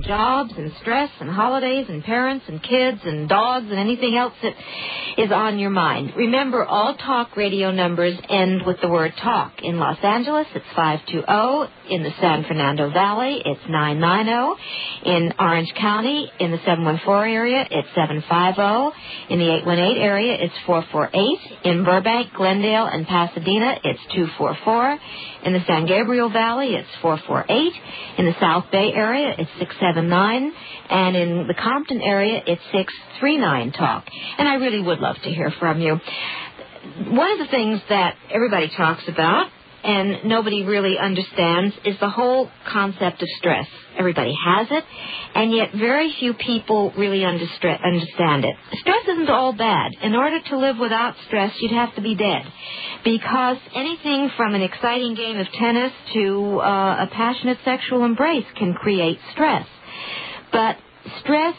jobs and stress and holidays and parents and kids and dogs and anything else that is on your mind. Remember, all talk radio numbers end with the word talk. In Los Angeles, it's 520. In the San Fernando Valley, it's 990. In Orange County, in the 714 area, it's 750. In the 818 area, it's 448. In Burbank, Glendale, and Pasadena, it's 244. In the San Gabriel Valley, it's 448. In the South Bay area, it's 679. And in the Compton area, it's 639 talk. And I really would love to hear from you. One of the things that everybody talks about and nobody really understands is the whole concept of stress. Everybody has it, and yet very few people really understand it. Stress isn't all bad. In order to live without stress, you'd have to be dead, because anything from an exciting game of tennis to a passionate sexual embrace can create stress. But stress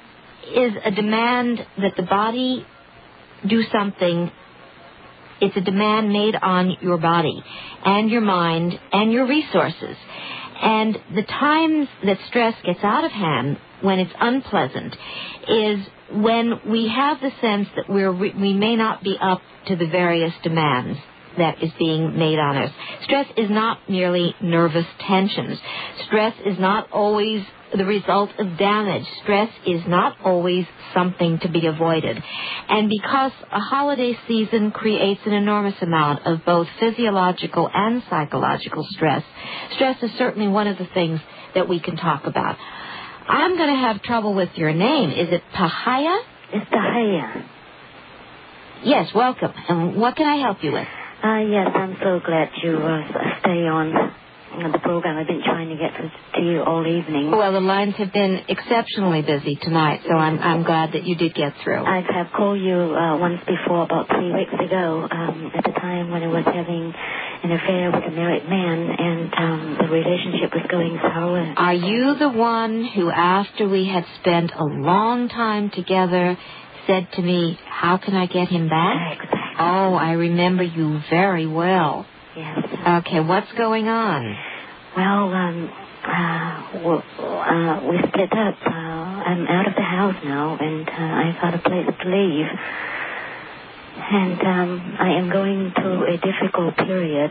is a demand that the body do something. It's a demand made on your body and your mind and your resources. And the times that stress gets out of hand, when it's unpleasant, is when we have the sense that we may not be up to the various demands that is being made on us. Stress is not merely nervous tensions. Stress is not always the result of damage. Stress is not always something to be avoided. And because a holiday season creates an enormous amount of both physiological and psychological stress, stress is certainly one of the things that we can talk about. I'm going to have trouble with your name. Is it Pahaya? It's Pahaya. Yes, welcome. And what can I help you with? Yes, I'm so glad you stay on the program. I've been trying to get to you all evening. Well, the lines have been exceptionally busy tonight, so I'm glad that you did get through. I have called you once before, about 3 weeks ago, at the time when I was having an affair with a married man, and the relationship was going sour. Are you the one who, after we had spent a long time together, said to me, "How can I get him back?" Exactly. Oh, I remember you very well. Yes. Okay, what's going on? Well, we split up. I'm out of the house now, and I've got a place to live. And I am going through a difficult period,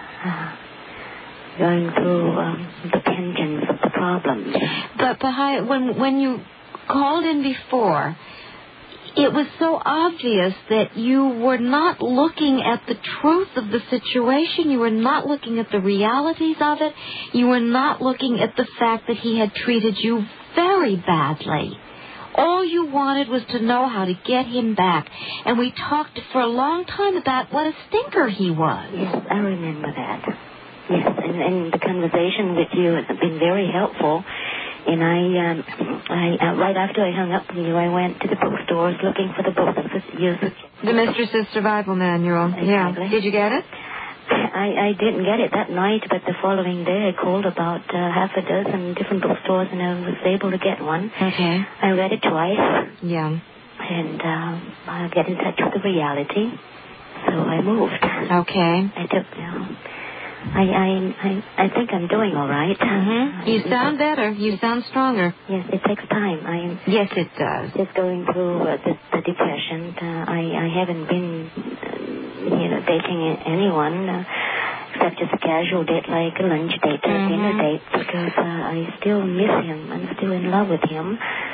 going through the tangents of the problem. But Pahaya, when you called in before, it was so obvious that you were not looking at the truth of the situation. You were not looking at the realities of it. You were not looking at the fact that he had treated you very badly. All you wanted was to know how to get him back. And we talked for a long time about what a stinker he was. Yes, I remember that. Yes, and the conversation with you has been very helpful. And I right after I hung up from you, I went to the bookstores looking for the book that was used. The Mistress's Survival Manual. Exactly. Yeah. Did you get it? I didn't get it that night, but the following day I called about half a dozen different bookstores, and I was able to get one. Okay. I read it twice. Yeah. And I get in touch with the reality. So I moved. Okay. I took, I think I'm doing all right. Mm-hmm. You sound better. You sound stronger. Yes, it takes time. Yes, it does. Just going through the depression. I haven't been, dating anyone except just a casual date, like a lunch date or a dinner date, because I still miss him. I'm still in love with him.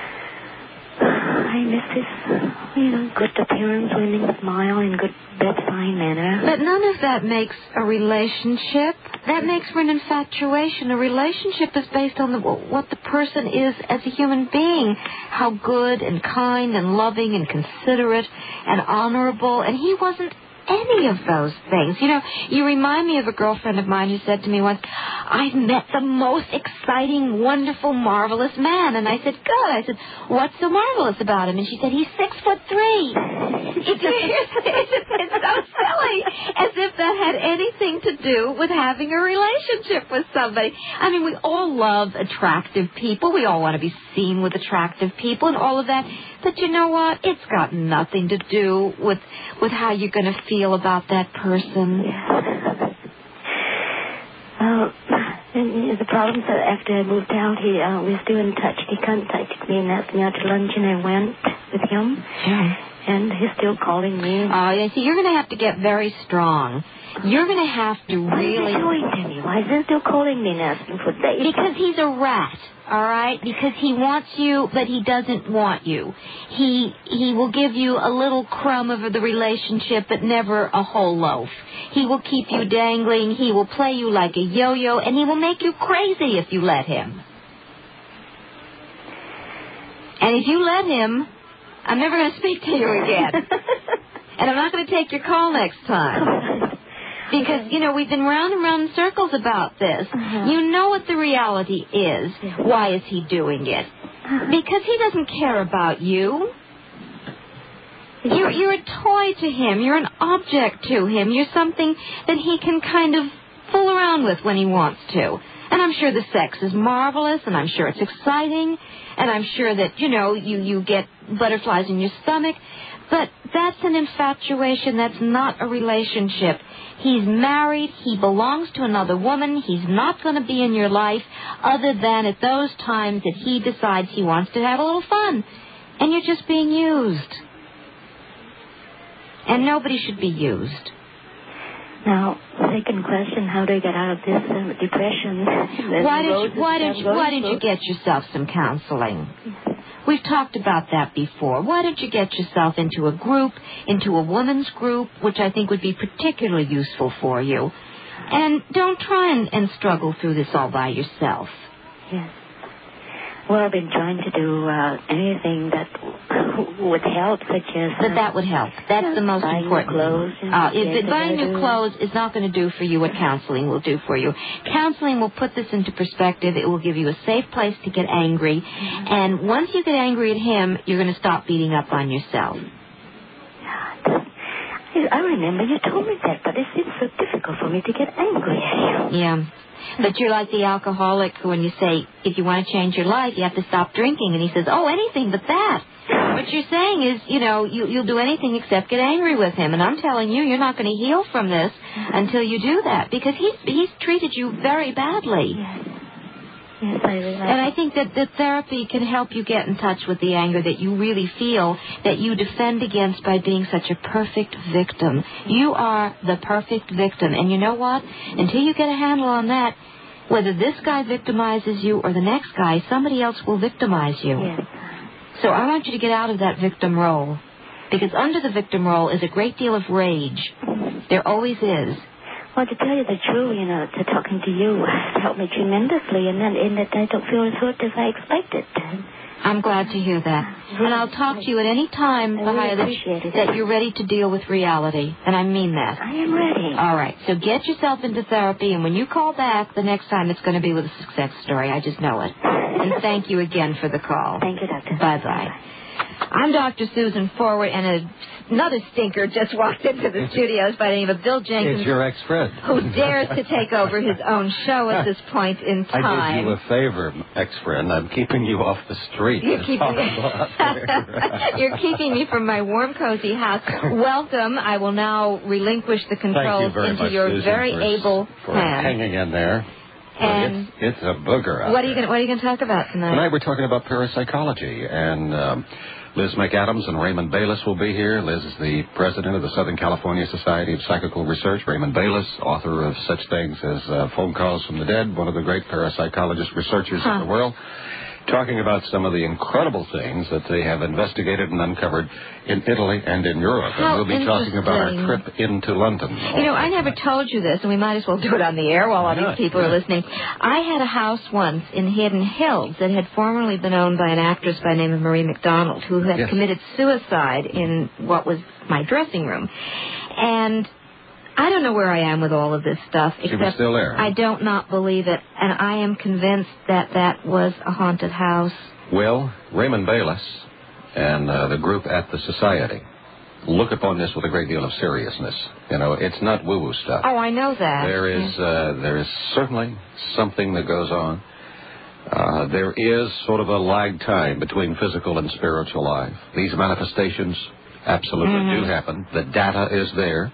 I miss his, good appearance, winning smile, and good bedside manner. But none of that makes a relationship. That makes for an infatuation. A relationship is based on what the person is as a human being. How good and kind and loving and considerate and honorable. And he wasn't any of those things. You remind me of a girlfriend of mine who said to me once, "I've met the most exciting, wonderful, marvelous man." And I said, "Good." I said, "What's so marvelous about him?" And she said, "He's 6'3". It's so silly, as if that had anything to do with having a relationship with somebody. I mean, we all love attractive people. We all want to be seen with attractive people and all of that. But you know what? It's got nothing to do with how you're going to feel about that person. Well, And the problem is that after I moved out, we're still in touch. He contacted me and asked me out to lunch, and I went with him. Yeah. And he's still calling me. Oh, yeah. See, you're going to have to get very strong. You're going to have to really... What is he doing to me? Why is he still calling me and asking for dates? Because he's a rat, all right? Because he wants you, but he doesn't want you. He will give you a little crumb of the relationship, but never a whole loaf. He will keep you dangling. He will play you like a yo-yo, and he will make you crazy if you let him. And if you let him, I'm never going to speak to you again. And I'm not going to take your call next time. Because, you know, we've been round and round in circles about this. You know what the reality is. Why is he doing it? Because he doesn't care about you. You're a toy to him. You're an object to him. You're something that he can kind of fool around with when he wants to. And I'm sure the sex is marvelous, and I'm sure it's exciting, and I'm sure that, you know, you get butterflies in your stomach. But that's an infatuation. That's not a relationship. He's married. He belongs to another woman. He's not going to be in your life other than at those times that he decides he wants to have a little fun. And you're just being used. And nobody should be used. Now, second question, how do I get out of this depression? Why don't you get yourself some counseling? We've talked about that before. Why don't you get yourself into a group, into a women's group, which I think would be particularly useful for you. And don't try and struggle through this all by yourself. Yes. Well, I've been trying to do anything that would help, such as... But that would help. That's the most important. Clothes. Buying new clothes is not going to do for you what counseling will do for you. Counseling will put this into perspective. It will give you a safe place to get angry. And once you get angry at him, you're going to stop beating up on yourself. I remember you told me that, but it seems so difficult for me to get angry at you. Yeah. But you're like the alcoholic who, when you say, if you want to change your life, you have to stop drinking. And he says, oh, anything but that. What you're saying is, you know, you'll do anything except get angry with him. And I'm telling you, you're not going to heal from this until you do that. Because he's treated you very badly. Yes, I realize. And I think that the therapy can help you get in touch with the anger that you really feel, that you defend against by being such a perfect victim. You are the perfect victim. And you know what? Until you get a handle on that, whether this guy victimizes you or the next guy, somebody else will victimize you. Yes. So I want you to get out of that victim role. Because under the victim role is a great deal of rage. There always is. Well, to tell you the truth, you know, to talking to you helped me tremendously, and that I don't feel as hurt as I expected. I'm glad to hear that. And I'll talk to you at any time, that you're ready to deal with reality. And I mean that. I am ready. All right. So get yourself into therapy, and when you call back, the next time it's going to be with a success story. I just know it. And thank you again for the call. Thank you, Doctor. Bye-bye. I'm Dr. Susan Forward, and another stinker just walked into the studios by the name of Bill Jenkins. It's your ex-friend. Who dares to take over his own show at this point in time. I did you a favor, ex-friend. I'm keeping you off the street. You're keeping me from my warm, cozy house. Welcome. I will now relinquish the controls into your Susan, very able for hand. hanging in there. And it's a booger out What are you going to talk about tonight? Tonight we're talking about parapsychology, and Liz McAdams and Raymond Bayless will be here. Liz is the president of the Southern California Society of Psychical Research. Raymond Bayless, author of such things as Phone Calls from the Dead, one of the great parapsychologist researchers in the world, talking about some of the incredible things that they have investigated and uncovered in Italy and in Europe. How and we'll be talking about our trip into London. You know, I never told you this, and we might as well do it on the air while all these people are listening. I had a house once in Hidden Hills that had formerly been owned by an actress by the name of Marie McDonald, who had committed suicide in what was my dressing room. And I don't know where I am with all of this stuff. She was still there. I don't not believe it, and I am convinced that that was a haunted house. Well, Raymond Bayless and the group at the Society look upon this with a great deal of seriousness. You know, it's not woo-woo stuff. Oh, I know that. There is certainly something that goes on. There is sort of a lag time between physical and spiritual life. These manifestations absolutely do happen. The data is there.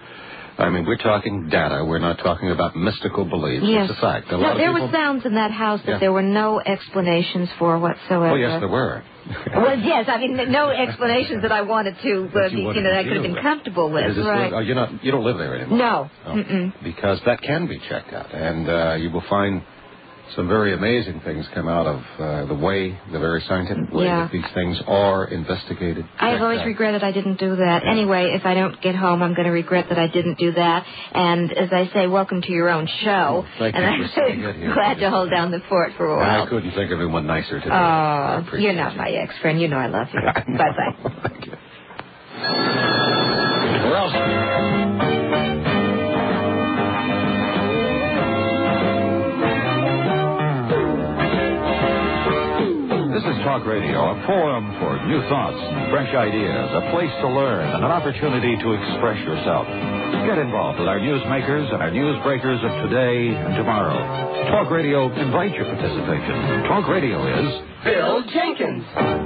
I mean, we're talking data. We're not talking about mystical beliefs. Yes. It's a fact. No, there were sounds in that house that there were no explanations for whatsoever. Oh, yes, there were. Well, yes, I mean, no explanations that I wanted to, that I could have been comfortable with. Right. You don't live there anymore. No. Oh, because that can be checked out, and you will find some very amazing things come out of the very scientific way that these things are investigated. I've always regretted I didn't do that. Yeah. Anyway, if I don't get home, I'm going to regret that I didn't do that. And as I say, welcome to your own show. Thank and you for sitting I'm glad to hold down the fort for a while. I couldn't think of anyone nicer today. Oh, you're not my ex-friend. You know I love you. Bye-bye. Thank you. Where else? This is Talk Radio, a forum for new thoughts, fresh ideas, a place to learn, and an opportunity to express yourself. Get involved with our newsmakers and our newsbreakers of today and tomorrow. Talk Radio invites your participation. Talk Radio is Bill Jenkins.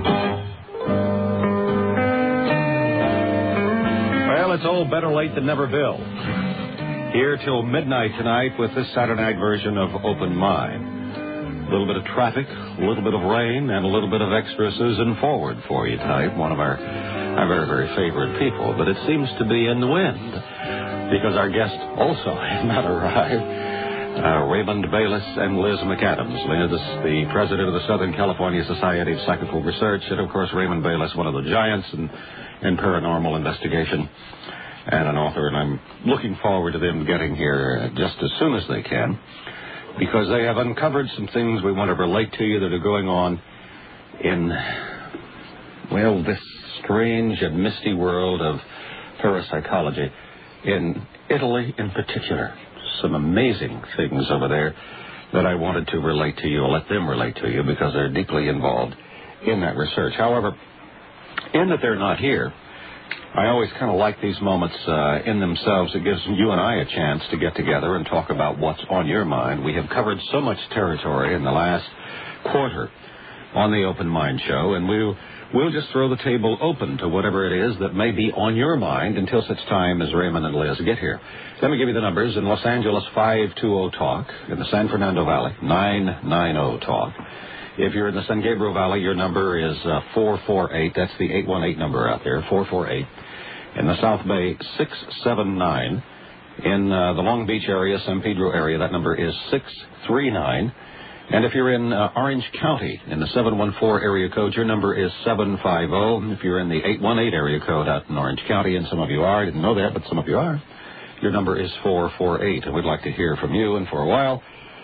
Well, it's all better late than never, Bill. Here till midnight tonight with this Saturday night version of Open Mind. A little bit of traffic, a little bit of rain, and a little bit of extra Susan Forward for you tonight. One of our very, very favorite people. But it seems to be in the wind because our guests also have not arrived. Raymond Bayless and Liz McAdams. Liz, the president of the Southern California Society of Psychical Research, and, of course, Raymond Bayless, one of the giants in paranormal investigation, and an author. And I'm looking forward to them getting here just as soon as they can, because they have uncovered some things we want to relate to you that are going on in, well, this strange and misty world of parapsychology. In Italy in particular, some amazing things over there that I wanted to relate to you, or let them relate to you, because they're deeply involved in that research. However, in that they're not here, I always kind of like these moments in themselves. It gives you and I a chance to get together and talk about what's on your mind. We have covered so much territory in the last quarter on the Open Mind Show, and we'll just throw the table open to whatever it is that may be on your mind until such time as Raymond and Liz get here. Let me give you the numbers. In Los Angeles, 520-TALK. In the San Fernando Valley, 990-TALK. If you're in the San Gabriel Valley, your number is 448. That's the 818 number out there, 448. In the South Bay, 679. In the Long Beach area, San Pedro area, that number is 639. And if you're in Orange County, in the 714 area code, your number is 750. If you're in the 818 area code out in Orange County, and some of you are, I didn't know that, but some of you are, your number is 448. And we'd like to hear from you. And for a while,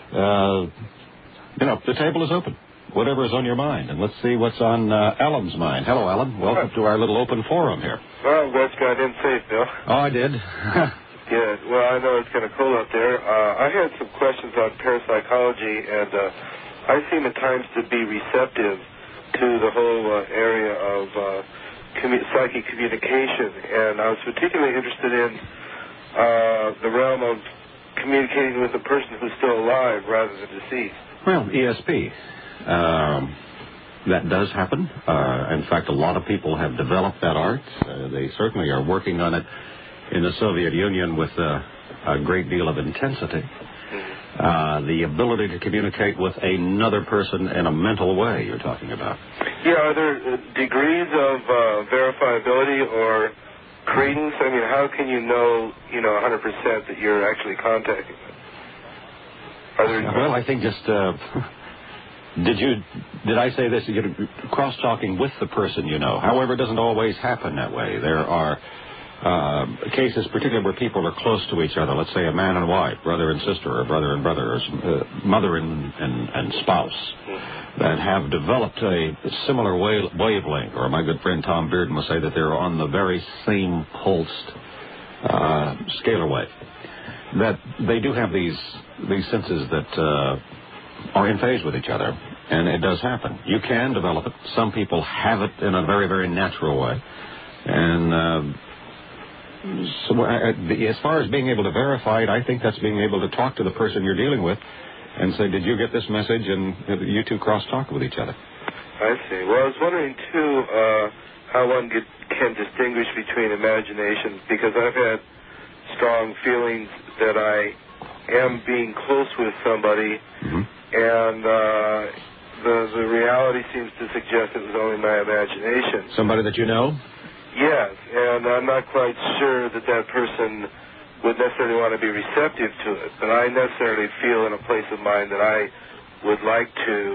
the table is open. Whatever is on your mind. And let's see what's on Alan's mind. Hello, Alan. Welcome to our little open forum here. Well, I'm glad you got in safe, Bill. Oh, I did. Good. Well, I know it's kind of cold out there. I had some questions on parapsychology, and I seem at times to be receptive to the whole area of psychic communication. And I was particularly interested in the realm of communicating with a person who's still alive rather than deceased. Well, ESP. That does happen. In fact, a lot of people have developed that art. They certainly are working on it in the Soviet Union with a great deal of intensity. The ability to communicate with another person in a mental way you're talking about. Yeah, are there degrees of verifiability or credence? I mean, how can you know, 100% that you're actually contacting them? Well, I think just... Did I say this? You're cross-talking with the person you know. However, it doesn't always happen that way. There are cases, particularly where people are close to each other. Let's say a man and wife, brother and sister, or brother and brother, or mother and spouse, that have developed a similar wavelength. Or my good friend Tom Bearden will say that they're on the very same pulsed scalar wave. That they do have these senses that are in phase with each other, and it does happen. You can develop it. Some people have it in a very, very natural way. And so as far as being able to verify it, I think that's being able to talk to the person you're dealing with and say, did you get this message? And you two cross-talk with each other. I see. Well, I was wondering, too, how one can distinguish between imaginations, because I've had strong feelings that I am being close with somebody, and the reality seems to suggest it was only my imagination. Somebody that you know? Yes, and I'm not quite sure that that person would necessarily want to be receptive to it, but I necessarily feel in a place of mind that I would like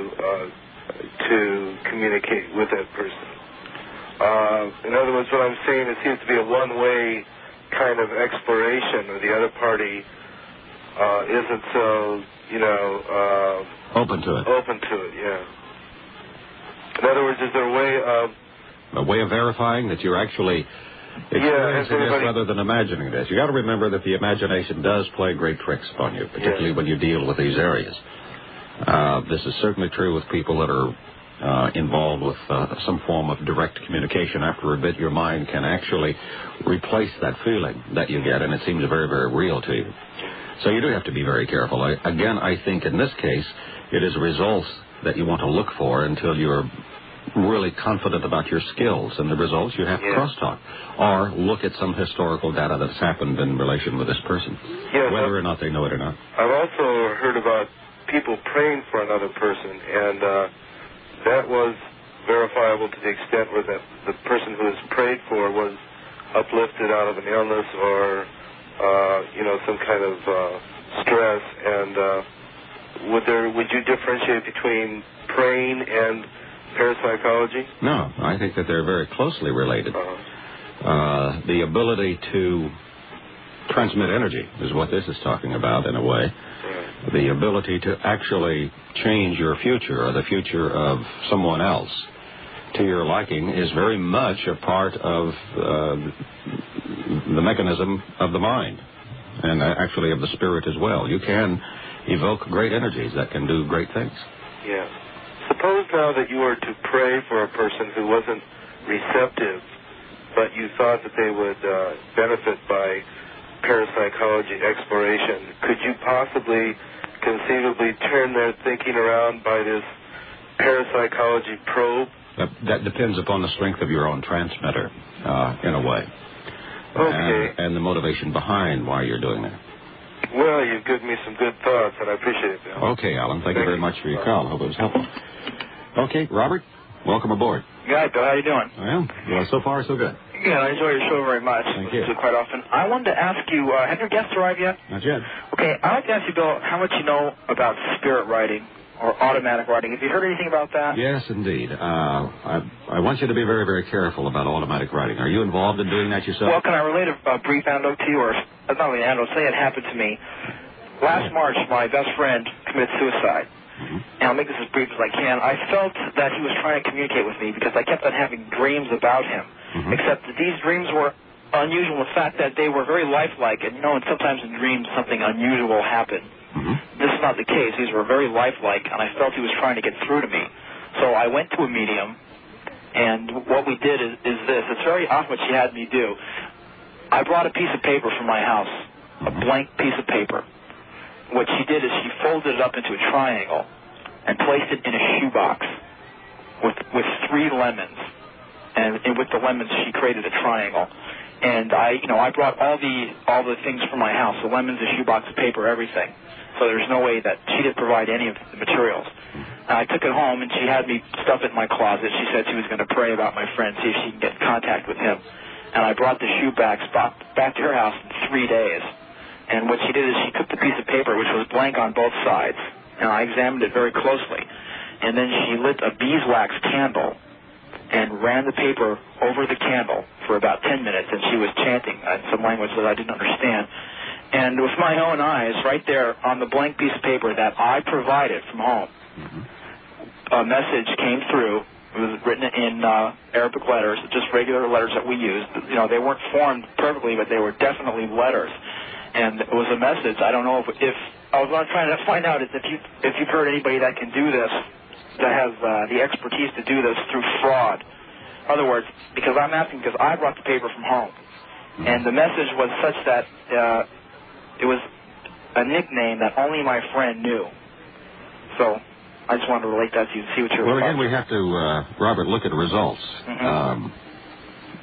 to communicate with that person. In other words, what I'm saying, it seems to be a one-way kind of exploration, or the other party isn't so, open to it. Open to it, yeah. In other words, is there a way of verifying that you're actually experiencing this rather than imagining this? You got to remember that the imagination does play great tricks upon you, particularly when you deal with these areas. This is certainly true with people that are involved with some form of direct communication. After a bit, your mind can actually replace that feeling that you get, and it seems very, very real to you. So you do have to be very careful. I think in this case, it is results that you want to look for until you're really confident about your skills and the results. You have to crosstalk or look at some historical data that's happened in relation with this person, whether or not they know it or not. I've also heard about people praying for another person, and that was verifiable to the extent where the person who was prayed for was uplifted out of an illness or, some kind of stress. And would you differentiate between praying and parapsychology? No, I think that they're very closely related. The ability to transmit energy is what this is talking about in a way. The ability to actually change your future or the future of someone else to your liking is very much a part of the mechanism of the mind and actually of the spirit as well. You can evoke great energies that can do great things. Yeah. Suppose now that you were to pray for a person who wasn't receptive, but you thought that they would benefit by parapsychology exploration. Could you possibly conceivably turn their thinking around by this parapsychology probe? That depends upon the strength of your own transmitter, in a way. Okay. And the motivation behind why you're doing that. Well, you've given me some good thoughts, and I appreciate it, Bill. Okay, Alan. Thank you very much for your call. I hope it was helpful. Okay, Robert, welcome aboard. Good, Bill. How you doing? Well, so far, so good. Good. I enjoy your show very much. Thank you. Quite often. I wanted to ask you, have your guests arrived yet? Not yet. Okay, I'd like to ask you, Bill, how much you know about spirit writing or automatic writing. Have you heard anything about that? Yes, indeed. I want you to be very, very careful about automatic writing. Are you involved in doing that yourself? Well, can I relate a brief anecdote to you, or not really an anecdote, say it happened to me. Last March, my best friend committed suicide. And I'll make this as brief as I can. I felt that he was trying to communicate with me because I kept on having dreams about him, except that these dreams were unusual in the fact that they were very lifelike, and and sometimes in dreams something unusual happened. This is not the case. These were very lifelike, and I felt he was trying to get through to me. So I went to a medium, and what we did is this. It's very odd what she had me do. I brought a piece of paper from my house, a blank piece of paper. What she did is she folded it up into a triangle and placed it in a shoebox with 3 lemons. And with the lemons, she created a triangle. And I brought all the things from my house, the lemons, the shoebox, the paper, everything. So there's no way that she didn't provide any of the materials. I took it home, and she had me stuff it in my closet. She said she was going to pray about my friend, see if she can get in contact with him. And I brought the shoebox back to her house in 3 days. And what she did is she took the piece of paper, which was blank on both sides, and I examined it very closely. And then she lit a beeswax candle and ran the paper over the candle for about 10 minutes, and she was chanting in some language that I didn't understand. And with my own eyes, right there on the blank piece of paper that I provided from home, a message came through. It was written in Arabic letters, just regular letters that we used. They weren't formed perfectly, but they were definitely letters. And it was a message. I don't know if I was trying to find out if you've heard anybody that can do this, that has the expertise to do this through fraud. In other words, because I'm asking because I brought the paper from home, and the message was such that it was a nickname that only my friend knew. So I just wanted to relate that to you to see what you're. Well, again, we have to, Robert, look at results.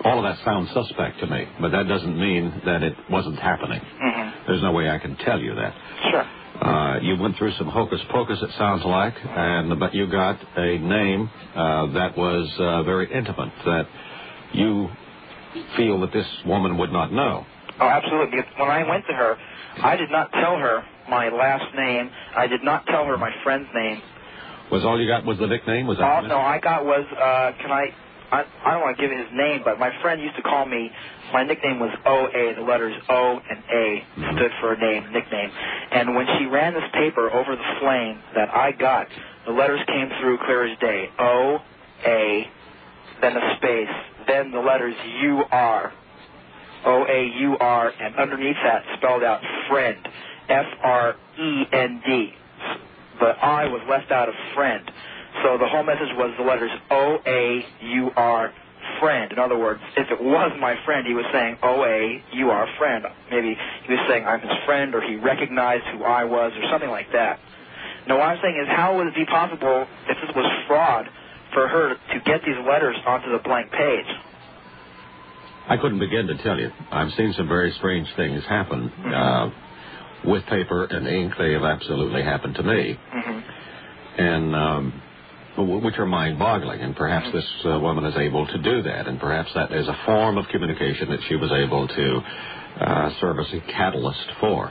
all of that sounds suspect to me, but that doesn't mean that it wasn't happening. Mm-hmm. There's no way I can tell you that. Sure. You went through some hocus pocus, it sounds like, but you got a name that was very intimate, that you feel that this woman would not know. Oh, absolutely. Because when I went to her, I did not tell her my last name. I did not tell her my friend's name. Was all you got was the nickname? Was that All no, I got was, I don't want to give his name, but my friend used to call me, my nickname was O.A., the letters O and A stood for a name, nickname. And when she ran this paper over the flame that I got, the letters came through clear as day. O.A., then a space, then the letters U.R., O-A-U-R, and underneath that spelled out friend, F-R-E-N-D. The I was left out of friend. So the whole message was the letters O-A-U-R, friend. In other words, if it was my friend, he was saying O-A-U-R, friend. Maybe he was saying I'm his friend, or he recognized who I was, or something like that. Now, what I'm saying is, how would it be possible, if this was fraud, for her to get these letters onto the blank page? I couldn't begin to tell you. I've seen some very strange things happen with paper and ink. They have absolutely happened to me, and which are mind-boggling. And perhaps this woman is able to do that, and perhaps that is a form of communication that she was able to serve as a catalyst for.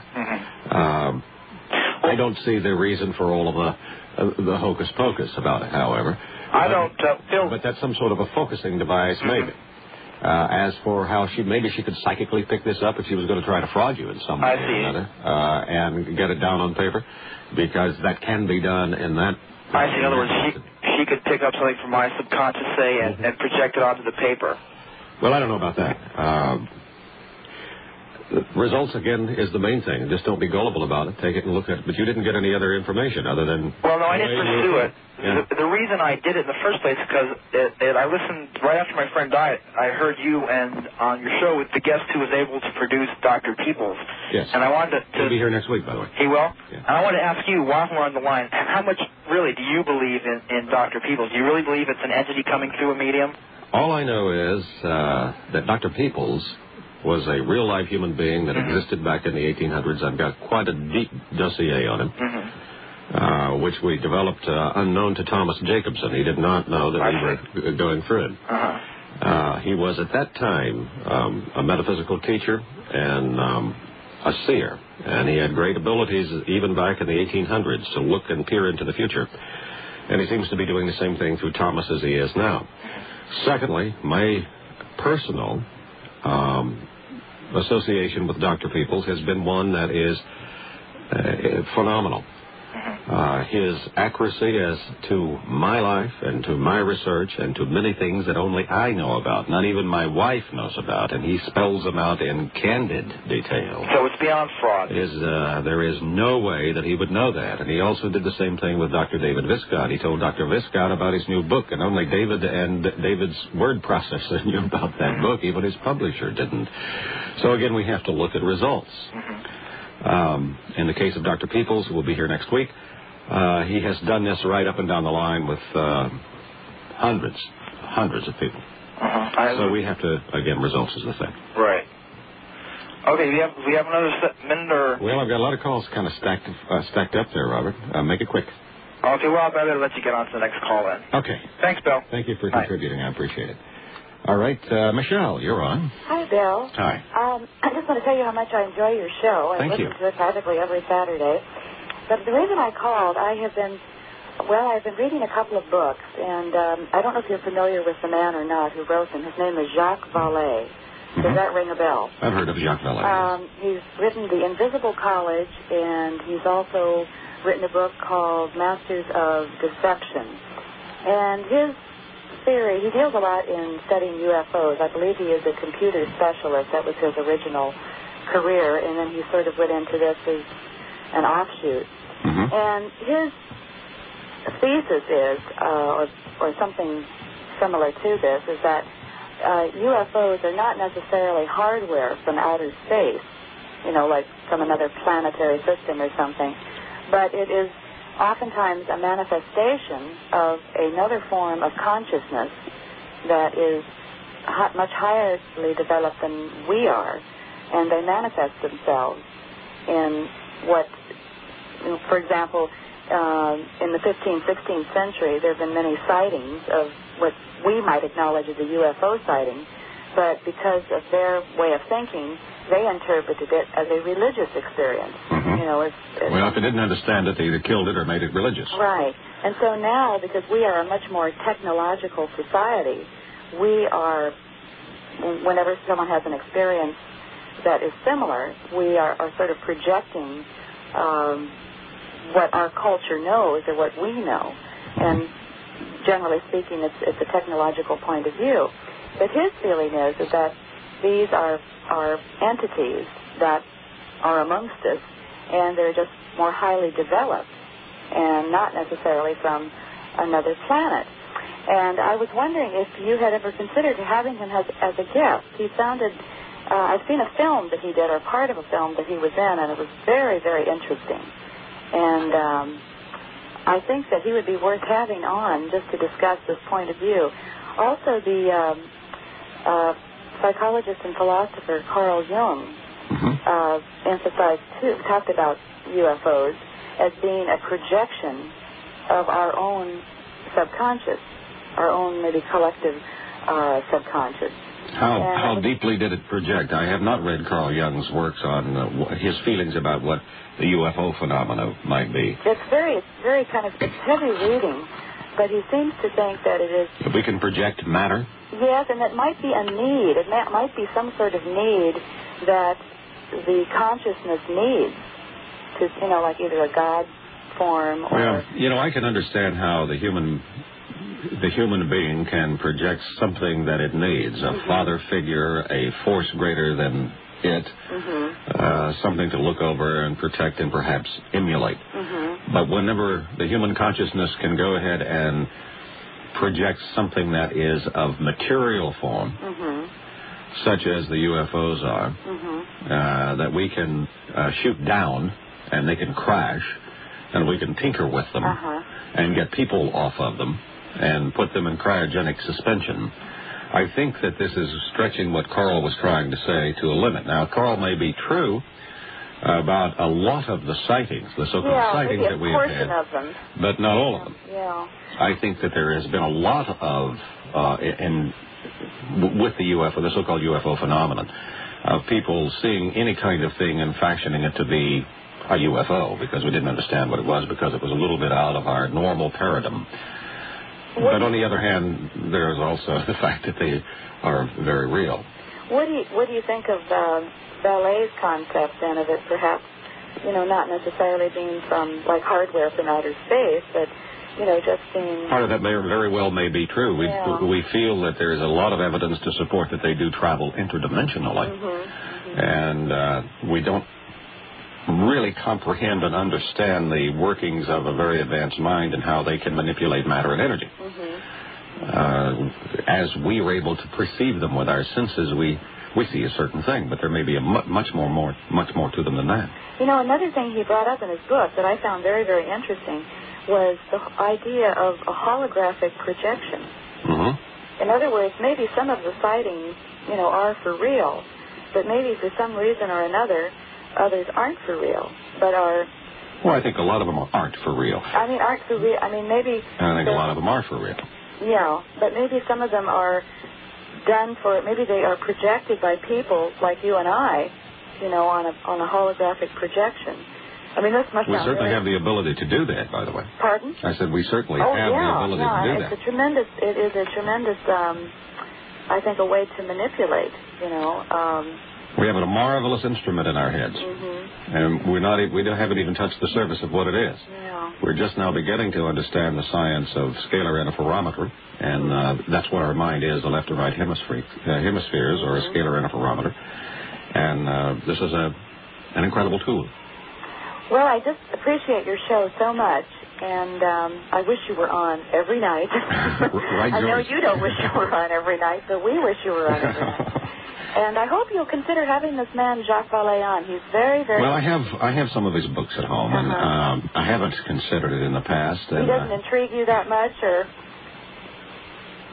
I don't see the reason for all of the hocus-pocus about it, however. I don't, Phil. But that's some sort of a focusing device, maybe. As for how maybe she could psychically pick this up if she was going to try to fraud you in some way or another, and get it down on paper, because that can be done in that. I see. In other words, she could pick up something from my subconscious, say, and project it onto the paper. Well, I don't know about that. Results, again, is the main thing. Just don't be gullible about it. Take it and look at it. But you didn't get any other information other than... Well, no, I didn't pursue it. Yeah. The reason I did it in the first place is because I listened right after my friend died. I heard you and on your show with the guest who was able to produce Dr. Peoples. Yes. And I wanted to... He'll be here next week, by the way. He will? Yeah. And I wanted to ask you, while we're on the line, how much really do you believe in Dr. Peoples? Do you really believe it's an entity coming through a medium? All I know is that Dr. Peoples was a real-life human being that existed back in the 1800s. I've got quite a deep dossier on him, which we developed unknown to Thomas Jacobson. He did not know that we were going through it. He was, at that time, a metaphysical teacher and a seer, and he had great abilities even back in the 1800s to look and peer into the future. And he seems to be doing the same thing through Thomas as he is now. Secondly, my personal association with Dr. Peoples has been one that is phenomenal. His accuracy as to my life and to my research and to many things that only I know about, not even my wife knows about, and he spells them out in candid detail. So it's beyond fraud. There is no way that he would know that. And he also did the same thing with Dr. David Viscott. He told Dr. Viscott about his new book, and only David and David's word processor knew about that book. Even his publisher didn't. So again, we have to look at results. In the case of Dr. Peoples, who will be here next week, he has done this right up and down the line with hundreds of people. So we have to, again, results is the thing. Right. Okay, we have another minute or... Well, I've got a lot of calls kind of stacked up there, Robert. Make it quick. Okay, well, I better let you get on to the next call then. Okay. Thanks, Bill. Thank you for contributing. I appreciate it. All right, Michelle, you're on. Hi, Bill. Hi. I just want to tell you how much I enjoy your show. I listen to it practically every Saturday. But the reason I called, I've been reading a couple of books, and I don't know if you're familiar with the man or not who wrote them. His name is Jacques Vallée. Does that ring a bell? I've heard of Jacques Vallée. He's written The Invisible College, and he's also written a book called Masters of Deception. And his theory, he deals a lot in studying UFOs. I believe he is a computer specialist. That was his original career, and then he sort of went into this as an offshoot. And his thesis is, or something similar to this, is that UFOs are not necessarily hardware from outer space, like from another planetary system or something, but it is oftentimes a manifestation of another form of consciousness that is much highly developed than we are, and they manifest themselves in what, for example, in the 15th, 16th century, there have been many sightings of what we might acknowledge as a UFO sighting, but because of their way of thinking, they interpreted it as a religious experience. Mm-hmm. You know, if they didn't understand it, they either killed it or made it religious. Right. And so now, because we are a much more technological society, we are, whenever someone has an experience that is similar, we are sort of projecting what our culture knows or what we know. And generally speaking, it's a technological point of view. But his feeling is that these are entities that are amongst us, and they're just more highly developed and not necessarily from another planet. And I was wondering if you had ever considered having him as a guest. He sounded, I've seen a film that he did, or part of a film that he was in, and it was very, very interesting. And I think that he would be worth having on just to discuss this point of view. Also, the psychologist and philosopher Carl Jung emphasized, too, talked about UFOs as being a projection of our own subconscious, our own maybe collective subconscious. How deeply did it project? I have not read Carl Jung's works on his feelings about what the UFO phenomena might be. It's very kind of, it's heavy reading, but he seems to think that it is... That we can project matter? Yes, and it might be a need. It might be some sort of need that the consciousness needs to, you know, like either a God form or... Well, I can understand how the human being can project something that it needs, a father figure, a force greater than it, something to look over and protect and perhaps emulate. But whenever the human consciousness can go ahead and project something that is of material form, such as the UFOs are, that we can shoot down and they can crash, and we can tinker with them and get people off of them and put them in cryogenic suspension. I think that this is stretching what Carl was trying to say to a limit. Now, Carl may be true about a lot of the sightings, the so-called sightings that we have had, but not all of them. I think that there has been a lot of, with the UFO, the so-called UFO phenomenon, of people seeing any kind of thing and fashioning it to be a UFO because we didn't understand what it was, because it was a little bit out of our normal paradigm. But on the other hand, there is also the fact that they are very real. What do you think of Ballet's concept, then, of it perhaps, not necessarily being from, like, hardware from outer space, but, just being... Part of that very well may be true. We feel that there is a lot of evidence to support that they do travel interdimensionally. And we don't really comprehend and understand the workings of a very advanced mind and how they can manipulate matter and energy. As we are able to perceive them with our senses, we see a certain thing, but there may be much more to them than that. Another thing he brought up in his book that I found very, very interesting was the idea of a holographic projection. In other words, maybe some of the sightings, are for real, but maybe for some reason or another, others aren't for real, but are... Well, I think a lot of them aren't for real. Aren't for real. Maybe... I think a lot of them are for real. Yeah, but maybe some of them are done for... Maybe they are projected by people like you and I, on a holographic projection. This must We certainly have the ability to do that, by the way. Pardon? I said we certainly have the ability to do that. It is a tremendous, I think, a way to manipulate, We have a marvelous instrument in our heads, and we haven't even touched the surface of what it is. We're just now beginning to understand the science of scalar interferometry, and that's what our mind is, the left and right hemispheres, or a scalar interferometer. And this is an incredible tool. Well, I just appreciate your show so much, and I wish you were on every night. Right, I know you don't wish you were on every night, but we wish you were on every night. And I hope you'll consider having this man, Jacques Vallée, on. He's very, very... Well, I have some of his books at home, and I haven't considered it in the past. And, he doesn't intrigue you that much, or...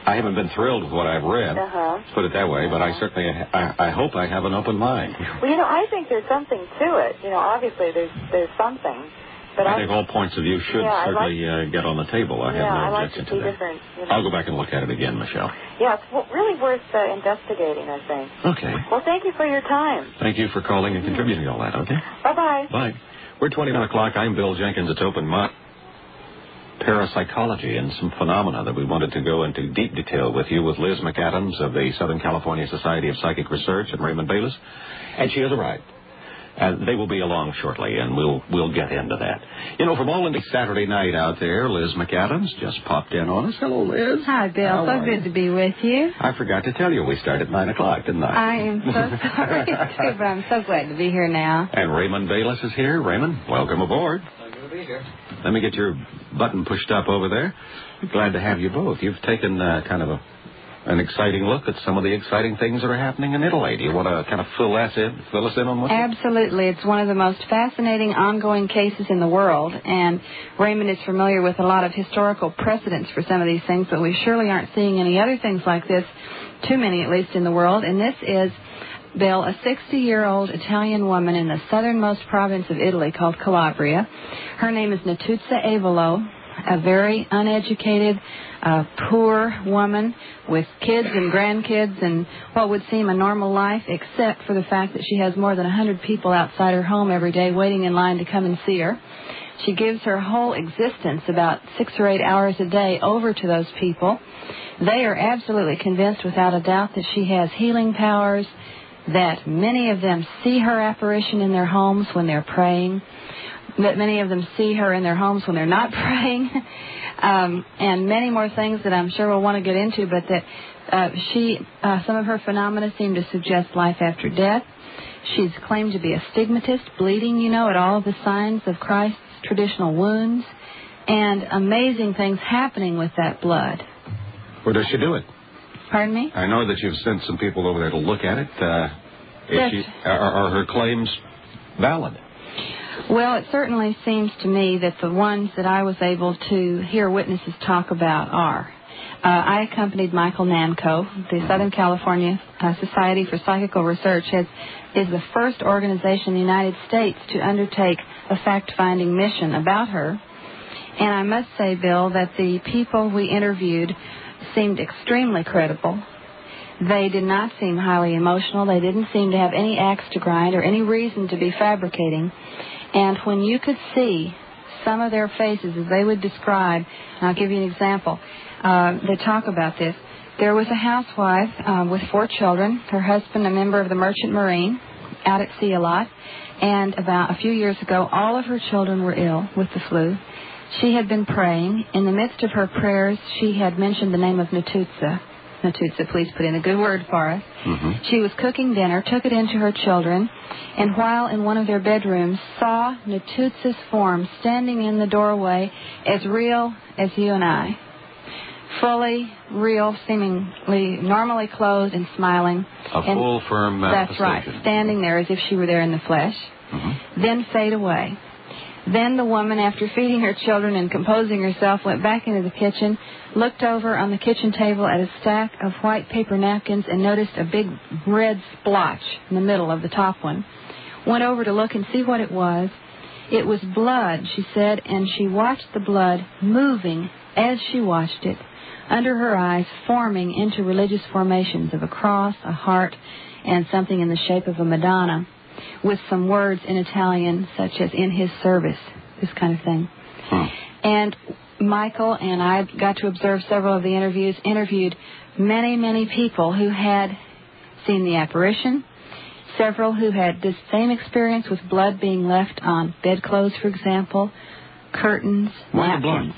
I haven't been thrilled with what I've read. Let's put it that way, but I certainly, I hope I have an open mind. Well, I think there's something to it. Obviously there's something. But I think all points of view should certainly get on the table. I have no objection to that. I'll go back and look at it again, Michelle. Yeah, it's really worth investigating, I think. Okay. Well, thank you for your time. Thank you for calling and contributing all that, okay? Bye-bye. Bye. We're 29 o'clock. I'm Bill Jenkins. It's Open Mind. Parapsychology and some phenomena that we wanted to go into deep detail with you with Liz McAdams of the Southern California Society of Psychic Research and Raymond Bayless. And she has arrived. They will be along shortly, and we'll get into that. From all into Saturday night out there, Liz McAdams just popped in on us. Hello, Liz. Hi, Bill. So good to be with you. I forgot to tell you we start at 9 o'clock, didn't I? I am so sorry, too, but I'm so glad to be here now. And Raymond Bayless is here. Raymond, welcome aboard. I'm going to be here. Let me get your button pushed up over there. Glad to have you both. You've taken kind of an exciting look at some of the exciting things that are happening in Italy. Do you want to kind of fill us in on what? Absolutely. It's one of the most fascinating ongoing cases in the world, and Raymond is familiar with a lot of historical precedents for some of these things, but we surely aren't seeing any other things like this, too many at least, in the world. And this is, Bill, a 60-year-old Italian woman in the southernmost province of Italy called Calabria. Her name is Natuzza Evolo, a very uneducated, poor woman with kids and grandkids and what would seem a normal life, except for the fact that she has more than 100 people outside her home every day waiting in line to come and see her. She gives her whole existence, about 6 or 8 hours a day, over to those people. They are absolutely convinced without a doubt that she has healing powers, that many of them see her apparition in their homes when they're praying, that many of them see her in their homes when they're not praying, and many more things that I'm sure we'll want to get into, but that some of her phenomena seem to suggest life after death. She's claimed to be a stigmatist, bleeding, at all of the signs of Christ's traditional wounds, and amazing things happening with that blood. Where does she do it? Pardon me? I know that you've sent some people over there to look at it. Are her claims valid? Well, it certainly seems to me that the ones that I was able to hear witnesses talk about are. I accompanied Michael Nanko. The Southern California Society for Psychical Research is the first organization in the United States to undertake a fact-finding mission about her. And I must say, Bill, that the people we interviewed seemed extremely credible. They did not seem highly emotional. They didn't seem to have any axe to grind or any reason to be fabricating. And when you could see some of their faces as they would describe, and I'll give you an example, they talk about this. There was a housewife with 4 children, her husband a member of the Merchant Marine, out at sea a lot, and about a few years ago, all of her children were ill with the flu. She had been praying. In the midst of her prayers, she had mentioned the name of Natuzza. Natuzza, please put in a good word for us. Mm-hmm. She was cooking dinner, took it into her children, and while in one of their bedrooms, saw Natuzza's form standing in the doorway as real as you and I. Fully real, seemingly normally clothed and smiling. A full, firm manifestation. That's right, standing there as if she were there in the flesh. Mm-hmm. Then fade away. Then the woman, after feeding her children and composing herself, went back into the kitchen, looked over on the kitchen table at a stack of white paper napkins and noticed a big red splotch in the middle of the top one. Went over to look and see what it was. It was blood, she said, and she watched the blood moving as she watched it, under her eyes, forming into religious formations of a cross, a heart, and something in the shape of a Madonna, with some words in Italian, such as "in his service," this kind of thing. And Michael and I got to observe several of the interviews, interviewed many, many people who had seen the apparition, several who had this same experience with blood being left on bedclothes, for example, curtains, napkins.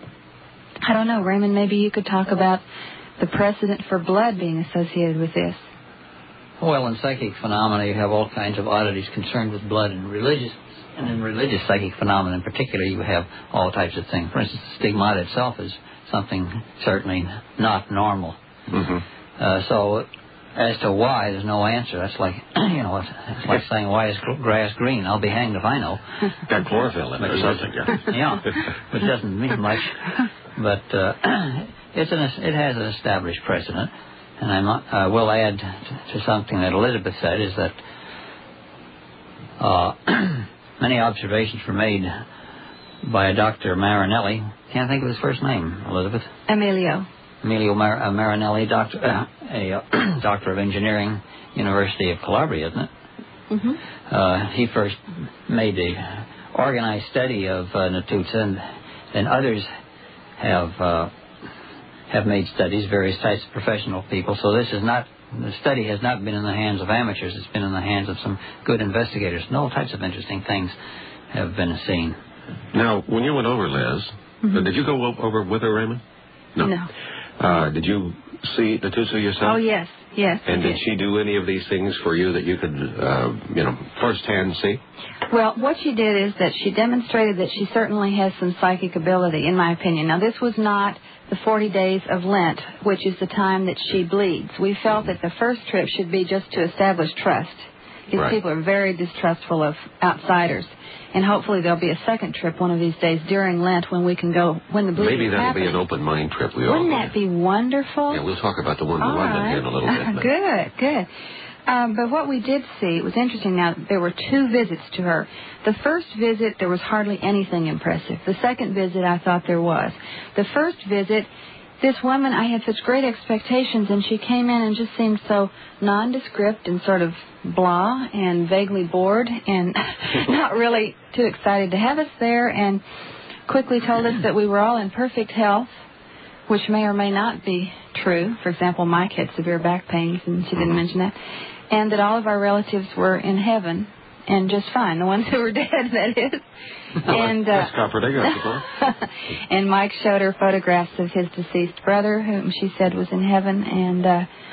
I don't know, Raymond, maybe you could talk about the precedent for blood being associated with this. Well, in psychic phenomena, you have all kinds of oddities concerned with blood and in religious psychic phenomena in particular, you have all types of things. For instance, the stigmata itself is something certainly not normal. Mm-hmm. So, as to why, there's no answer. That's like, it's like saying, why is grass green? I'll be hanged if I know. Got chlorophyll in it or something. Yeah, which doesn't mean much. But it has an established precedent, and I will add to something that Elizabeth said, is that many observations were made by a Dr. Marinelli. Can't think of his first name, Elizabeth. Emilio Marinelli, a doctor of engineering, University of Calabria, isn't it? Mm-hmm. He first made a organized study of Natuzza, and others have made studies, various types of professional people. So the study has not been in the hands of amateurs. It's been in the hands of some good investigators. And all types of interesting things have been seen. Now, when you went over, Liz, did you go over with her, Raymond? No. Did you see Natuzza yourself? Oh, yes. And did she do any of these things for you that you could, firsthand see? Well, what she did is that she demonstrated that she certainly has some psychic ability, in my opinion. Now, this was not the 40 days of Lent, which is the time that she bleeds. We felt that the first trip should be just to establish trust, because people are very distrustful of outsiders. And hopefully there'll be a second trip one of these days during Lent when we can go, when the bleeding Maybe that'll happens. be an open mind trip. Wouldn't that be wonderful? Yeah, we'll talk about the one in London here in a little bit. Good. But what we did see, it was interesting. Now, there were 2 visits to her. The first visit, there was hardly anything impressive. The second visit, I thought there was. The first visit, this woman, I had such great expectations, and she came in and just seemed so nondescript and sort of blah and vaguely bored and not really too excited to have us there, and quickly told us that we were all in perfect health, which may or may not be true. For example, Mike had severe back pains, and she didn't mention that. And that all of our relatives were in heaven and just fine, the ones who were dead, that is. And that's comforting, I suppose. And Mike showed her photographs of his deceased brother, whom she said was in heaven, and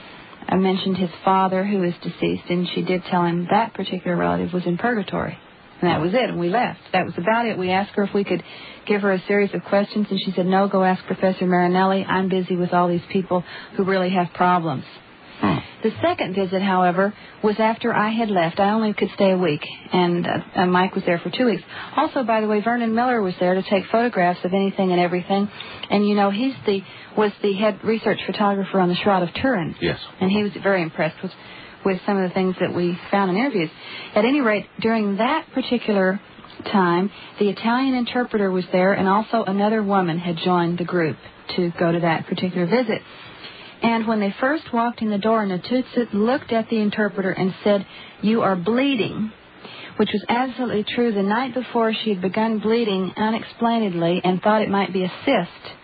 I mentioned his father, who is deceased, and she did tell him that particular relative was in purgatory. And that was it, and we left. That was about it. We asked her if we could give her a series of questions, and she said, no, go ask Professor Marinelli. I'm busy with all these people who really have problems. The second visit, however, was after I had left. I only could stay a week, and Mike was there for 2 weeks. Also, by the way, Vernon Miller was there to take photographs of anything and everything. And, he was the head research photographer on the Shroud of Turin. Yes. And he was very impressed with some of the things that we found in interviews. At any rate, during that particular time, the Italian interpreter was there, and also another woman had joined the group to go to that particular visit. And when they first walked in the door, Natuzza looked at the interpreter and said, you are bleeding, which was absolutely true. The night before, she had begun bleeding unexplainedly and thought it might be a cyst.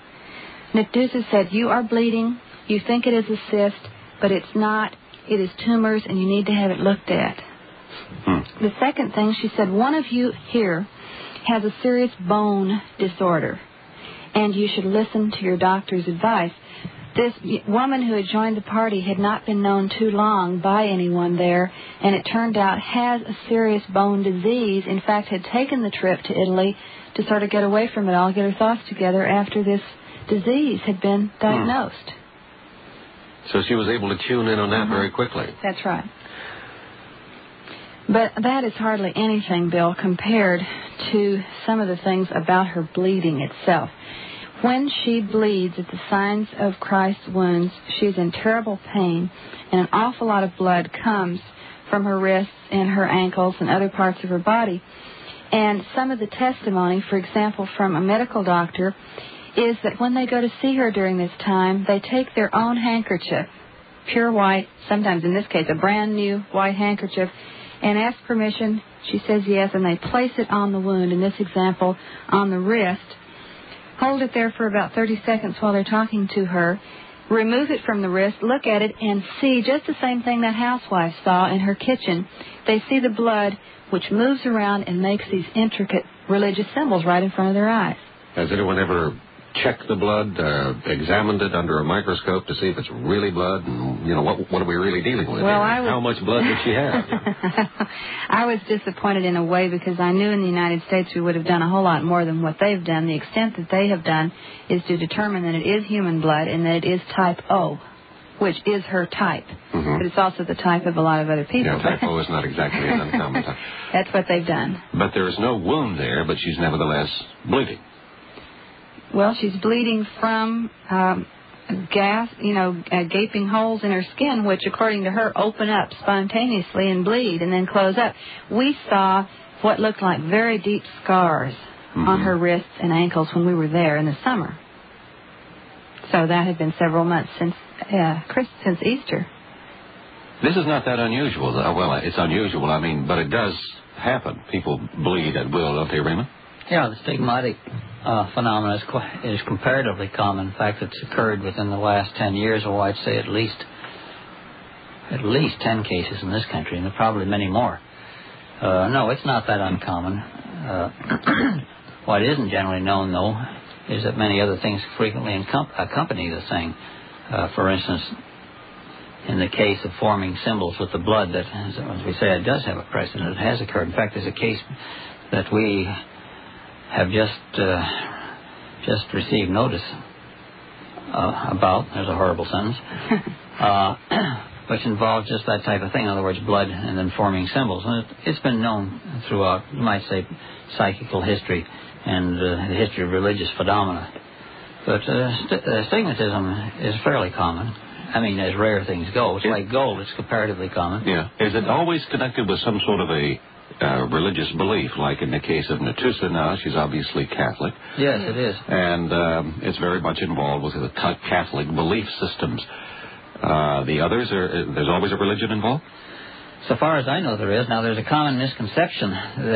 Natuzza said, you are bleeding, you think it is a cyst, but it's not. It is tumors, and you need to have it looked at. The second thing, she said, one of you here has a serious bone disorder, and you should listen to your doctor's advice. This woman who had joined the party had not been known too long by anyone there, and it turned out has a serious bone disease. In fact, had taken the trip to Italy to sort of get away from it all, get her thoughts together after this disease had been diagnosed. So she was able to tune in on that very quickly. That's right. But that is hardly anything, Bill, compared to some of the things about her bleeding itself. When she bleeds at the signs of Christ's wounds, she is in terrible pain, and an awful lot of blood comes from her wrists and her ankles and other parts of her body. And some of the testimony, for example, from a medical doctor, is that when they go to see her during this time, they take their own handkerchief, pure white, sometimes in this case a brand new white handkerchief, and ask permission. She says yes, and they place it on the wound, in this example, on the wrist, hold it there for about 30 seconds while they're talking to her, remove it from the wrist, look at it, and see just the same thing that housewife saw in her kitchen. They see the blood, which moves around and makes these intricate religious symbols right in front of their eyes. Has anyone ever checked the blood, examined it under a microscope to see if it's really blood, and, what are we really dealing with well, here? How much blood did she have? I was disappointed in a way because I knew in the United States we would have done a whole lot more than what they've done. The extent that they have done is to determine that it is human blood and that it is type O, which is her type. But it's also the type of a lot of other people. Yeah, type O is not exactly an uncommon type. That's what they've done. But there is no wound there, but she's nevertheless bleeding. Well, she's bleeding from gaping holes in her skin, which, according to her, open up spontaneously and bleed and then close up. We saw what looked like very deep scars on her wrists and ankles when we were there in the summer. So that had been several months since Easter. This is not that unusual. Well, it's unusual, but it does happen. People bleed at will, don't they, Raymond? Yeah, the stigmatic phenomenon is comparatively common. In fact, it's occurred within the last 10 years, or I'd say at least 10 cases in this country, and there are probably many more. No, it's not that uncommon. What isn't generally known, though, is that many other things frequently accompany the thing. For instance, in the case of forming symbols with the blood, that, as we say, it does have a precedent. It has occurred. In fact, there's a case that we have just received notice about. There's a horrible sentence. Which involves just that type of thing. In other words, blood and then forming symbols. And it's been known throughout, you might say, psychical history and the history of religious phenomena. But stigmatism is fairly common. As rare things go. It's like gold. It's comparatively common. Yeah. Is it always connected with some sort of a religious belief, like in the case of Natusa now? She's obviously Catholic. Yes, it is. And it's very much involved with the Catholic belief systems. The others, there's always a religion involved? So far as I know, there is. Now, there's a common misconception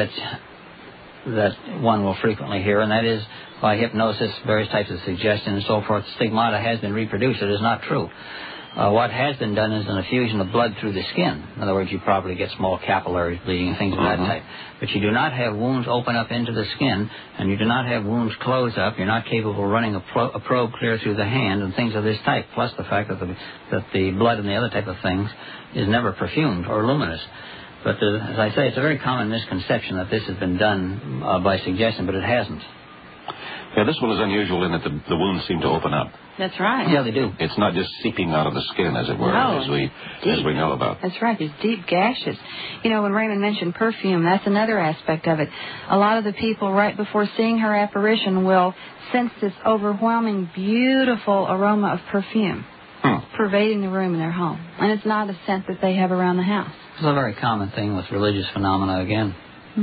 that one will frequently hear, and that is by hypnosis, various types of suggestion and so forth, stigmata has been reproduced. It is not true. What has been done is an effusion of blood through the skin. In other words, you probably get small capillaries bleeding and things of that type. But you do not have wounds open up into the skin, and you do not have wounds close up. You're not capable of running a probe clear through the hand and things of this type, plus the fact that the blood and the other type of things is never perfumed or luminous. But as I say, it's a very common misconception that this has been done by suggestion, but it hasn't. Yeah, this one is unusual in that the wounds seem to open up. That's right. Yeah, they do. It's not just seeping out of the skin, as it were, as we know about. That's right. There's deep gashes. When Raymond mentioned perfume, that's another aspect of it. A lot of the people, right before seeing her apparition, will sense this overwhelming, beautiful aroma of perfume pervading the room in their home. And it's not a scent that they have around the house. It's a very common thing with religious phenomena again.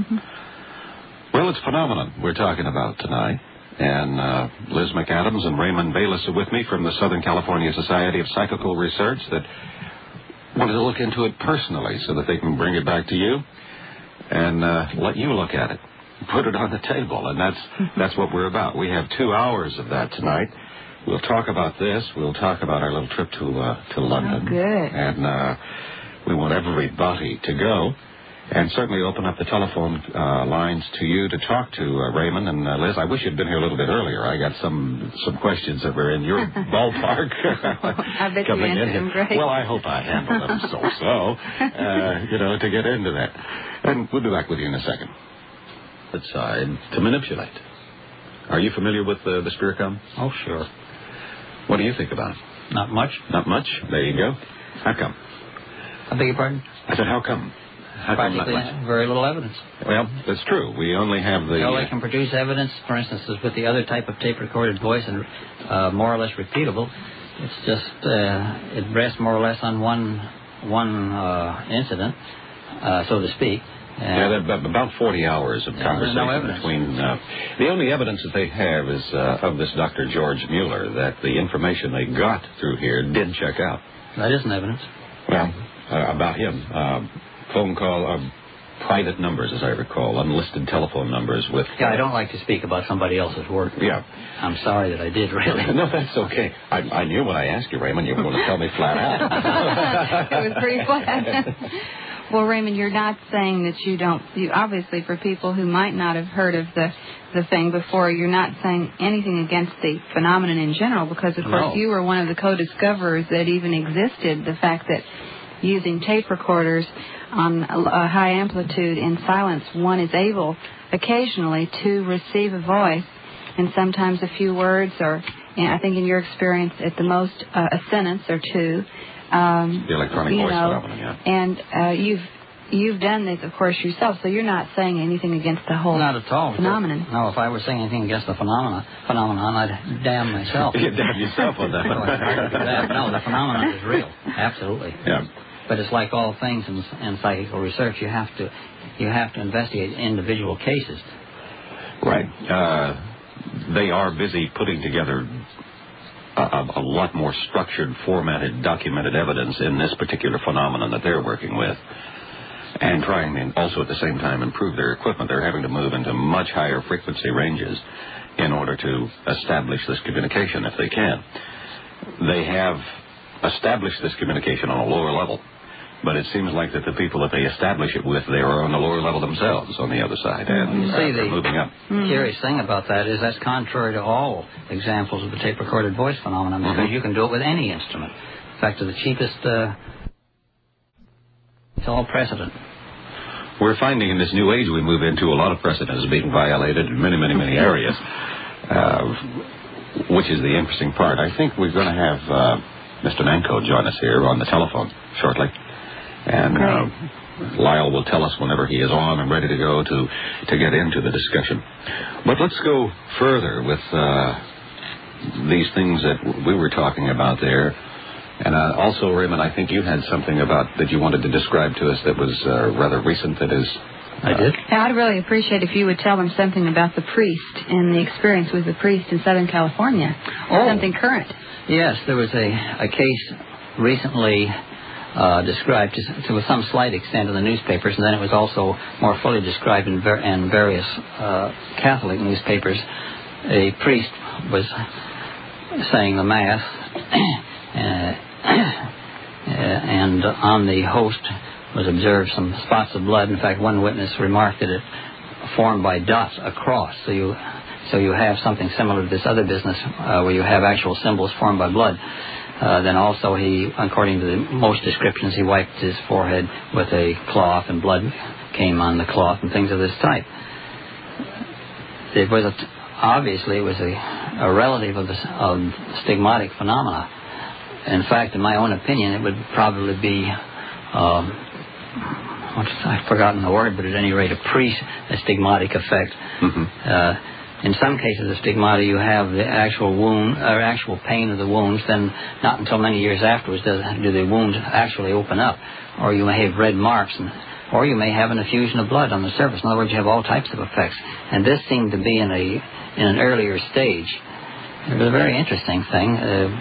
Well, it's phenomenon we're talking about tonight. And Liz McAdams and Raymond Bayless are with me from the Southern California Society of Psychical Research that wanted to look into it personally so that they can bring it back to you and let you look at it, put it on the table. And that's what we're about. We have 2 hours of that tonight. We'll talk about this. We'll talk about our little trip to London. Oh, good. And we want everybody to go. And certainly open up the telephone lines to you to talk to Raymond and Liz. I wish you'd been here a little bit earlier. I got some questions that were in your ballpark. I bet you answered them great. Well, I hope I handled them so-so, to get into that. And we'll be back with you in a second. That side to manipulate. Are you familiar with the Spiricom? Oh, sure. What do you think about it? Not much. Not much? There you go. How come? I beg your pardon? I said, how come? Practically very little evidence. Well, that's true. We only have the... they can produce evidence, for instance, with the other type of tape-recorded voice and more or less repeatable. It's just, it rests more or less on one incident, so to speak. About 40 hours of conversation no between... the only evidence that they have is of this Dr. George Mueller, that the information they got through here did check out. That isn't evidence. Well, about him... phone call, private numbers, as I recall, unlisted telephone numbers with... I don't like to speak about somebody else's work. Yeah. I'm sorry that I did, really. No, that's okay. I knew when I asked you, Raymond, you were going to tell me flat out. It was pretty flat. Well, Raymond, you're not saying that you obviously, for people who might not have heard of the thing before, you're not saying anything against the phenomenon in general, because, of course, you were one of the co-discoverers that even existed, the fact that using tape recorders on a high amplitude in silence, one is able occasionally to receive a voice and sometimes a few words, or I think in your experience at the most a sentence or two. The electronic voice phenomenon, yeah. And you've done this, of course, yourself, so you're not saying anything against the whole Not at all. phenomenon. No, if I were saying anything against the phenomenon, I'd damn myself. You'd damn yourself on that one. No, the phenomenon is real. Absolutely. Yeah. But it's like all things in psychical research. You have to investigate individual cases. Right. They are busy putting together a lot more structured, formatted, documented evidence in this particular phenomenon that they're working with, and trying to also at the same time improve their equipment. They're having to move into much higher frequency ranges in order to establish this communication if they can. They have established this communication on a lower level, but it seems like that the people that they establish it with, they are on the lower level themselves on the other side, and they're moving up. The curious thing about that is that's contrary to all examples of the tape-recorded voice phenomenon, because you can do it with any instrument. In fact, to the cheapest, it's all precedent. We're finding in this new age we move into a lot of precedent is being violated in many, many, many areas, which is the interesting part. I think we're going to have Mr. Nanko join us here on the telephone shortly. And Lyle will tell us whenever he is on and ready to go to get into the discussion. But let's go further with these things that we were talking about there. And also, Raymond, I think you had something about that you wanted to describe to us that was rather recent. That is, I did. Yeah, I'd really appreciate if you would tell them something about the priest and the experience with the priest in Southern California. Something current. Yes, there was a case recently described to some slight extent in the newspapers, and then it was also more fully described in various Catholic newspapers. A priest was saying the Mass, and on the host was observed some spots of blood. In fact, one witness remarked that it formed by dots across. So you have something similar to this other business where you have actual symbols formed by blood. Then also he, according to most descriptions, he wiped his forehead with a cloth and blood came on the cloth and things of this type. It was obviously it was a relative of stigmatic phenomena. In fact, in my own opinion, it would probably be, I've forgotten the word, but at any rate, a stigmatic effect. Mm-hmm. In some cases of stigmata, you have the actual wound or actual pain of the wounds. Then, not until many years afterwards do the wounds actually open up, or you may have red marks, or you may have an effusion of blood on the surface. In other words, you have all types of effects. And this seemed to be in an earlier stage. It was a very interesting thing.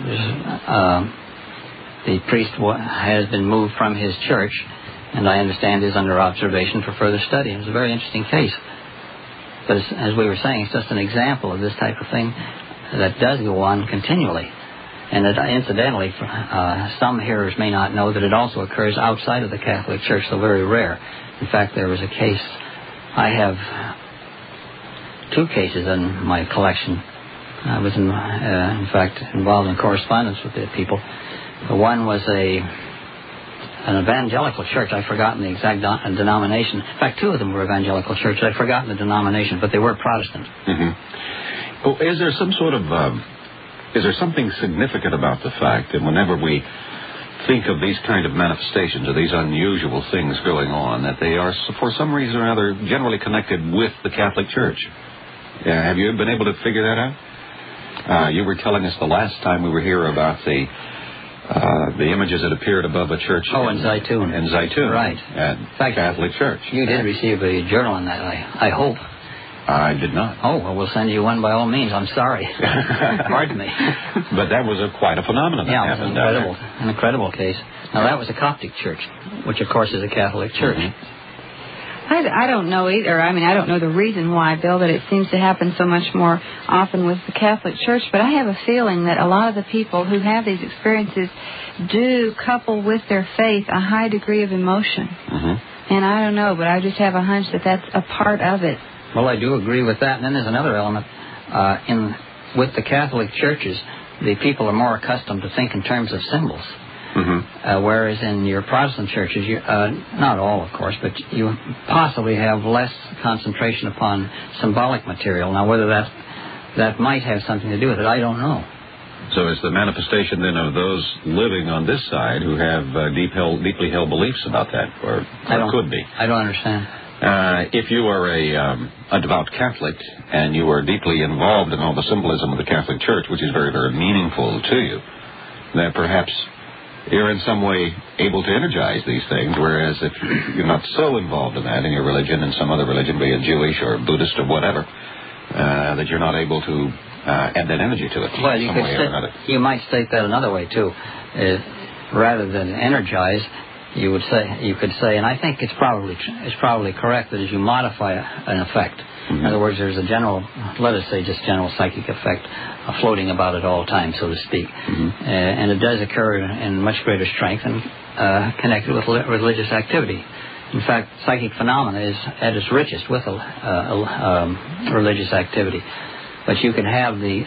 The priest has been moved from his church, and I understand is under observation for further study. It was a very interesting case. But as we were saying, it's just an example of this type of thing that does go on continually. And that, incidentally, some hearers may not know that it also occurs outside of the Catholic Church, so very rare. In fact, there was a case. I have 2 cases in my collection. I was, in fact, involved in correspondence with the people. One was an evangelical church. I've forgotten the exact denomination. In fact, 2 of them were evangelical churches. I've forgotten the denomination, but they were Protestant. Mm-hmm. Well, is there some sort of, is there something significant about the fact that whenever we think of these kind of manifestations or these unusual things going on, that they are, for some reason or other, generally connected with the Catholic Church? Have you been able to figure that out? You were telling us the last time we were here about the images that appeared above a church. In Zaytun. In Zaytun. Right. At the Catholic Church. You did receive a journal on that, I hope. I did not. Oh, well, we'll send you one by all means. I'm sorry. Pardon me. But that was quite a phenomenon that happened. An incredible case. Now, that was a Coptic church, which, of course, is a Catholic church. Mm-hmm. I don't know either. I mean, I don't know the reason why, Bill, that it seems to happen so much more often with the Catholic Church, but I have a feeling that a lot of the people who have these experiences do couple with their faith a high degree of emotion. Mm-hmm. And I don't know, but I just have a hunch that that's a part of it. Well, I do agree with that. And then there's another element. With the Catholic churches, the people are more accustomed to think in terms of symbols. Mm-hmm. Whereas in your Protestant churches, not all, of course, but you possibly have less concentration upon symbolic material. Now, whether that might have something to do with it, I don't know. So it's the manifestation then of those living on this side who have deeply held beliefs about that, or could be. I don't understand. If you are a devout Catholic and you are deeply involved in all the symbolism of the Catholic Church, which is very, very meaningful to you, then perhaps you're in some way able to energize these things, whereas if you're not so involved in that in your religion, in some other religion, be it Jewish or Buddhist or whatever, that you're not able to add that energy to it. Well, you might state that another way too. Rather than energize, you could say, and I think it's probably correct, that as you modify an effect, in other words, there's a general, let us say, just general psychic effect floating about at all times, so to speak, and it does occur in much greater strength and connected with religious activity. In fact, psychic phenomena is at its richest with religious activity. But you can have the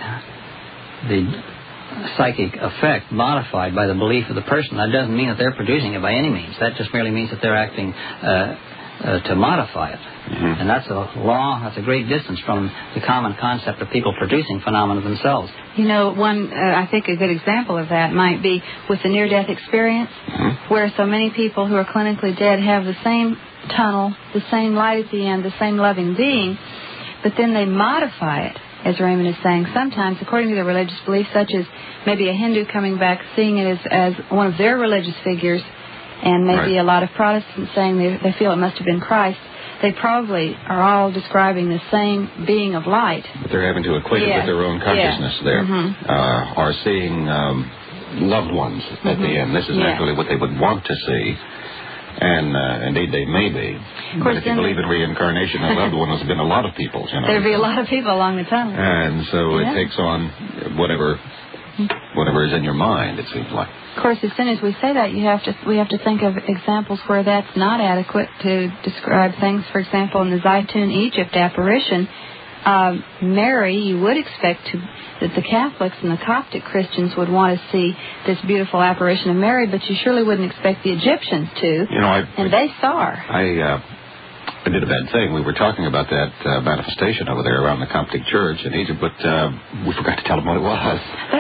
psychic effect modified by the belief of the person. That doesn't mean that they're producing it by any means. That just merely means that they're acting to modify it. And that's a great distance from the common concept of people producing phenomena themselves. You know, I think a good example of that might be with the near-death experience, where so many people who are clinically dead have the same tunnel, the same light at the end, the same loving being, but then they modify it, as Raymond is saying, sometimes according to their religious beliefs, such as maybe a Hindu coming back, seeing it as one of their religious figures, and maybe a lot of Protestants saying they feel it must have been Christ. They probably are all describing the same being of light. But they're having to equate it with their own consciousness there. Or seeing loved ones at the end. This is actually what they would want to see. And indeed, they may be. But if you believe in reincarnation, a loved one has been a lot of people. You know, there'd be a lot of people along the tunnel. And so it takes on whatever is in your mind, it seems like. Of course, as soon as we say that, we have to think of examples where that's not adequate to describe things. For example, in the Zaytun, Egypt apparition, Mary, you would expect that the Catholics and the Coptic Christians would want to see this beautiful apparition of Mary, but you surely wouldn't expect the Egyptians to. You know, and they saw her. I did a bad thing. We were talking about that manifestation over there around the Coptic Church in Egypt, but we forgot to tell them what it was.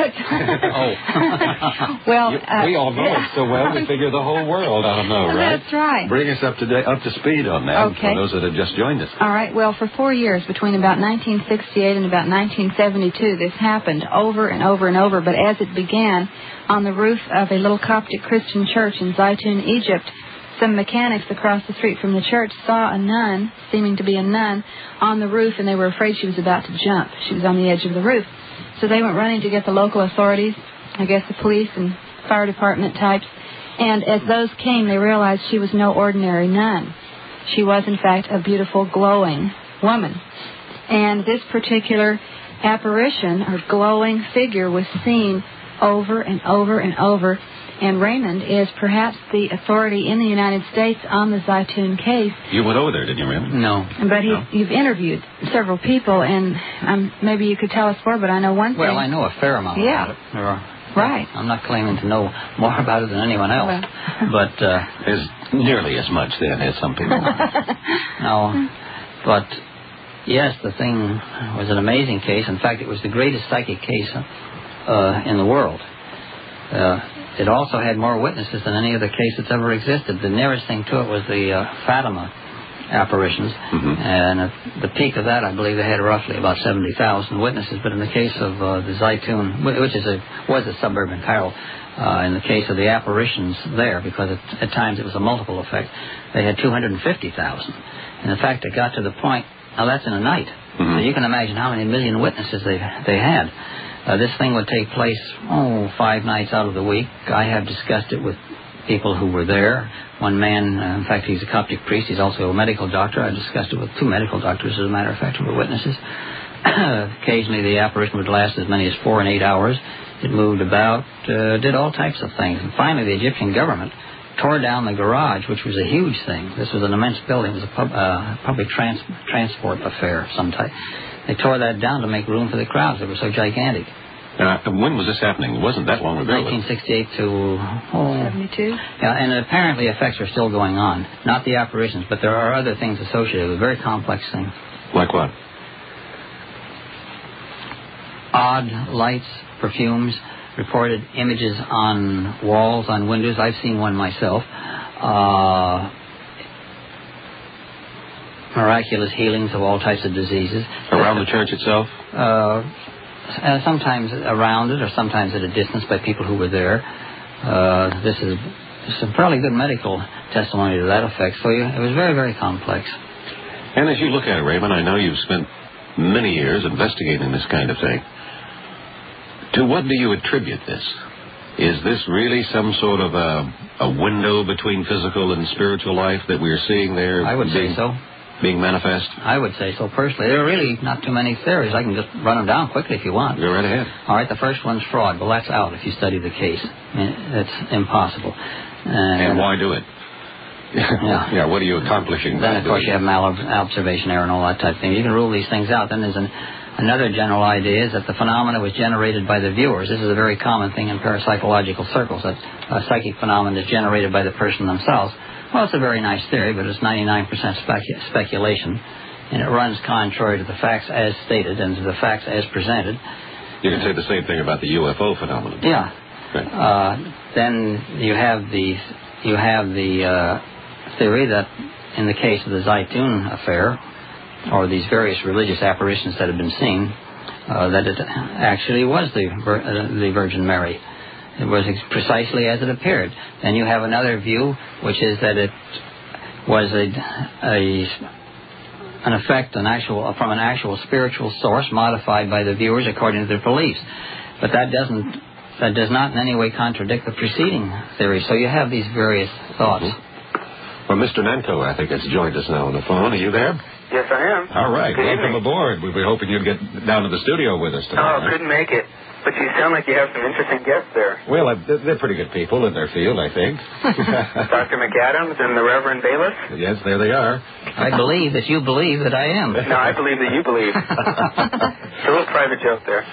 Well, we all know it so well, we figure the whole world ought to know, right? That's right. Bring us up to speed on that for those that have just joined us. All right. Well, for 4 years, between about 1968 and about 1972, this happened over and over and over. But as it began on the roof of a little Coptic Christian church in Zaytun, Egypt, some mechanics across the street from the church saw a nun, seeming to be a nun, on the roof, and they were afraid she was about to jump. She was on the edge of the roof. So they went running to get the local authorities, I guess the police and fire department types. And as those came, they realized she was no ordinary nun. She was, in fact, a beautiful, glowing woman. And this particular apparition, or glowing figure, was seen over and over and over. And Raymond is perhaps the authority in the United States on the Zaytun case. You went over there, didn't you, Raymond? No. But you've interviewed several people, and maybe you could tell us more, but I know one thing. Well, I know a fair amount about it. Right. I'm not claiming to know more about it than anyone else. But there's nearly as much then as some people. No. But, yes, the thing was an amazing case. In fact, it was the greatest psychic case in the world. It also had more witnesses than any other case that's ever existed. The nearest thing to it was the Fatima apparitions. And at the peak of that, I believe they had roughly about 70,000 witnesses. But in the case of the Zaytun, which was a suburb in Cairo, in the case of the apparitions there, because at times it was a multiple effect, they had 250,000. And in fact, it got to the point, now that's in a night. So you can imagine how many million witnesses they had. This thing would take place, 5 nights out of the week. I have discussed it with people who were there. One man, in fact, he's a Coptic priest. He's also a medical doctor. I discussed it with 2 medical doctors, as a matter of fact, who were witnesses. Occasionally, the apparition would last as many as 4 and 8 hours. It moved about, did all types of things. And finally, the Egyptian government tore down the garage, which was a huge thing. This was an immense building. It was a public transport affair of some type. They tore that down to make room for the crowds. They were so gigantic. When was this happening? It wasn't that long ago. 1968 to... 72? Yeah, and apparently effects are still going on. Not the apparitions, but there are other things associated with very complex things. Like what? odd lights, perfumes, reported images on walls, on windows. I've seen one myself. Miraculous healings of all types of diseases. Around the church itself? Sometimes around it, or sometimes at a distance by people who were there. This is some fairly good medical testimony to that effect. So it was very, very complex. And as you look at it, Raymond, I know you've spent many years investigating this kind of thing. To what do you attribute this? Is this really some sort of a window between physical and spiritual life that we're seeing there? I would say so. Being manifest? I would say so, personally. There are really not too many theories. I can just run them down quickly if you want. Go right ahead. All right, the first one's fraud. Well, that's out if you study the case. It's impossible. And why do it? Yeah, what are you accomplishing? Then, of course, you have malobservation error and all that type of thing. You can rule these things out. Then there's another general idea is that the phenomena was generated by the viewers. This is a very common thing in parapsychological circles, that a psychic phenomenon is generated by the person themselves. Well, it's a very nice theory, but it's 99% speculation, and it runs contrary to the facts as stated and to the facts as presented. You can say the same thing about the UFO phenomenon. Yeah. Right. Then you have the theory that in the case of the Zaytun affair, or these various religious apparitions that have been seen, that it actually was the Virgin Mary. It was precisely as it appeared. Then you have another view, which is that it was an effect, from an actual spiritual source, modified by the viewers according to their beliefs. But that does not in any way contradict the preceding theory. So you have these various thoughts. Mm-hmm. Well, Mr. Nanko, I think, has joined us now on the phone. Are you there? Yes, I am. All right. Good Welcome evening. aboard. We were hoping you'd get down to the studio with us tonight. Oh, couldn't make it. But you sound like you have some interesting guests there. Well, they're pretty good people in their field, I think. Dr. McAdams and the Reverend Bayless? Yes, there they are. I believe that you believe that I am. No, I believe that you believe. It's a little private joke there.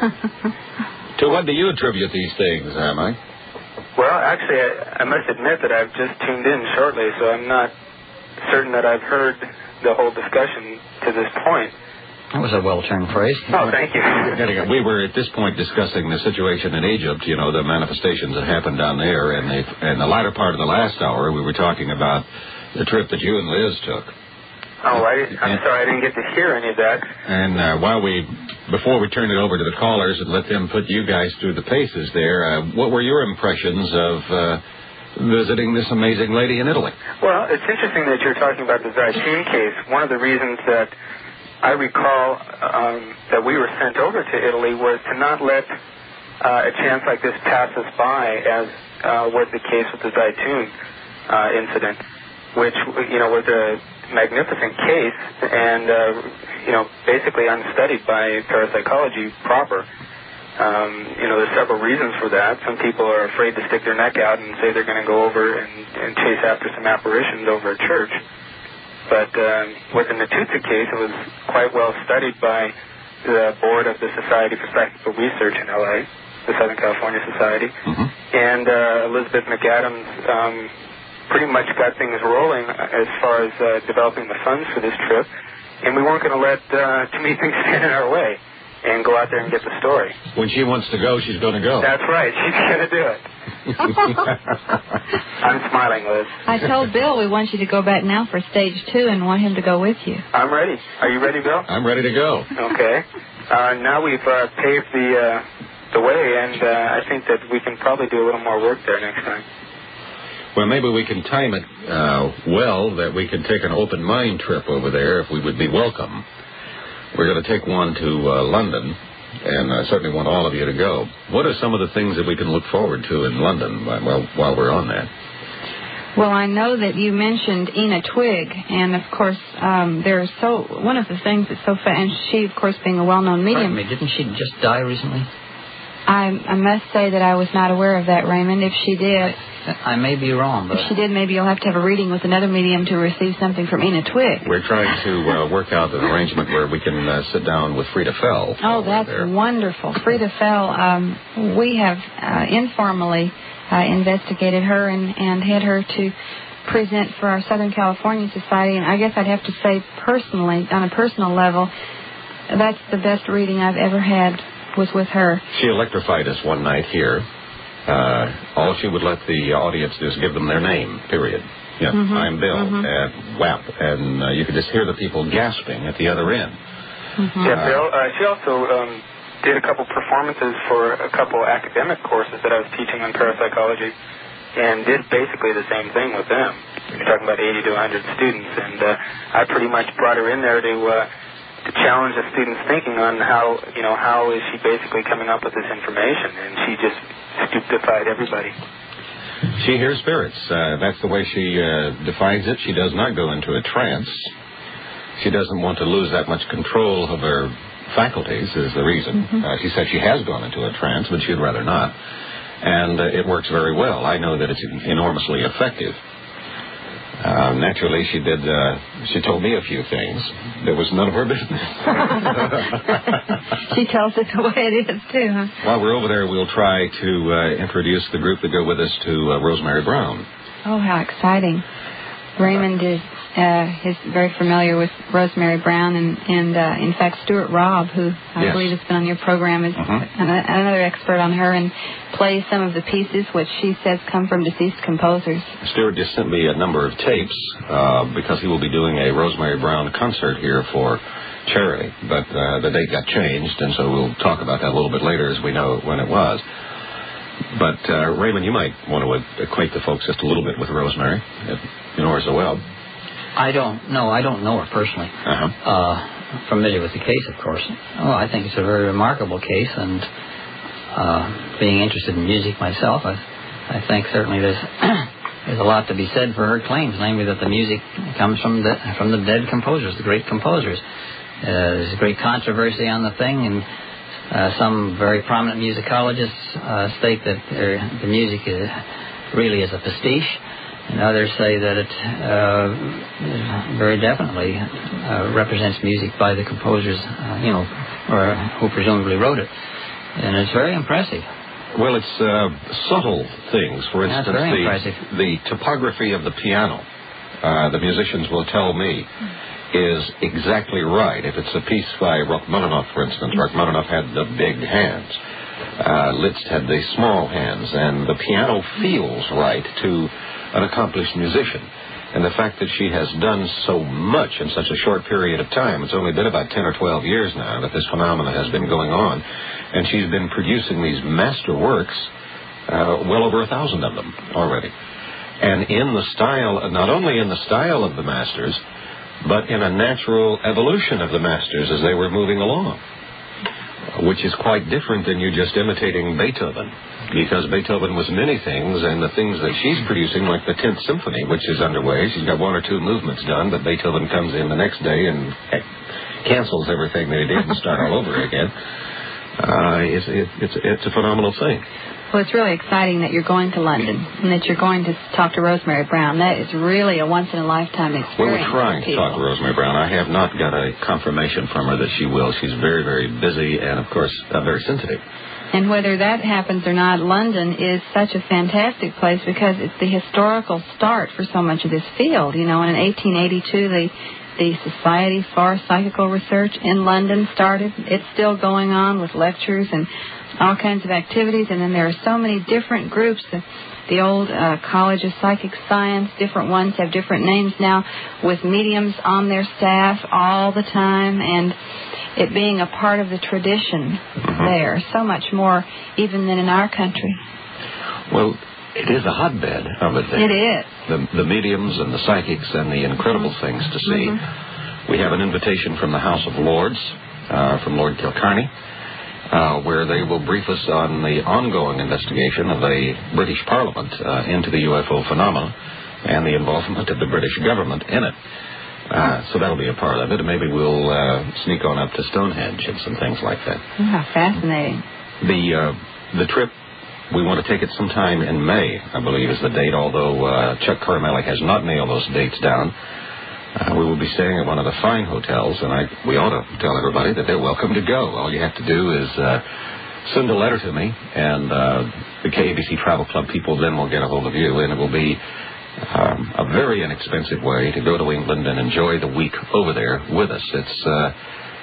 To what do you attribute these things, Mike? Well, actually, I must admit that I've just tuned in shortly, so I'm not certain that I've heard the whole discussion to this point. That was a well-turned phrase. Oh, thank you. We were at this point discussing the situation in Egypt, the manifestations that happened down there, and in the latter part of the last hour, we were talking about the trip that you and Liz took. Oh, I'm sorry, I didn't get to hear any of that. And before we turn it over to the callers and let them put you guys through the paces there, what were your impressions of visiting this amazing lady in Italy? Well, it's interesting that you're talking about the Zaytun case. One of the reasons that I recall that we were sent over to Italy was to not let a chance like this pass us by, as was the case with the Zaytun incident, which was a magnificent case and basically unstudied by parapsychology proper. There's several reasons for that. Some people are afraid to stick their neck out and say they're going to go over and chase after some apparitions over a church. But with the Natuzzi case, it was quite well studied by the board of the Society for Psychical Research in L.A., the Southern California Society. Mm-hmm. And Elizabeth McAdams pretty much got things rolling as far as developing the funds for this trip. And we weren't going to let too many things stand in our way and go out there and get the story. When she wants to go, she's going to go. That's right. She's going to do it. I'm smiling, Liz. I told Bill we want you to go back now for stage 2 and want him to go with you. I'm ready. Are you ready, Bill? I'm ready to go. Okay. Now we've paved the way, and I think that we can probably do a little more work there next time. Well, maybe we can time it well that we can take an open mind trip over there if we would be welcome. We're going to take one to London, and I certainly want all of you to go. What are some of the things that we can look forward to in London while we're on that? Well, I know that you mentioned Ina Twigg, and of course, one of the things that's so and she, of course, being a well-known medium. Pardon me, didn't she just die recently? I must say that I was not aware of that, Raymond. If she did... I may be wrong, but... If she did, maybe you'll have to have a reading with another medium to receive something from Ina Twigg. We're trying to work out an arrangement where we can sit down with Frida Fell. Oh, that's wonderful. Frida Fell, we have informally investigated her and had her to present for our Southern California Society. And I guess I'd have to say personally, on a personal level, that's the best reading I've ever had was with her. She electrified us one night here. All she would let the audience do is give them their name, period. Yeah, I'm Bill at WAP. And you could just hear the people gasping at the other end. Yeah, Bill. She also did a couple performances for a couple academic courses that I was teaching on parapsychology, and did basically the same thing with them. You're talking about 80 to 100 students, and I pretty much brought her in there to challenge the students' thinking on how is she basically coming up with this information, and she just stupefied everybody. She hears spirits. That's the way she defines it. She does not go into a trance. She doesn't want to lose that much control of her faculties is the reason. She said she has gone into a trance, but she'd rather not. And it works very well. I know that it's enormously effective. Naturally, she told me a few things. There was none of her business. She tells it the way it is, too, huh? While we're over there, we'll try to introduce the group that go with us to Rosemary Brown. Oh, how exciting. Raymond is very familiar with Rosemary Brown, and in fact, Stuart Robb, who I believe has been on your program, is another expert on her and plays some of the pieces which she says come from deceased composers. Stuart just sent me a number of tapes because he will be doing a Rosemary Brown concert here for charity, but the date got changed, and so we'll talk about that a little bit later as we know when it was. But, Raymond, you might want to acquaint the folks just a little bit with Rosemary. You know her so well. I don't know her personally. Familiar with the case, of course. Oh, I think it's a very remarkable case, and being interested in music myself, I think certainly there's a lot to be said for her claims, namely that the music comes from the dead composers, the great composers. There's a great controversy on the thing, and some very prominent musicologists state that the music really is a pastiche, and others say that it very definitely represents music by the composers, or who presumably wrote it, and it's very impressive. Well, it's subtle things. For instance, the topography of the piano, the musicians will tell me, is exactly right. If it's a piece by Rachmaninoff, for instance, Rachmaninoff had the big hands. Liszt had the small hands, and the piano feels right to an accomplished musician. And the fact that she has done so much in such a short period of time, it's only been about 10 or 12 years now that this phenomenon has been going on, and she's been producing these master works, well over 1,000 of them already. And in the style, not only in the style of the masters, but in a natural evolution of the masters as they were moving along, which is quite different than you just imitating Beethoven, because Beethoven was many things, and the things that she's producing, like the 10th Symphony, which is underway, she's got 1 or 2 movements done, but Beethoven comes in the next day and cancels everything that he did and start all over again. It's a phenomenal thing. Well, it's really exciting that you're going to London and that you're going to talk to Rosemary Brown. That is really a once-in-a-lifetime experience. Well, we're trying to talk to Rosemary Brown. I have not got a confirmation from her that she will. She's very, very busy and, of course, very sensitive. And whether that happens or not, London is such a fantastic place because it's the historical start for so much of this field. You know, and in 1882, the Society for Psychical Research in London started. It's still going on with lectures and all kinds of activities, and then there are so many different groups. The old College of Psychic Science, different ones have different names now, with mediums on their staff all the time, and it being a part of the tradition there, so much more even than in our country. Well, it is a hotbed of a thing. It is. The mediums and the psychics and the incredible things to see. We have an invitation from the House of Lords, from Lord Kilcarney, where they will brief us on the ongoing investigation of the British Parliament into the UFO phenomena and the involvement of the British government in it. So that'll be a part of it. And maybe we'll sneak on up to Stonehenge and some things like that. How fascinating. The trip, we want to take it sometime in May, I believe is the date, although Chuck Carmelli has not nailed those dates down. We will be staying at one of the fine hotels, and we ought to tell everybody that they're welcome to go. All you have to do is send a letter to me, and the KABC Travel Club people then will get a hold of you, and it will be a very inexpensive way to go to England and enjoy the week over there with us.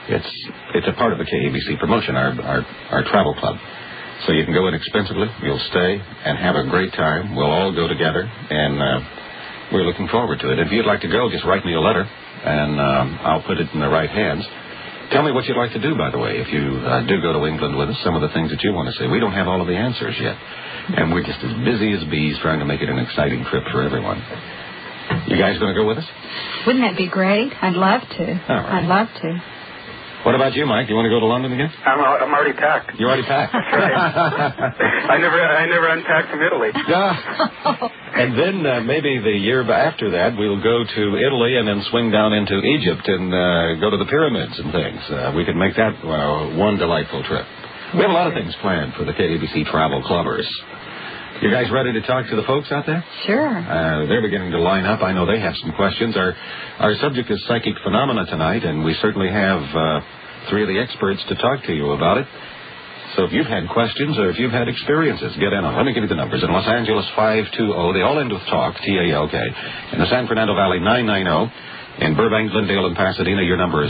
It's a part of the KABC promotion, our travel club. So you can go inexpensively, you'll stay, and have a great time. We'll all go together, and we're looking forward to it. If you'd like to go, just write me a letter, and I'll put it in the right hands. Tell me what you'd like to do, by the way, if you do go to England with us, some of the things that you want to see. We don't have all of the answers yet, and we're just as busy as bees trying to make it an exciting trip for everyone. You guys going to go with us? Wouldn't that be great? I'd love to. All right. I'd love to. What about you, Mike? You want to go to London again? I'm already packed. You're already packed? That's right. I never unpacked from Italy. And then maybe the year after that, we'll go to Italy and then swing down into Egypt and go to the pyramids and things. We could make that one delightful trip. We have a lot of things planned for the KABC Travel Clubbers. You guys ready to talk to the folks out there? Sure. They're beginning to line up. I know they have some questions. Our subject is psychic phenomena tonight, and we certainly have three of the experts to talk to you about it. So if you've had questions or if you've had experiences, get in on. Let me give you the numbers. In Los Angeles, 520. They all end with TALK, T-A-L-K. In the San Fernando Valley, 990. In Burbank, Glendale, and Pasadena, your number is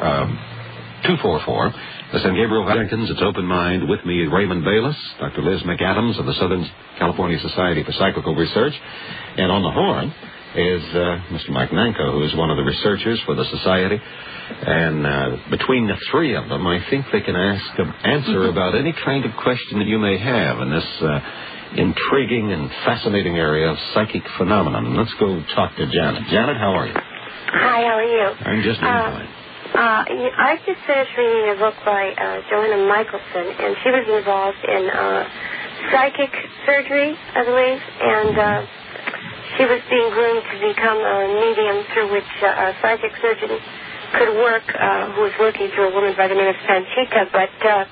244. The San Gabriel Jenkins, it's Open Mind. With me, Raymond Bayless, Dr. Liz McAdams of the Southern California Society for Psychical Research. And on the horn is Mr. Mike Nanko, who is one of the researchers for the Society. And between the three of them, I think they can answer about any kind of question that you may have in this intriguing and fascinating area of psychic phenomenon. Let's go talk to Janet. Janet, how are you? Hi, how are you? I'm just doing fine. I just finished reading a book by Joanna Michelson, and she was involved in psychic surgery, I believe, and she was being groomed to become a medium through which a psychic surgeon could work, who was working through a woman by the name of Sanchita, but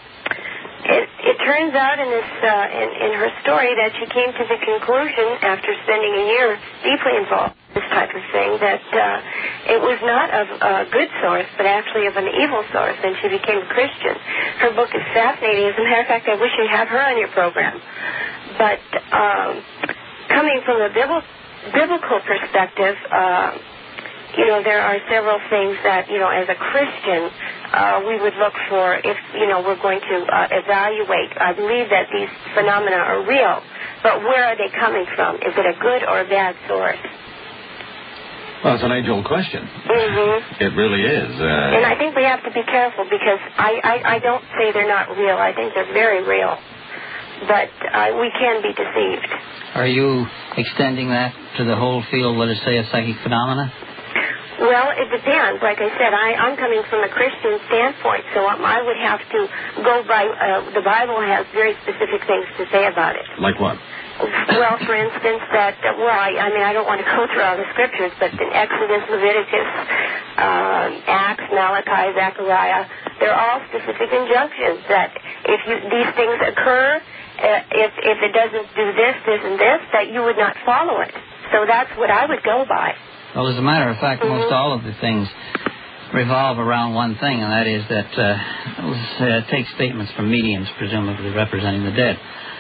it turns out in this in her story that she came to the conclusion, after spending a year deeply involved in this type of thing, that it was not of a good source, but actually of an evil source, and she became a Christian. Her book is fascinating. As a matter of fact, I wish you'd have her on your program. But coming from a biblical perspective, there are several things that, as a Christian, we would look for if, we're going to evaluate. I believe that these phenomena are real, but where are they coming from? Is it a good or a bad source? Well, it's an age-old question. Mm-hmm. It really is. And I think we have to be careful, because I don't say they're not real. I think they're very real. But we can be deceived. Are you extending that to the whole field, let us say, of psychic phenomena? Well, it depends. Like I said, I'm coming from a Christian standpoint, so I would have to go by, the Bible has very specific things to say about it. Like what? Well, for instance, that, I don't want to go through all the scriptures, but in Exodus, Leviticus, Acts, Malachi, Zechariah, they're all specific injunctions that if these things occur, if it doesn't do this, this, and this, that you would not follow it. So that's what I would go by. Well, as a matter of fact, most all of the things revolve around one thing, and that is that take statements from mediums, presumably representing the dead.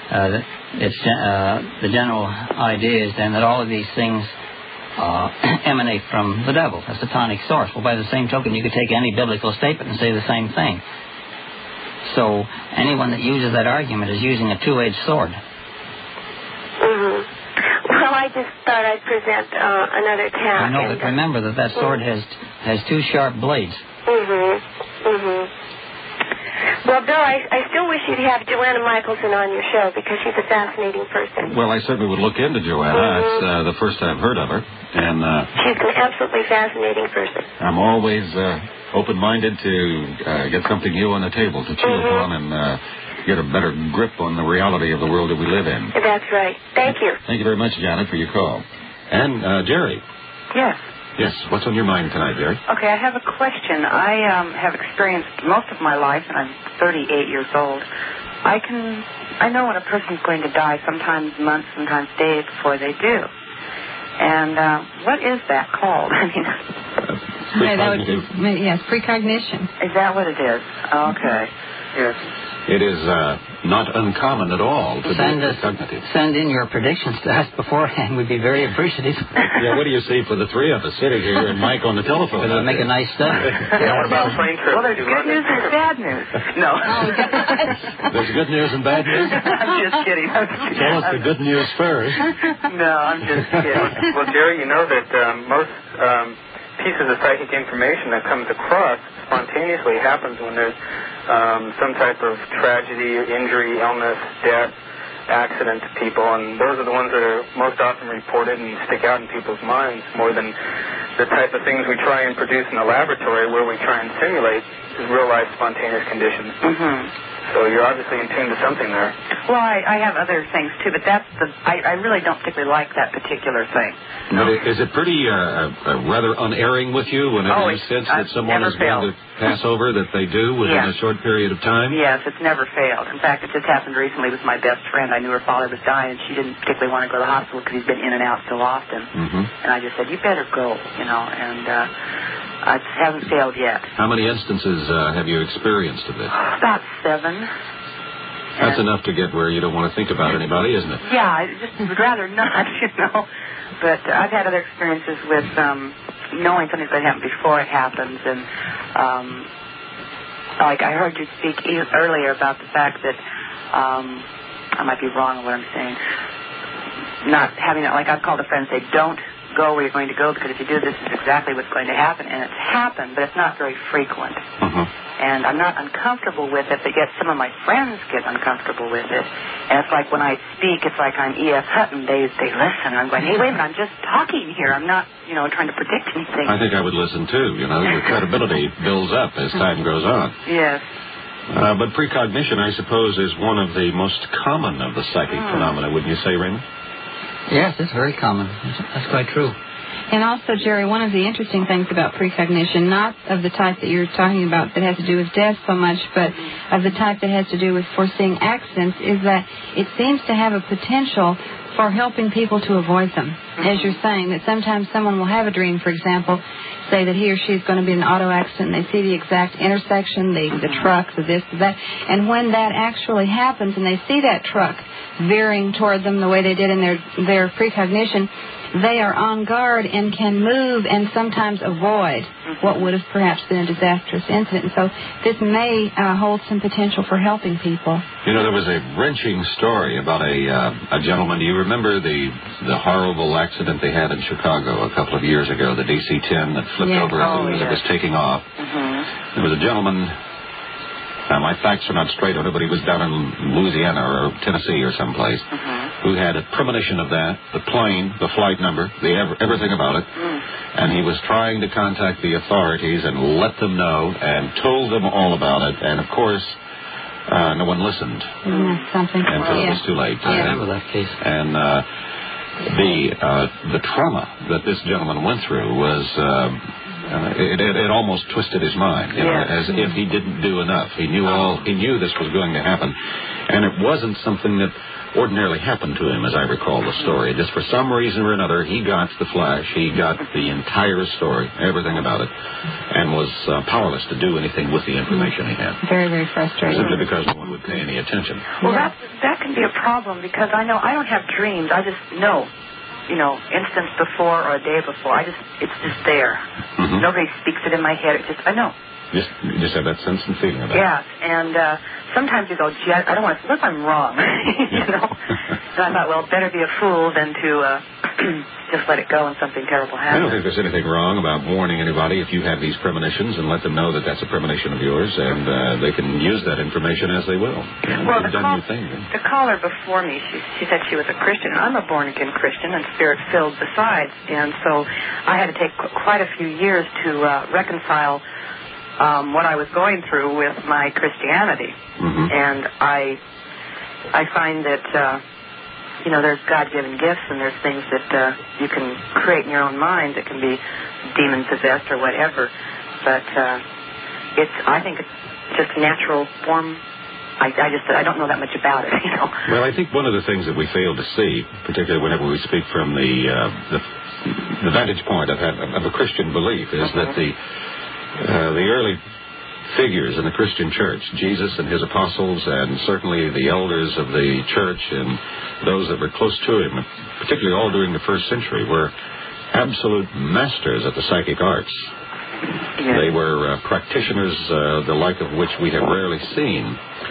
The general idea is then that all of these things emanate from the devil, a satanic source. Well, by the same token, you could take any biblical statement and say the same thing. So anyone that uses that argument is using a two-edged sword. Mm-hmm. Well, I just thought I'd present another tack. I know, but remember that sword has two sharp blades. Mm-hmm. Mm-hmm. Well, Bill, I still wish you'd have Joanna Michelson on your show, because she's a fascinating person. Well, I certainly would look into Joanna. Mm-hmm. It's the first I've heard of her. And she's an absolutely fascinating person. I'm always open-minded to get something new on the table to chew upon and get a better grip on the reality of the world that we live in. That's right. Thank you. Thank you very much, Janet, for your call. And Jerry. Yes. Yes, what's on your mind tonight, Jerry? Okay, I have a question. I have experienced most of my life, and I'm 38 years old. I know when a person's going to die, sometimes months, sometimes days before they do. And what is that called? Yes, precognition. Is that what it is? Okay. Yes. It is not uncommon at all to be cognitive. Send in your predictions to us beforehand. We'd be very appreciative. Yeah, what do you see for the three of us sitting here and Mike on the telephone? It'll make a nice study. What about plane trips? Well, there's good news and bad news. No. There's good news and bad news? I'm just kidding. Tell us the good news first. No, I'm just kidding. Well, Jerry, you know that most pieces of psychic information that comes across spontaneously happens when there's some type of tragedy, injury, illness, death, accident to people, and those are the ones that are most often reported and stick out in people's minds more than the type of things we try and produce in the laboratory where we try and simulate real-life spontaneous conditions. Mm-hmm. So you're obviously in tune to something there. Well, I have other things, too, but I really don't particularly like that particular thing. But is it pretty rather unerring with you whenever you sense that someone is going to pass over, that they do within a short period of time? Yes, it's never failed. In fact, it just happened recently with my best friend. I knew her father was dying, and she didn't particularly want to go to the hospital because he's been in and out so often. Mm-hmm. And I just said, you better go, and it hasn't failed yet. How many instances have you experienced of this? About 7. That's enough to get where you don't want to think about anybody, isn't it? Yeah, I just would rather not, But I've had other experiences with knowing something's going to happen before it happens. And, like I heard you speak earlier about the fact that I might be wrong in what I'm saying. Not having it, like I've called a friend and say, don't go where you're going to go, because if you do, this is exactly what's going to happen. And it's happened, but it's not very frequent. Mm-hmm. And I'm not uncomfortable with it, but yet some of my friends get uncomfortable with it. And it's like when I speak, it's like I'm E.F. Hutton. They listen. I'm going, hey, wait a minute, I'm just talking here. I'm not, trying to predict anything. I think I would listen, too. Your credibility builds up as time goes on. Yes. But precognition, I suppose, is one of the most common of the psychic phenomena, wouldn't you say, Raymond? Yes, it's very common. That's quite true. And also, Jerry, one of the interesting things about precognition, not of the type that you're talking about that has to do with death so much, but of the type that has to do with foreseeing accidents, is that it seems to have a potential for helping people to avoid them. As you're saying, that sometimes someone will have a dream, for example, say that he or she is going to be in an auto accident, and they see the exact intersection, the truck, the this, the that, and when that actually happens and they see that truck veering toward them the way they did in their precognition, they are on guard and can move and sometimes avoid what would have perhaps been a disastrous incident. And so this may hold some potential for helping people. There was a wrenching story about a gentleman. Do you remember the horrible accident they had in Chicago a couple of years ago, the DC-10 that flipped over as it was taking off? Mm-hmm. There was a gentleman. My facts are not straight on it, but he was down in Louisiana or Tennessee or someplace, who had a premonition of that, the plane, the flight number, everything about it, and he was trying to contact the authorities and let them know and told them all about it, and of course, no one listened. Something. Until it was too late. I remember that case. And the trauma that this gentleman went through was... It almost twisted his mind, as if he didn't do enough. He knew this was going to happen, and it wasn't something that ordinarily happened to him, as I recall the story. Just for some reason or another, he got the flash. He got the entire story, everything about it, and was powerless to do anything with the information he had. Very, very frustrating. Simply because no one would pay any attention. Well, that can be a problem, because I know I don't have dreams. I just know. Instance before or a day before. It's just there. Mm-hmm. Nobody speaks it in my head. I know. You just have that sense and feeling about it. Yeah, and sometimes you go, gee, I don't want to, what if I'm wrong? So I thought, well, better be a fool than to just let it go and something terrible happens. I don't think there's anything wrong about warning anybody if you have these premonitions and let them know that that's a premonition of yours, and they can use that information as they will. Well, the caller before me, she said she was a Christian, and I'm a born-again Christian and spirit-filled besides, and so I had to take quite a few years to reconcile what I was going through with my Christianity. Mm-hmm. And I find that, there's God-given gifts, and there's things that you can create in your own mind that can be demon-possessed or whatever. But I think it's just natural form. I don't know that much about it, Well, I think one of the things that we fail to see, particularly whenever we speak from the vantage point of a Christian belief, is that the early figures in the Christian church, Jesus and his apostles, and certainly the elders of the church and those that were close to him, particularly all during the first century, were absolute masters at the psychic arts. Yes. They were practitioners the like of which we have rarely seen.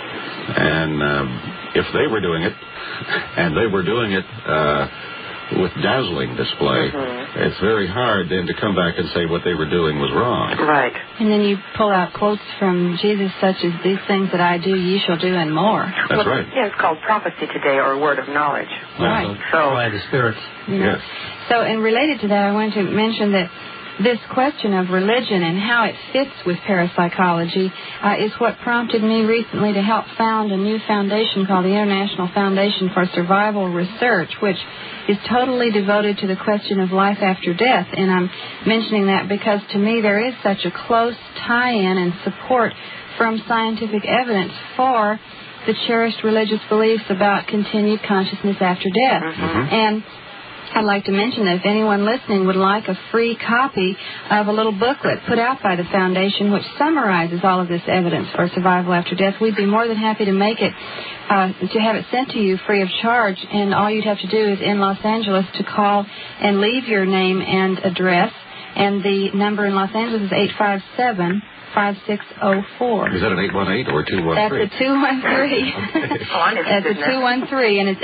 And if they were doing it, and they were doing it with dazzling display, it's very hard then to come back and say what they were doing was wrong. Right. And then you pull out quotes from Jesus such as, "These things that I do, ye shall do, and more." That's right. Yeah, it's called prophecy today, or word of knowledge. Right. So by the Spirit. Yes. So, and related to that, I wanted to mention that this question of religion and how it fits with parapsychology is what prompted me recently to help found a new foundation called the International Foundation for Survival Research, which is totally devoted to the question of life after death. And I'm mentioning that because to me there is such a close tie-in and support from scientific evidence for the cherished religious beliefs about continued consciousness after death. And I'd like to mention that if anyone listening would like a free copy of a little booklet put out by the Foundation which summarizes all of this evidence for survival after death, we'd be more than happy to make it, to have it sent to you free of charge. And all you'd have to do is in Los Angeles to call and leave your name and address. And the number in Los Angeles is 857-5604. Is that an 818 or 213? That's a 213. That's a 213, and it's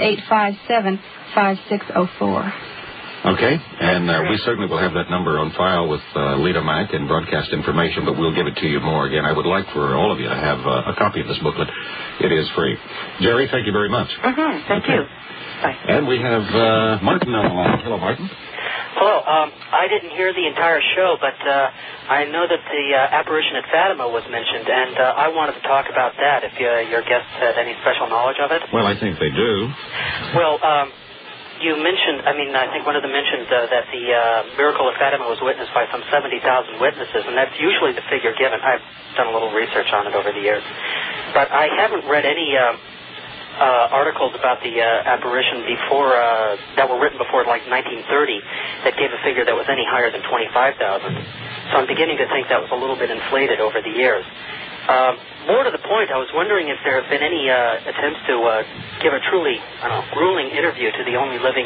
857-5604. Okay, and we certainly will have that number on file with Lita Mack and broadcast information, but we'll give it to you more. Again, I would like for all of you to have a copy of this booklet. It is free. Jerry, thank you very much. Thank you. Bye. And we have Martin on the line. Hello, Martin. Hello. I didn't hear the entire show, but I know that the apparition at Fatima was mentioned, and I wanted to talk about that, if your guests had any special knowledge of it. Well, I think they do. Well, you mentioned, I think one of them mentioned that the miracle of Fatima was witnessed by some 70,000 witnesses, and that's usually the figure given. I've done a little research on it over the years. But I haven't read any articles about the apparition before that were written before like 1930 that gave a figure that was any higher than 25,000. So I'm beginning to think that was a little bit inflated over the years. More to the point, I was wondering if there have been any attempts to give a truly grueling interview to the only living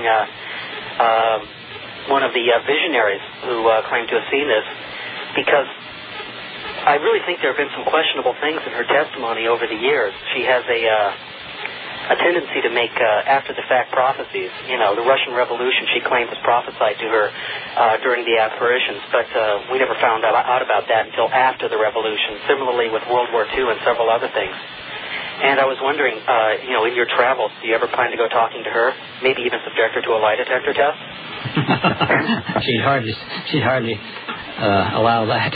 one of the visionaries who claimed to have seen this, because I really think there have been some questionable things in her testimony over the years. She has a tendency to make after-the-fact prophecies. The Russian Revolution she claimed was prophesied to her during the apparitions, but we never found out about that until after the Revolution, similarly with World War II and several other things. And I was wondering, in your travels, do you ever plan to go talking to her, maybe even subject her to a lie detector test? She'd hardly allow that.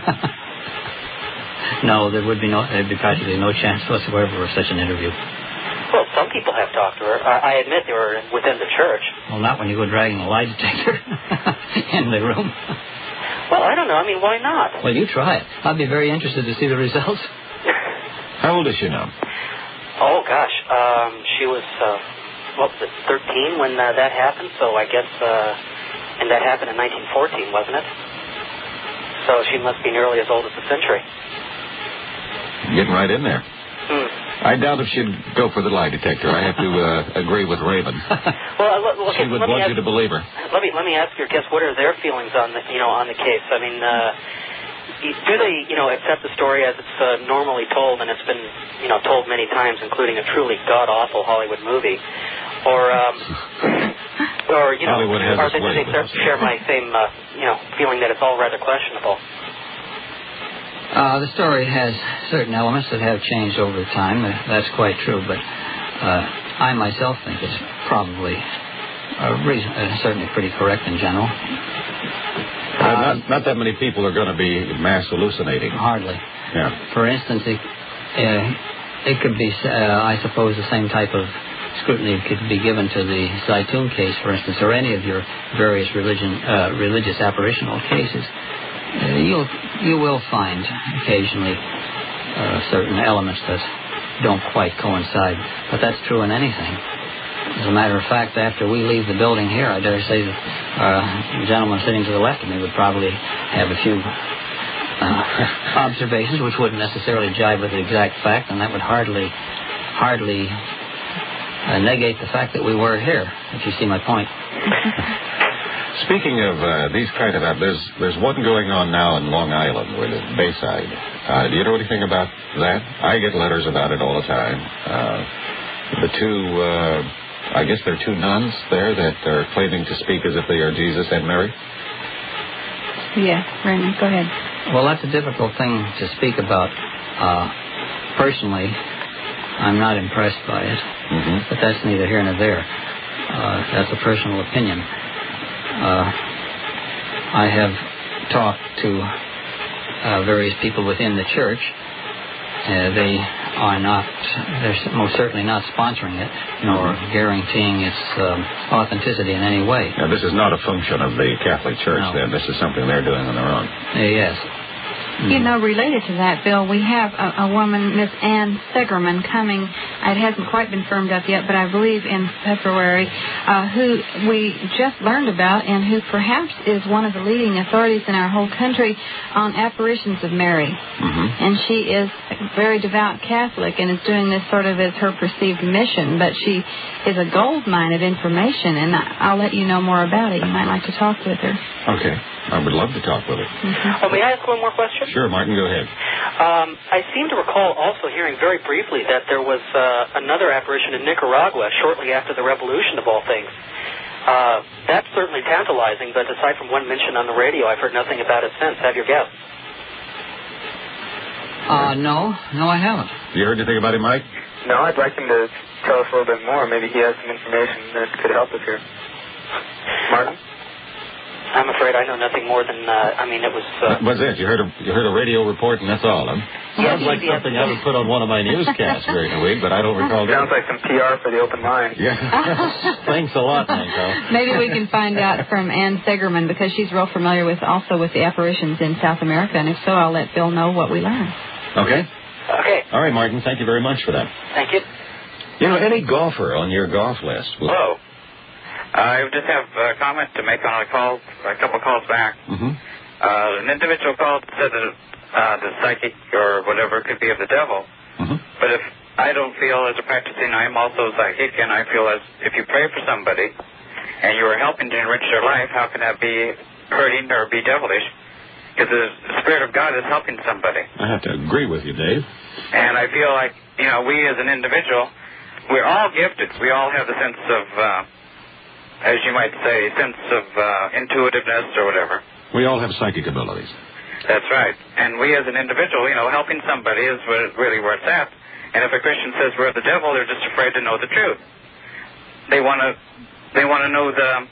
No, there'd be practically no chance whatsoever of such an interview. Well, some people have talked to her. I admit they were within the church. Well, not when you go dragging a lie detector in the room. Well, I don't know. Why not? Well, you try it. I'd be very interested to see the results. How old is she now? Oh, gosh. She was, 13 when that happened. So I guess, and that happened in 1914, wasn't it? So she must be nearly as old as the century. Getting right in there. I doubt if she'd go for the lie detector. I have to agree with Raven. Well, she would want you to believe her. Let me ask your guests, what are their feelings on the case? Do they accept the story as it's normally told, and it's been told many times, including a truly god awful Hollywood movie, or Hollywood has its way. Do they share my same feeling that it's all rather questionable? The story has certain elements that have changed over time. That's quite true, but I myself think it's probably certainly pretty correct in general. Not that many people are going to be mass hallucinating. Hardly. Yeah. For instance, it could be, I suppose, the same type of scrutiny could be given to the Zaytun case, for instance, or any of your various religious apparitional cases. You will find occasionally certain elements that don't quite coincide, but that's true in anything. As a matter of fact, after we leave the building here, I dare say that the gentleman sitting to the left of me would probably have a few observations which wouldn't necessarily jive with the exact fact, and that would hardly negate the fact that we were here, if you see my point. Speaking of these kind of there's one going on now in Long Island, where it's Bayside. Do you know anything about that? I get letters about it all the time. The two, I guess there are two nuns there that are claiming to speak as if they are Jesus and Mary. Yeah, Raymond, go ahead. Well, that's a difficult thing to speak about. Personally, I'm not impressed by it, but that's neither here nor there. That's a personal opinion. I have talked to various people within the church. They are not, they're most certainly not sponsoring it, nor guaranteeing its authenticity in any way. Now, this is not a function of the Catholic Church, then. This is something they're doing on their own. Yes. You know, related to that, Bill, we have a woman, Miss Ann Segerman, coming. It hasn't quite been firmed up yet, but I believe in February, who we just learned about and who perhaps is one of the leading authorities in our whole country on apparitions of Mary. And she is a very devout Catholic and is doing this sort of as her perceived mission, but she is a gold mine of information, and I'll let you know more about it. You might like to talk with her. Okay. I would love to talk with her. Oh, may I ask one more question? Sure, Martin, go ahead. I seem to recall also hearing very briefly that there was another apparition in Nicaragua shortly after the revolution, of all things. That's certainly tantalizing, but aside from one mention on the radio, I've heard nothing about it since. Have your guess? No, I haven't. You heard anything about it, Mike? No, I'd like him to tell us a little bit more. Maybe he has some information that could help us here. Martin? I'm afraid I know nothing more than, it was... What's it? You heard a radio report and that's all, huh? Sounds like something I would put on one of my newscasts during the week, but I don't recall that. Sounds like some PR for the open line. Yeah. Thanks a lot, Nanko. Maybe we can find out from Ann Segerman, because she's real familiar with the apparitions in South America, and if so, I'll let Bill know what we learned. Okay. Okay. All right, Martin, thank you very much for that. Thank you. You know, any golfer on your golf list? Hello. I just have a comment to make on a couple calls back. An individual called and said that the psychic or whatever could be of the devil. But if I don't feel as a practicing, I'm also psychic, and I feel as if you pray for somebody and you are helping to enrich their life, how can that be hurting or be devilish? Because the Spirit of God is helping somebody. I have to agree with you, Dave. And I feel like, we as an individual, we're all gifted. We all have the sense of... as you might say, sense of intuitiveness or whatever. We all have psychic abilities. That's right. And we as an individual, helping somebody is really where it's at. And if a Christian says we're the devil, they're just afraid to know the truth. They want to know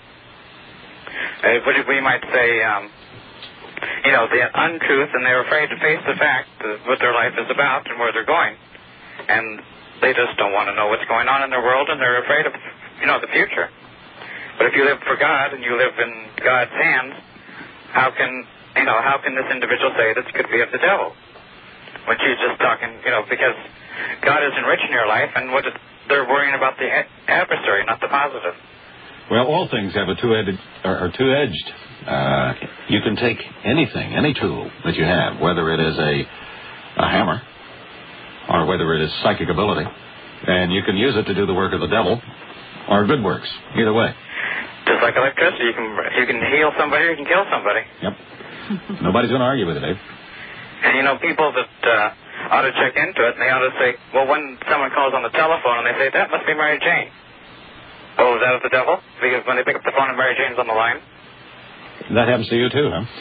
what we might say, the untruth, and they're afraid to face the fact of what their life is about and where they're going. And they just don't want to know what's going on in their world, and they're afraid of, the future. But if you live for God and you live in God's hands, how can this individual say this could be of the devil? When she's just talking, because God is enriching your life, and they're worrying about the adversary, not the positive. Well, all things have a two-edged. You can take anything, any tool that you have, whether it is a hammer or whether it is psychic ability, and you can use it to do the work of the devil or good works, either way. Just like electricity, you can heal somebody or you can kill somebody. Yep. Nobody's going to argue with it, Dave. And, people that ought to check into it, and they ought to say, well, when someone calls on the telephone and they say, that must be Mary Jane. Oh, is that of the devil? Because when they pick up the phone and Mary Jane's on the line. That happens to you, too, huh?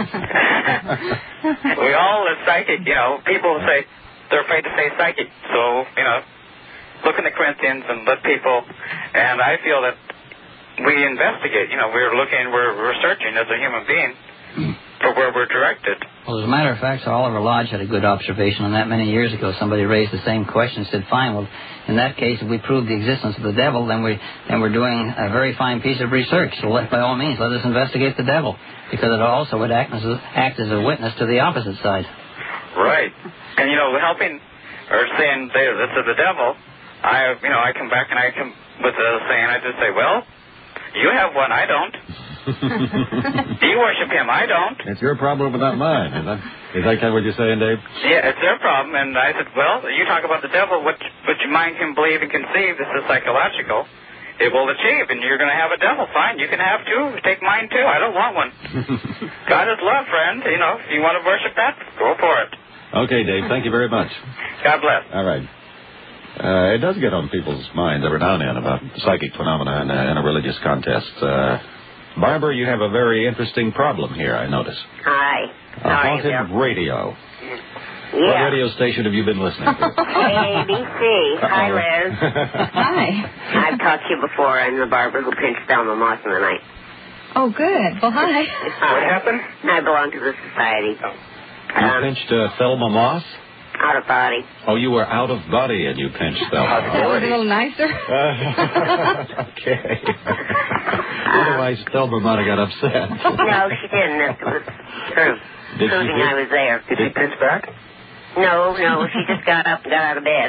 We all are psychic, People say they're afraid to say psychic. So, look in the Corinthians and let people, and I feel that we investigate, we're researching as a human being for where we're directed. Well, as a matter of fact, Oliver Lodge had a good observation on that many years ago. Somebody raised the same question and said, fine, well, in that case, if we prove the existence of the devil, then we're doing a very fine piece of research. So by all means, let us investigate the devil, because it also would act as a witness to the opposite side. Right. And, helping or saying this is the devil, I come back and I come with a saying, I just say, well, you have one, I don't. You worship him. I don't. It's your problem, not mine. Is that kind of what you're saying, Dave? Yeah, it's their problem. And I said, well, you talk about the devil. What your mind can believe and conceive, this is psychological. It will achieve, and you're going to have a devil. Fine, you can have two. Take mine, too. I don't want one. God is love, friend. You know, if you want to worship that, go for it. Okay, Dave, thank you very much. God bless. All right. It does get on people's minds every now and then about psychic phenomena in a religious contest. Barbara, you have a very interesting problem here, I notice. Hi. Haunted radio. Yeah. What radio station have you been listening to? ABC. Hi, Liz. Hi. I've talked to you before. I'm the barber who pinched Thelma Moss in the night. Oh, good. Well, hi. What happened? I belong to the society. You pinched Thelma Moss? Out of body. Oh, you were out of body and you pinched Thelma. That was a little nicer. Okay. Otherwise, Thelma might have got upset. No, she didn't. It was sort of proving I was there. Did she pinch back? No, she just got up and got out of bed.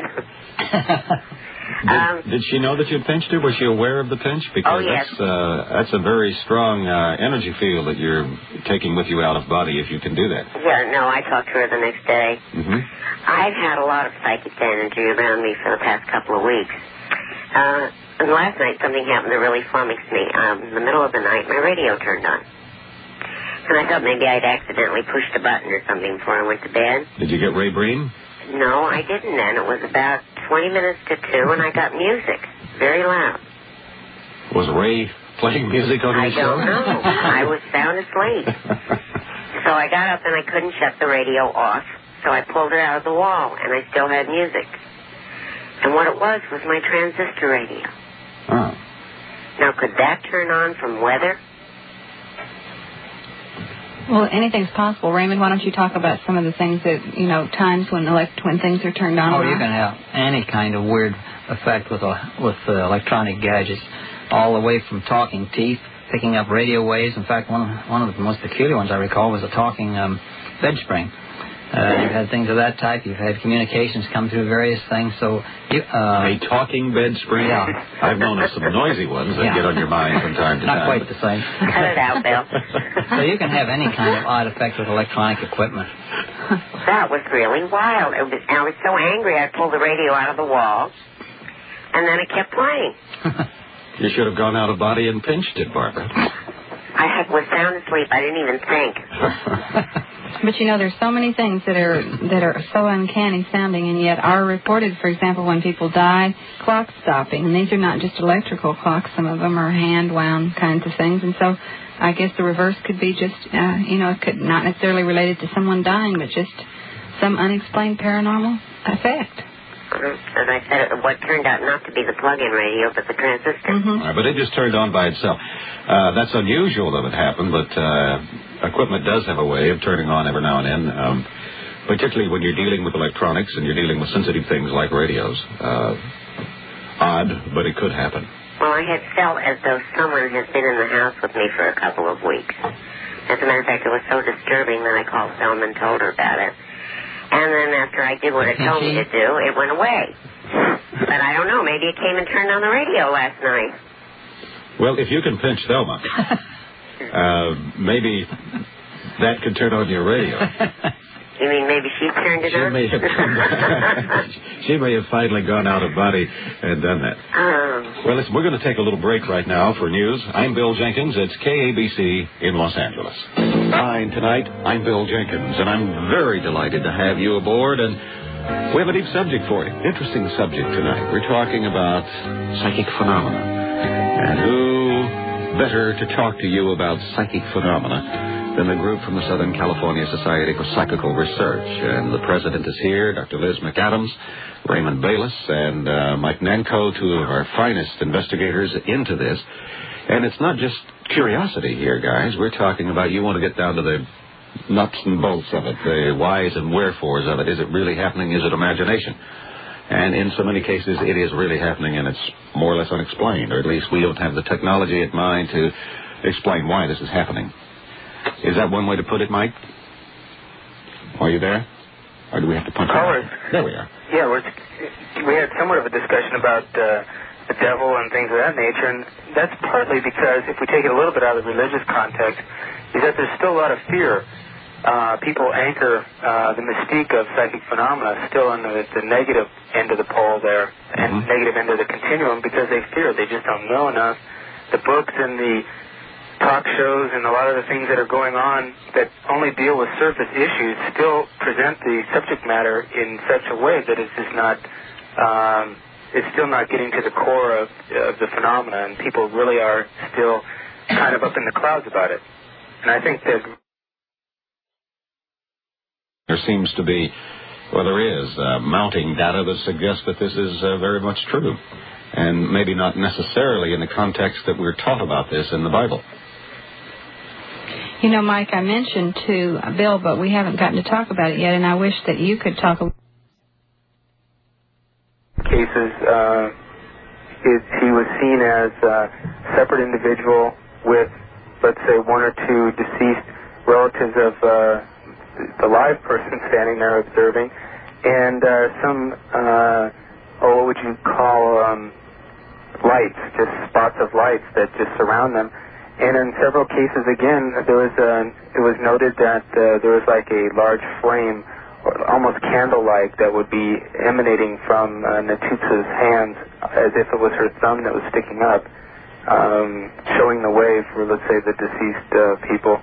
Did she know that you pinched her? Was she aware of the pinch? Because yes. That's a very strong energy field that you're taking with you out of body if you can do that. Yeah, no, I talked to her the next day. Mm-hmm. I've had a lot of psychic energy around me for the past couple of weeks. And last night something happened that really flummoxed me. In the middle of the night, my radio turned on. And I thought maybe I'd accidentally pushed a button or something before I went to bed. Did you get Ray Breen? No, I didn't then. It was about 20 minutes to 2, and I got music. Very loud. Was Ray playing music on your show? I don't know. I was sound asleep. So I got up and I couldn't shut the radio off. So I pulled it out of the wall, and I still had music. And what it was my transistor radio. Oh. Now, could that turn on from weather? Well, anything's possible. Raymond, why don't you talk about some of the things that, times when things are turned on? Oh, you can have any kind of weird effect with electronic gadgets, all the way from talking teeth, picking up radio waves. In fact, one of the most peculiar ones I recall was a talking bed spring. You've had things of that type. You've had communications come through various things. So a talking bed spring? Yeah. I've known of some noisy ones that get on your mind from time to time. Not quite the same. Cut it out, Bill. So you can have any kind of odd effect with electronic equipment. That was really wild. I was so angry I pulled the radio out of the wall, and then it kept playing. You should have gone out of body and pinched it, Barbara. I was sound asleep. I didn't even think. But there's so many things that are so uncanny sounding, and yet are reported. For example, when people die, clock stopping, and these are not just electrical clocks. Some of them are hand-wound kinds of things, and so I guess the reverse could be just, it could not necessarily related to someone dying, but just some unexplained paranormal effect. As I said, what turned out not to be the plug-in radio, but the transistor. Mm-hmm. But it just turned on by itself. That's unusual that it happened, but equipment does have a way of turning on every now and then, particularly when you're dealing with electronics and you're dealing with sensitive things like radios. Odd, but it could happen. Well, I had felt as though someone had been in the house with me for a couple of weeks. As a matter of fact, it was so disturbing that I called Thelma and told her about it. And then after I did what it told me to do, it went away. But I don't know. Maybe it came and turned on the radio last night. Well, if you can pinch Thelma, maybe that could turn on your radio. You mean maybe she turned it on? May have come back. She may have finally gone out of body and done that. Well, listen, we're going to take a little break right now for news. I'm Bill Jenkins. It's KABC in Los Angeles. Fine, tonight, I'm Bill Jenkins, and I'm very delighted to have you aboard, and we have a deep subject for you. Interesting subject tonight. We're talking about psychic phenomena. And who better to talk to you about psychic phenomena than the group from the Southern California Society for Psychical Research. And the president is here, Dr. Liz McAdams, Raymond Bayless, and Mike Nanko, two of our finest investigators into this. And it's not just curiosity here, guys. We're talking about, you want to get down to the nuts and bolts of it, the whys and wherefores of it. Is it really happening? Is it imagination? And in so many cases, it is really happening, and it's more or less unexplained, or at least we don't have the technology at mind to explain why this is happening. Is that one way to put it, Mike? Are you there? Or do we have to punch Callers. There we are. Yeah, we had somewhat of a discussion about the devil and things of that nature. And that's partly because, if we take it a little bit out of the religious context, is that there's still a lot of fear. People anchor the mystique of psychic phenomena still on the negative end of the pole there, and negative end of the continuum, because they fear. They just don't know enough. The books and the talk shows and a lot of the things that are going on that only deal with surface issues still present the subject matter in such a way that it's just not... it's still not getting to the core of the phenomena, and people really are still kind of up in the clouds about it. And I think that there seems to be, well, there is mounting data that suggests that this is very much true, and maybe not necessarily in the context that we're taught about this in the Bible. You know, Mike, I mentioned to Bill, but we haven't gotten to talk about it yet, and I wish that you could talk about cases. He was seen as a separate individual with, let's say, one or two deceased relatives of the live person standing there observing, and some, what would you call, lights, just spots of lights that just surround them. And in several cases, again, it was noted that there was like a large flame, almost candle-like, that would be emanating from Natuzza's hands, as if it was her thumb that was sticking up, showing the way for, let's say, the deceased people.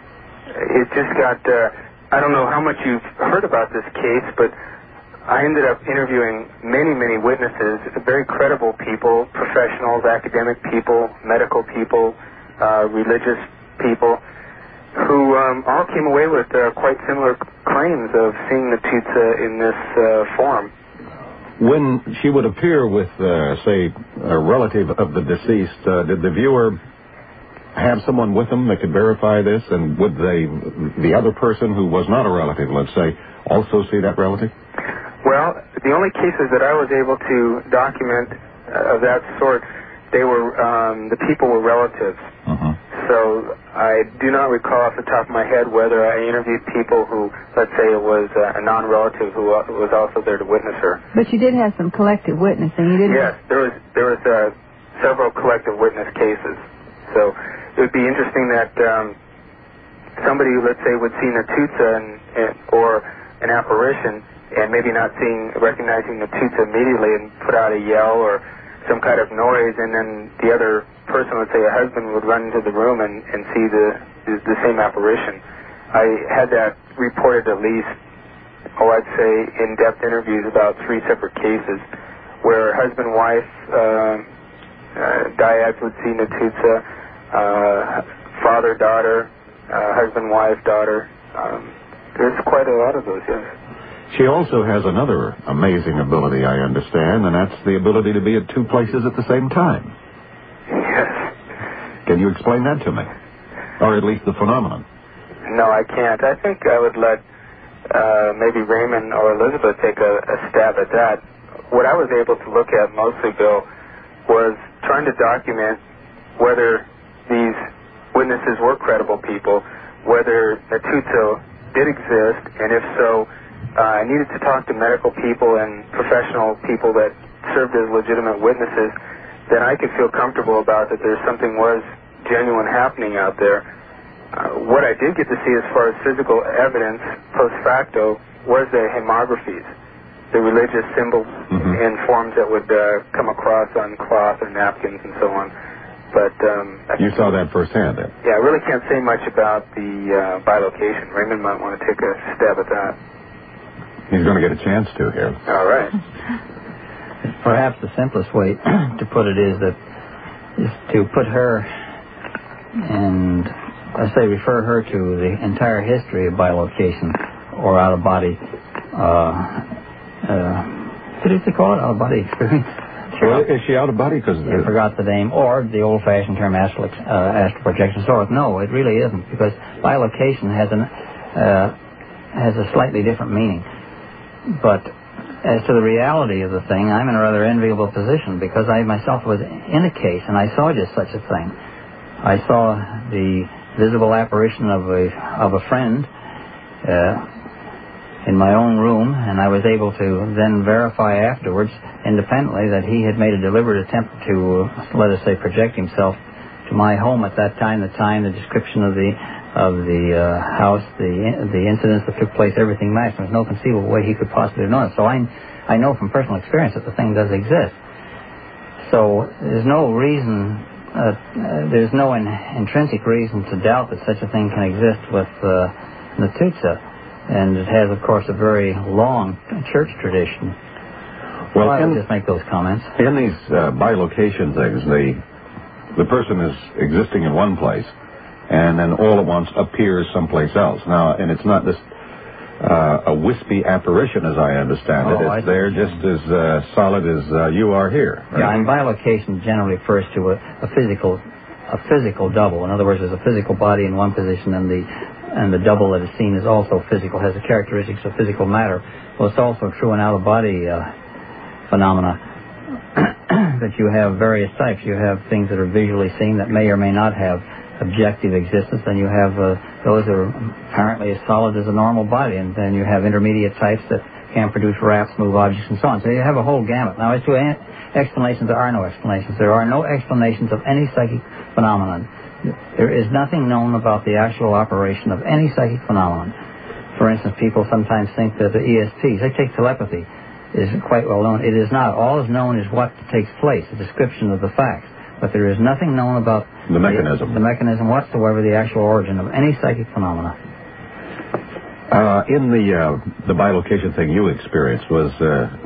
It just got, I don't know how much you've heard about this case, but I ended up interviewing many, many witnesses, very credible people, professionals, academic people, medical people, religious people, who all came away with quite similar claims of seeing Natuzza in this form. When she would appear with, say, a relative of the deceased, did the viewer have someone with them that could verify this? And would the other person who was not a relative, let's say, also see that relative? Well, the only cases that I was able to document of that sort, they were, the people were relatives. So I do not recall off the top of my head whether I interviewed people who, let's say, it was a non-relative who was also there to witness her. But you did have some collective witnessing. You didn't? Yes, there was several collective witness cases. So it would be interesting that somebody, let's say, would see Natuzza or an apparition, and maybe not recognizing Natuzza immediately, and put out a yell or some kind of noise, and then the other person, let's say a husband, would run into the room and see the same apparition. I had that reported at least, I'd say, in-depth interviews about 3 separate cases where husband-wife dyads would see Natuzza, father-daughter, husband-wife, daughter. There's quite a lot of those, yes. She also has another amazing ability, I understand, and that's the ability to be at 2 places at the same time. Yes. Can you explain that to me? Or at least the phenomenon? No, I can't. I think I would let maybe Raymond or Elizabeth take a stab at that. What I was able to look at mostly, Bill, was trying to document whether these witnesses were credible people, whether Natuzza did exist, and if so, I needed to talk to medical people and professional people that served as legitimate witnesses, then I could feel comfortable about that something was genuine happening out there. What I did get to see as far as physical evidence post facto was the hymnographies, the religious symbols in forms that would come across on cloth or napkins and so on. But you saw that firsthand, then? Yeah, I really can't say much about the bilocation. Raymond might want to take a stab at that. He's going to get a chance to here. All right. Perhaps the simplest way to put it is to put her and, let's say, refer her to the entire history of bilocation or out-of-body, what did they call it? Out-of-body experience? Well, is she out-of-body? Because I forgot the name. Or the old-fashioned term astral projection. So no, it really isn't, because bilocation has a slightly different meaning. But as to the reality of the thing, I'm in a rather enviable position, because I myself was in a case and I saw just such a thing. I saw the visible apparition of a friend in my own room, and I was able to then verify afterwards independently that he had made a deliberate attempt to, let us say, project himself to my home at that time, the description of the house, the incidents that took place, everything matched. There's no conceivable way he could possibly have known it. So I know from personal experience that the thing does exist. So there's no reason, there's no intrinsic reason to doubt that such a thing can exist with Natuzza. And it has, of course, a very long church tradition. Well, I would just make those comments. In these bilocation things, the person is existing in one place, and then all at once appears someplace else. Now, and it's not this a wispy apparition, as I understand it. It's there just as solid as you are here. Right? Yeah, and bilocation generally refers to a physical double. In other words, there's a physical body in one position, and the double that is seen is also physical, has the characteristics of physical matter. Well, it's also true in out-of-body phenomena that you have various types. You have things that are visually seen that may or may not have objective existence, and you have those that are apparently as solid as a normal body, and then you have intermediate types that can produce wraps, move objects, and so on. So you have a whole gamut. Now, as to explanations, there are no explanations. There are no explanations of any psychic phenomenon. There is nothing known about the actual operation of any psychic phenomenon. For instance, people sometimes think that the ESPs, they take telepathy, is quite well known. It is not. All is known is what takes place, a description of the facts. But there is nothing known about the mechanism. The mechanism whatsoever, the actual origin of any psychic phenomena. In the bilocation thing you experienced, was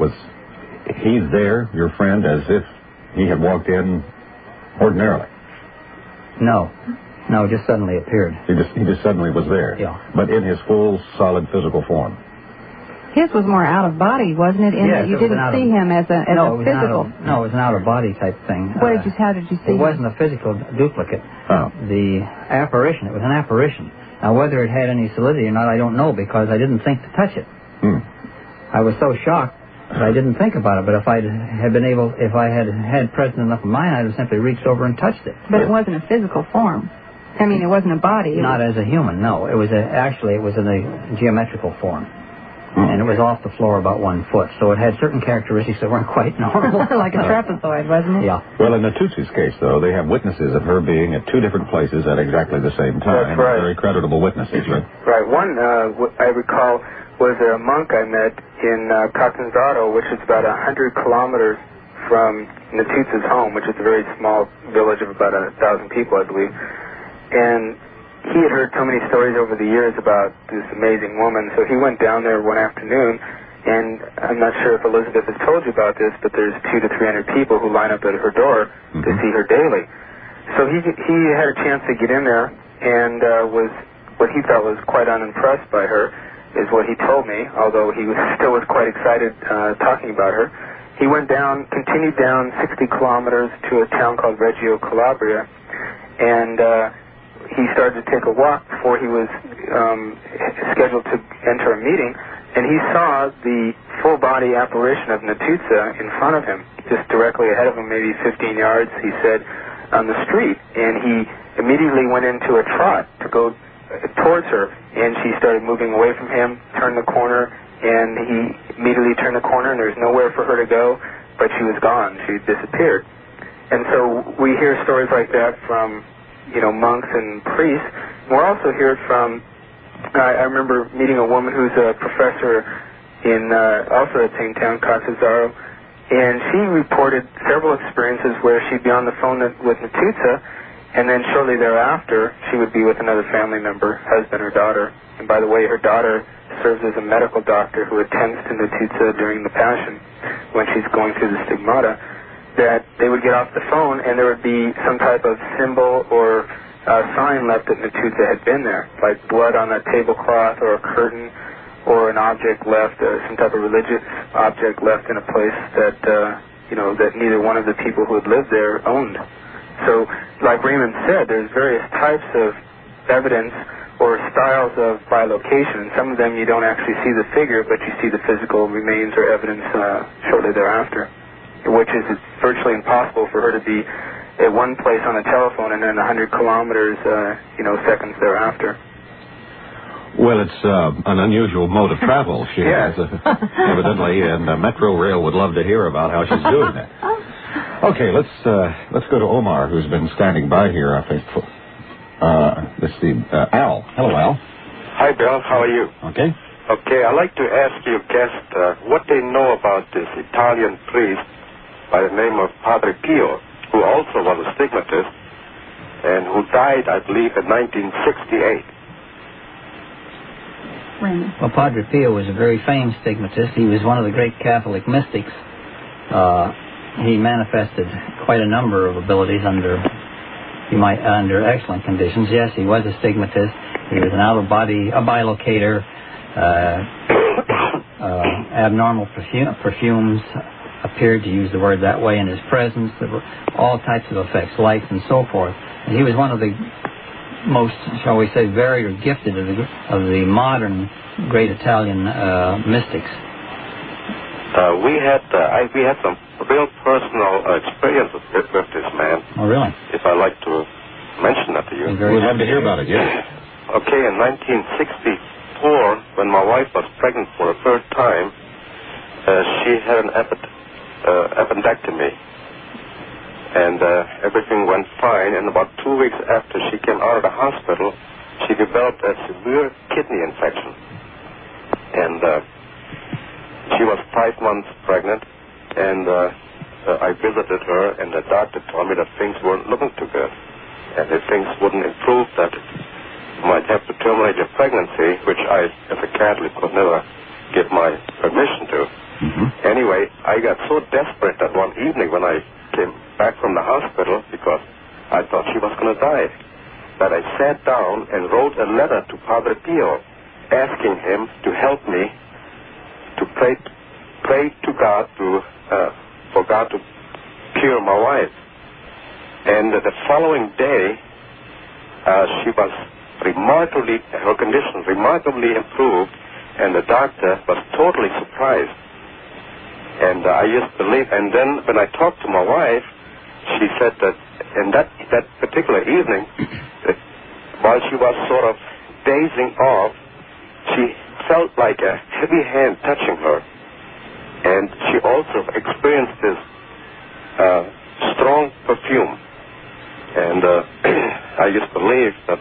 he there, your friend, as if he had walked in ordinarily? No, just suddenly appeared. He just suddenly was there. Yeah. But in his full, solid physical form. His was more out of body, wasn't it? That you didn't see him as a physical. No, it was an out of body type thing. How did you see it? It him? wasn't a physical duplicate. Oh. The apparition, it was an apparition. Now, whether it had any solidity or not, I don't know, because I didn't think to touch it. I was so shocked that I didn't think about it. But if I had had present enough of mind, I'd have simply reached over and touched it. But it wasn't a physical form. I mean, it wasn't a body. Not as a human, no. It was in a geometrical form. And it was off the floor about 1 foot. So it had certain characteristics that weren't quite normal. Like a trapezoid, wasn't it? Yeah. Well, in Natuzzi's case, though, they have witnesses of her being at 2 different places at exactly the same time. That's right. Very creditable witnesses, right? Right. One, I recall, was a monk I met in Catanzaro, which is about 100 kilometers from Natuzzi's home, which is a very small village of about 1,000 people, I believe. And he had heard so many stories over the years about this amazing woman, so he went down there one afternoon, and I'm not sure if Elizabeth has told you about this, but there's 200 to 300 people who line up at her door to see her daily. So he had a chance to get in there, and was what he thought was quite unimpressed by her, is what he told me, although he still was quite excited talking about her. He went down, continued down 60 kilometers to a town called Reggio Calabria, and he started to take a walk before he was scheduled to enter a meeting, and he saw the full-body apparition of Natuzza in front of him, just directly ahead of him, maybe 15 yards, he said, on the street. And he immediately went into a trot to go towards her, and she started moving away from him, turned the corner, and he immediately turned the corner, and there was nowhere for her to go, but she was gone. She disappeared. And so we hear stories like that from monks and priests. We're also heard from, I remember meeting a woman who's a professor in also at the same town, Catanzaro, and she reported several experiences where she'd be on the phone with Natuzza, and then shortly thereafter, she would be with another family member, husband or daughter. And by the way, her daughter serves as a medical doctor who attends to Natuzza during the Passion when she's going through the stigmata. That they would get off the phone and there would be some type of symbol or sign left that Natuzza had been there, like blood on a tablecloth or a curtain or an object left, some type of religious object left in a place that, that neither one of the people who had lived there owned. So, like Raymond said, there's various types of evidence or styles of bilocation. Some of them you don't actually see the figure, but you see the physical remains or evidence shortly thereafter, which is virtually impossible for her to be at one place on the telephone and then 100 kilometers, seconds thereafter. Well, it's an unusual mode of travel she has, evidently, and Metro Rail would love to hear about how she's doing that. Okay, let's go to Omar, who's been standing by here, I think. Let's see, Al. Hello, Al. Hi, Bill. How are you? Okay. Okay, I'd like to ask your guest what they know about this Italian priest by the name of Padre Pio, who also was a stigmatist, and who died, I believe, in 1968. Well, Padre Pio was a very famed stigmatist. He was one of the great Catholic mystics. He manifested quite a number of abilities under excellent conditions. Yes, he was a stigmatist. He was a bilocator. Abnormal perfumes appeared, to use the word that way, in his presence. There were all types of effects, lights and so forth. And he was one of the most, shall we say, varied or gifted of the modern great Italian mystics. We had some real personal experiences with this man. Oh, really? If I'd like to mention that to you. We'd love to hear about it, yes. Okay, in 1964, when my wife was pregnant for the third time, she had an appendectomy. And everything went fine. And about 2 weeks after she came out of the hospital, she developed a severe kidney infection. And she was 5 months pregnant. And I visited her, and the doctor told me that things weren't looking too good. And if things wouldn't improve, that you might have to terminate your pregnancy, which I, as a Catholic, could never give my permission to. Mm-hmm. Anyway, I got so desperate that one evening when I came back from the hospital, because I thought she was going to die, that I sat down and wrote a letter to Padre Pio asking him to help me to pray to God for God to cure my wife. And the following day, her condition remarkably improved, and the doctor was totally surprised. And I used to believe, and then when I talked to my wife, she said that in that particular evening, while she was sort of dazing off, she felt like a heavy hand touching her. And she also experienced this strong perfume. And I used to believe that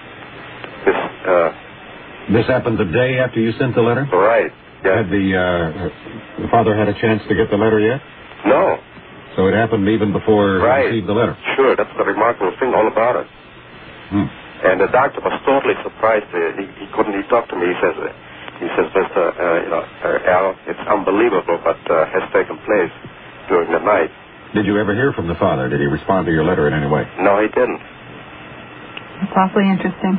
this happened the day after you sent the letter? Right. Yeah. Had the father had a chance to get the letter yet? No. So it happened even before he received the letter? Sure, that's the remarkable thing all about it. And the doctor was totally surprised. He talked to me. He says, Mr. Al, it's unbelievable what has taken place during the night. Did you ever hear from the father? Did he respond to your letter in any way? No, he didn't. It's awfully interesting.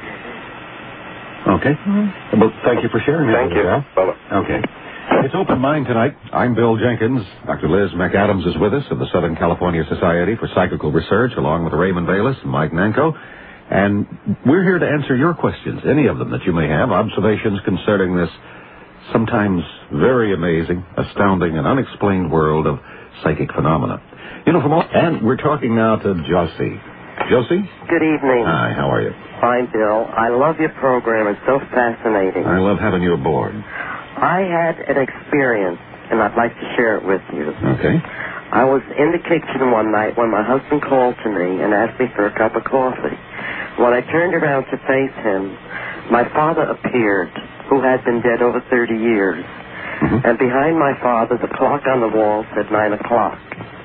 Okay. Mm-hmm. Well, thank you for sharing that with us, Al. Okay. It's Open Mind tonight. I'm Bill Jenkins. Dr. Liz McAdams is with us of the Southern California Society for Psychical Research, along with Raymond Bayless and Mike Nanko. And we're here to answer your questions, any of them that you may have, observations concerning this sometimes very amazing, astounding, and unexplained world of psychic phenomena. And we're talking now to Josie. Josie? Good evening. Hi, how are you? Fine, Bill. I love your program. It's so fascinating. I love having you aboard. I had an experience, and I'd like to share it with you. Okay. I was in the kitchen one night when my husband called to me and asked me for a cup of coffee. When I turned around to face him, my father appeared, who had been dead over 30 years. Mm-hmm. And behind my father, the clock on the wall said 9 o'clock.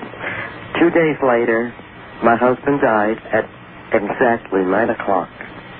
2 days later, my husband died at exactly 9 o'clock.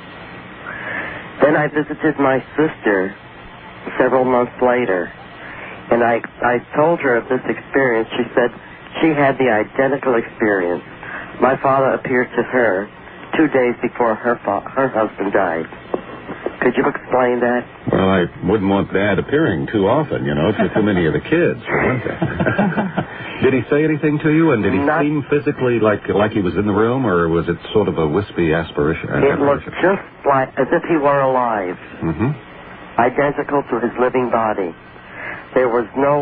Then I visited my sister several months later, and I told her of this experience. She said she had the identical experience. My father appeared to her 2 days before her husband died. Could you explain that? Well, I wouldn't want Dad appearing too often, too many of the kids, for one thing. Did he say anything to you, and did he seem physically like he was in the room, or was it sort of a wispy aspiration? It looked just like as if he were alive. Mm-hmm. Identical to his living body. There was no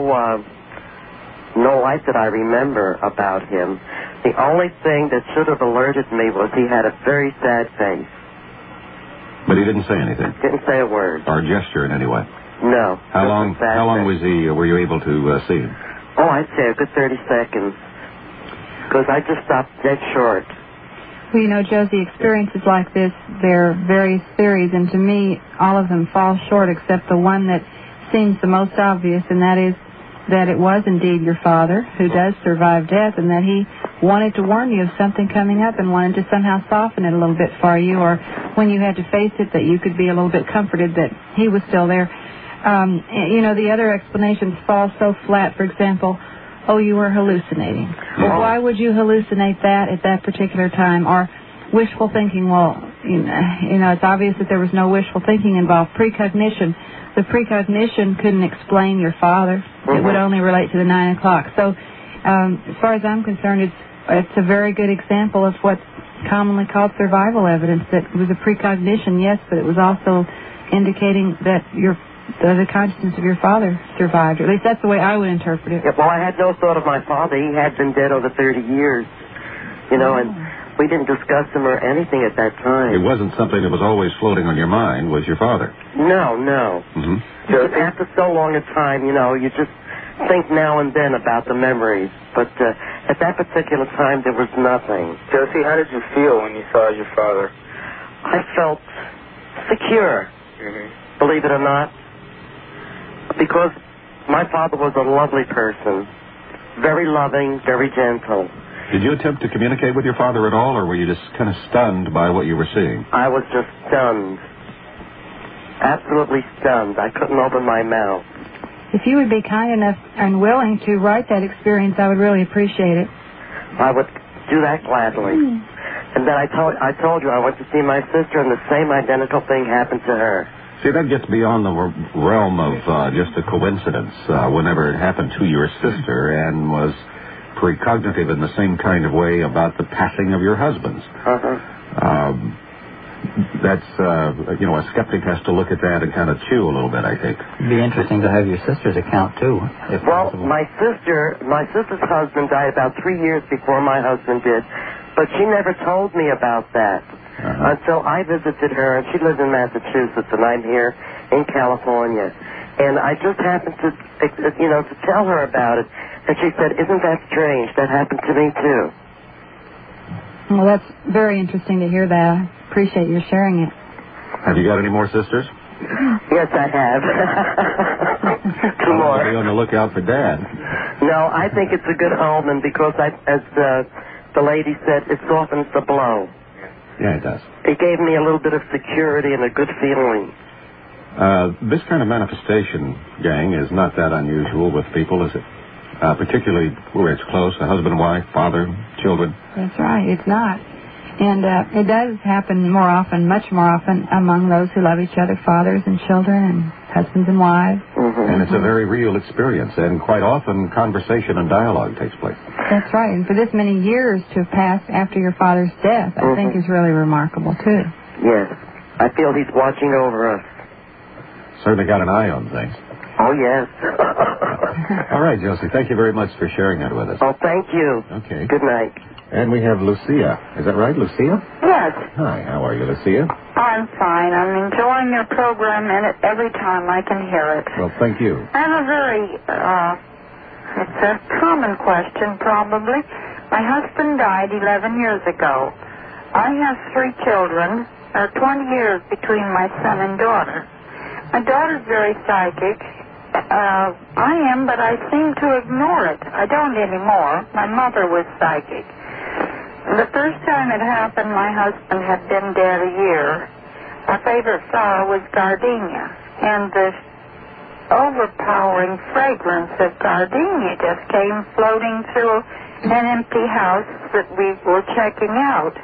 light that I remember about him. The only thing that should have alerted me was he had a very sad face. But he didn't say anything? Didn't say a word. Or gesture in any way? No. How long were you able to see him? Oh, I'd say a good 30 seconds. Because I just stopped dead short. Well, you know, Josie, experiences like this, there are various theories, and to me, all of them fall short except the one that seems the most obvious, and that is that it was indeed your father who does survive death, and that he wanted to warn you of something coming up and wanted to somehow soften it a little bit for you, or when you had to face it, that you could be a little bit comforted that he was still there. You know, the other explanations fall so flat. For example, oh, you were hallucinating. Well, why would you hallucinate that at that particular time? Or wishful thinking. Well, you know, it's obvious that there was no wishful thinking involved. Precognition. The precognition couldn't explain your father. It would only relate to the 9 o'clock. So, as far as I'm concerned, it's a very good example of what's commonly called survival evidence. That it was a precognition, yes, but it was also indicating that the consciousness of your father survived. Or at least that's the way I would interpret it. Yeah, well, I had no thought of my father. He had been dead over 30 years, you know, and we didn't discuss him or anything at that time. It wasn't something that was always floating on your mind, was your father? No. Mm-hmm. So after so long a time, you know, you just think now and then about the memories. But at that particular time, there was nothing. Josie, how did you feel when you saw your father? I felt secure, believe it or not. Because my father was a lovely person, very loving, very gentle. Did you attempt to communicate with your father at all, or were you just kind of stunned by what you were seeing? I was just stunned. Absolutely stunned. I couldn't open my mouth. If you would be kind enough and willing to write that experience, I would really appreciate it. I would do that gladly. And then I told you I went to see my sister, and the same identical thing happened to her. See, that gets beyond the realm of just a coincidence. Whenever it happened to your sister and was precognitive in the same kind of way about the passing of your husband's. That's, a skeptic has to look at that and kind of chew a little bit, I think. It'd be interesting to have your sister's account, too, if possible. My sister's husband died about 3 years before my husband did, but she never told me about that. Until I visited her, and she lives in Massachusetts, and I'm here in California. And I just happened to tell her about it, and she said, "Isn't that strange? That happened to me, too." Well, that's very interesting to hear that. I appreciate your sharing it. Have you got any more sisters? Yes, I have. Two more. Be on the lookout for Dad. No, I think it's a good omen because, as the lady said, it softens the blow. Yeah, it does. It gave me a little bit of security and a good feeling. This kind of manifestation, gang, is not that unusual with people, is it? Particularly where it's close, a husband and wife, father, children. That's right, it's not. And it does happen more often, much more often, among those who love each other, fathers and children and husbands and wives. And it's a very real experience, and quite often conversation and dialogue takes place. That's right, and for this many years to have passed after your father's death, I think is really remarkable, too. Yes, I feel he's watching over us. Certainly got an eye on things. Oh, yes. All right, Josie, thank you very much for sharing that with us. Oh, thank you. Okay. Good night. And we have Lucia. Is that right, Lucia? Yes. Hi, how are you, Lucia? I'm fine. I'm enjoying your program, and every time I can hear it. Well, thank you. I have a very, it's a common question, probably. My husband died 11 years ago. I have 3 children. There are 20 years between my son and daughter. My daughter's very psychic. I am, but I seem to ignore it. I don't anymore. My mother was psychic. The first time it happened, my husband had been dead a year. Our favorite flower was gardenia, and the overpowering fragrance of gardenia just came floating through an empty house that we were checking out.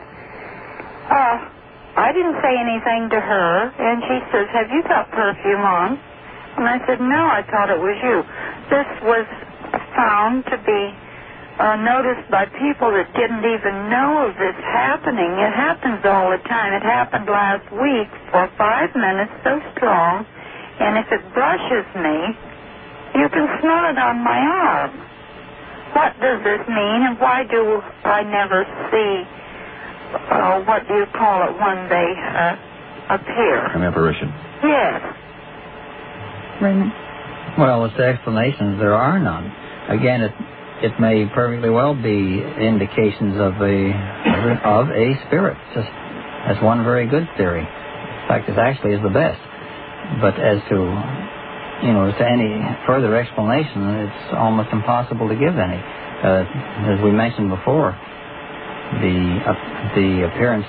I didn't say anything to her, and she says, "Have you got perfume on?" And I said, "No, I thought it was you." This was found to be noticed by people that didn't even know of this happening. It happens all the time. It happened last week for 5 minutes, so strong, and if it brushes me, you can smell it on my arm. What does this mean, and why do I never see, what do you call it, when they appear? An apparition. Yes. Raymond? Well, as to explanations, there are none. Again, it may perfectly well be indications of a spirit. That's one very good theory. In fact, it actually is the best. But as to any further explanation, it's almost impossible to give any. As we mentioned before, the appearance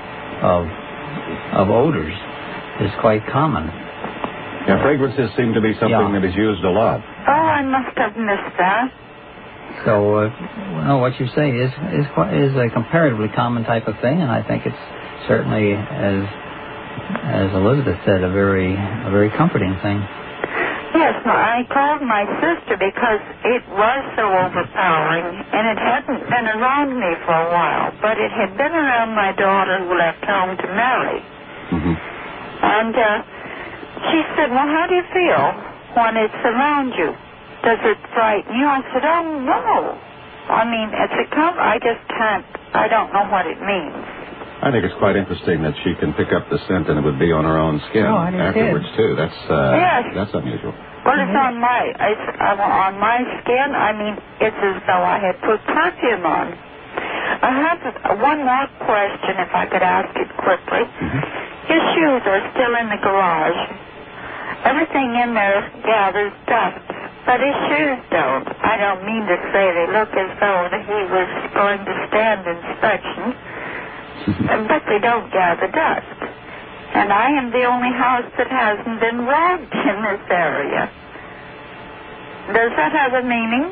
of odors is quite common. Yeah, fragrances seem to be something that is used a lot. Oh, I must have missed that. So, what you say is a comparatively common type of thing, and I think it's certainly, as Elizabeth said, a very comforting thing. Yes, I called my sister because it was so overpowering, and it hadn't been around me for a while, but it had been around my daughter who left home to marry. Mm-hmm. And she said, well, how do you feel when it's around you? Does it frighten you? I said, oh, no. I mean, I just can't, I don't know what it means. I think it's quite interesting that she can pick up the scent and it would be on her own skin afterwards, too. That's unusual. Well, it's on my skin. I mean, it's as though I had put perfume on. I have one more question, if I could ask it quickly. Mm-hmm. His shoes are still in the garage. Everything in there gathers dust, but his shoes don't. I don't mean to say they look as though he was going to stand inspection, but they don't gather dust. And I am the only house that hasn't been robbed in this area. Does that have a meaning?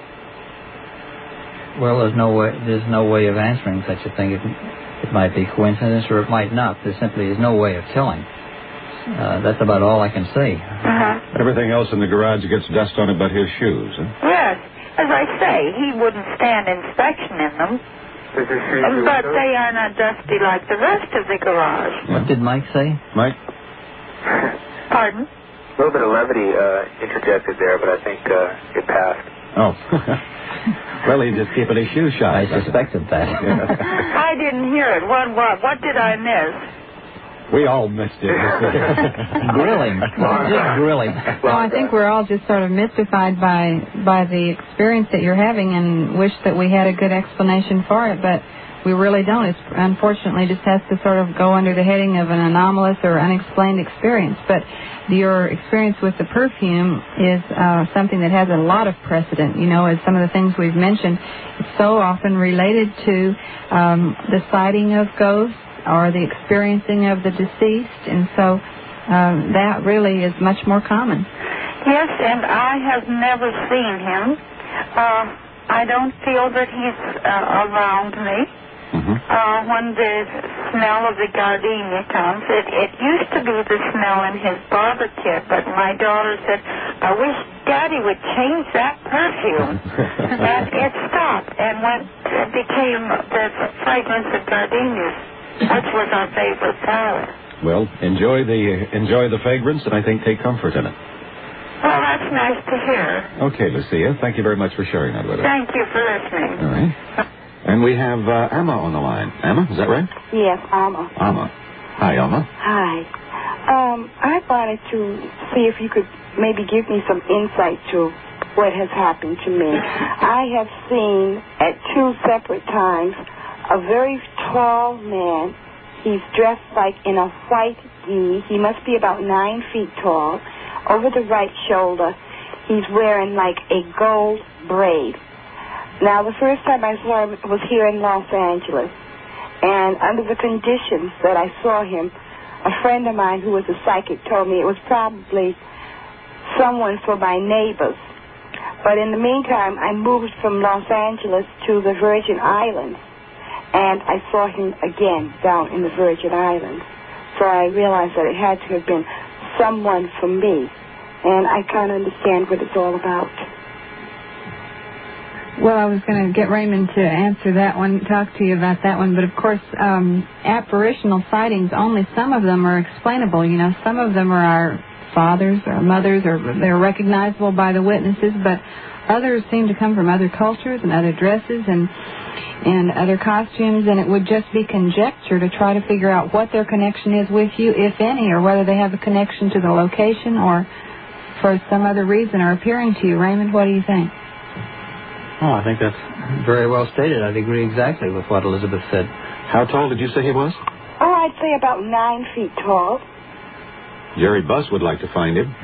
Well, there's no way of answering such a thing. It might be coincidence or it might not. There simply is no way of telling. That's about all I can say. Uh-huh. Everything else in the garage gets dust on it but his shoes, huh? Yes. As I say, he wouldn't stand inspection in them. But they are not dusty like the rest of the garage. What did Mike say? Mike? Pardon? A little bit of levity interjected there, but I think it passed. Oh. Well, he's just keeping his shoes shut. I suspected that. I didn't hear it. What did I miss? We all missed it. Grilling. Just grilling. Well, I think we're all just sort of mystified by the experience that you're having and wish that we had a good explanation for it, but we really don't. It unfortunately just has to sort of go under the heading of an anomalous or unexplained experience. But your experience with the perfume is something that has a lot of precedent. As some of the things we've mentioned, it's so often related to the sighting of ghosts or the experiencing of the deceased, and so that really is much more common. Yes, and I have never seen him. I don't feel that he's around me. Mm-hmm. When the smell of the gardenia comes, it used to be the smell in his barber kit, but my daughter said, I wish Daddy would change that perfume. And it stopped and became the fragrance of gardenias. That was our favorite flower. Well, enjoy the fragrance, and I think take comfort in it. Well, that's nice to hear. Okay, Lucia, thank you very much for sharing that with us. Thank you for listening. All right. And we have Emma on the line. Emma, is that right? Yes, Alma. Alma. Hi, Alma. Hi. I wanted to see if you could maybe give me some insight to what has happened to me. I have seen at 2 separate times a very tall man. He's dressed like in a white gi. He must be about 9 feet tall. Over the right shoulder, he's wearing like a gold braid. Now, the first time I saw him was here in Los Angeles. And under the conditions that I saw him, a friend of mine who was a psychic told me it was probably someone for my neighbors. But in the meantime, I moved from Los Angeles to the Virgin Islands. And I saw him again down in the Virgin Islands. So I realized that it had to have been someone for me. And I can't understand what it's all about. Well, I was going to get Raymond to answer that one, talk to you about that one. But, of course, apparitional sightings, only some of them are explainable. Some of them are our fathers or mothers, or they're recognizable by the witnesses, but others seem to come from other cultures and other dresses and other costumes, and it would just be conjecture to try to figure out what their connection is with you, if any, or whether they have a connection to the location or for some other reason are appearing to you. Raymond, what do you think? Oh, I think that's very well stated. I'd agree exactly with what Elizabeth said. How tall did you say he was? Oh, I'd say about 9 feet tall. Jerry Buss would like to find him.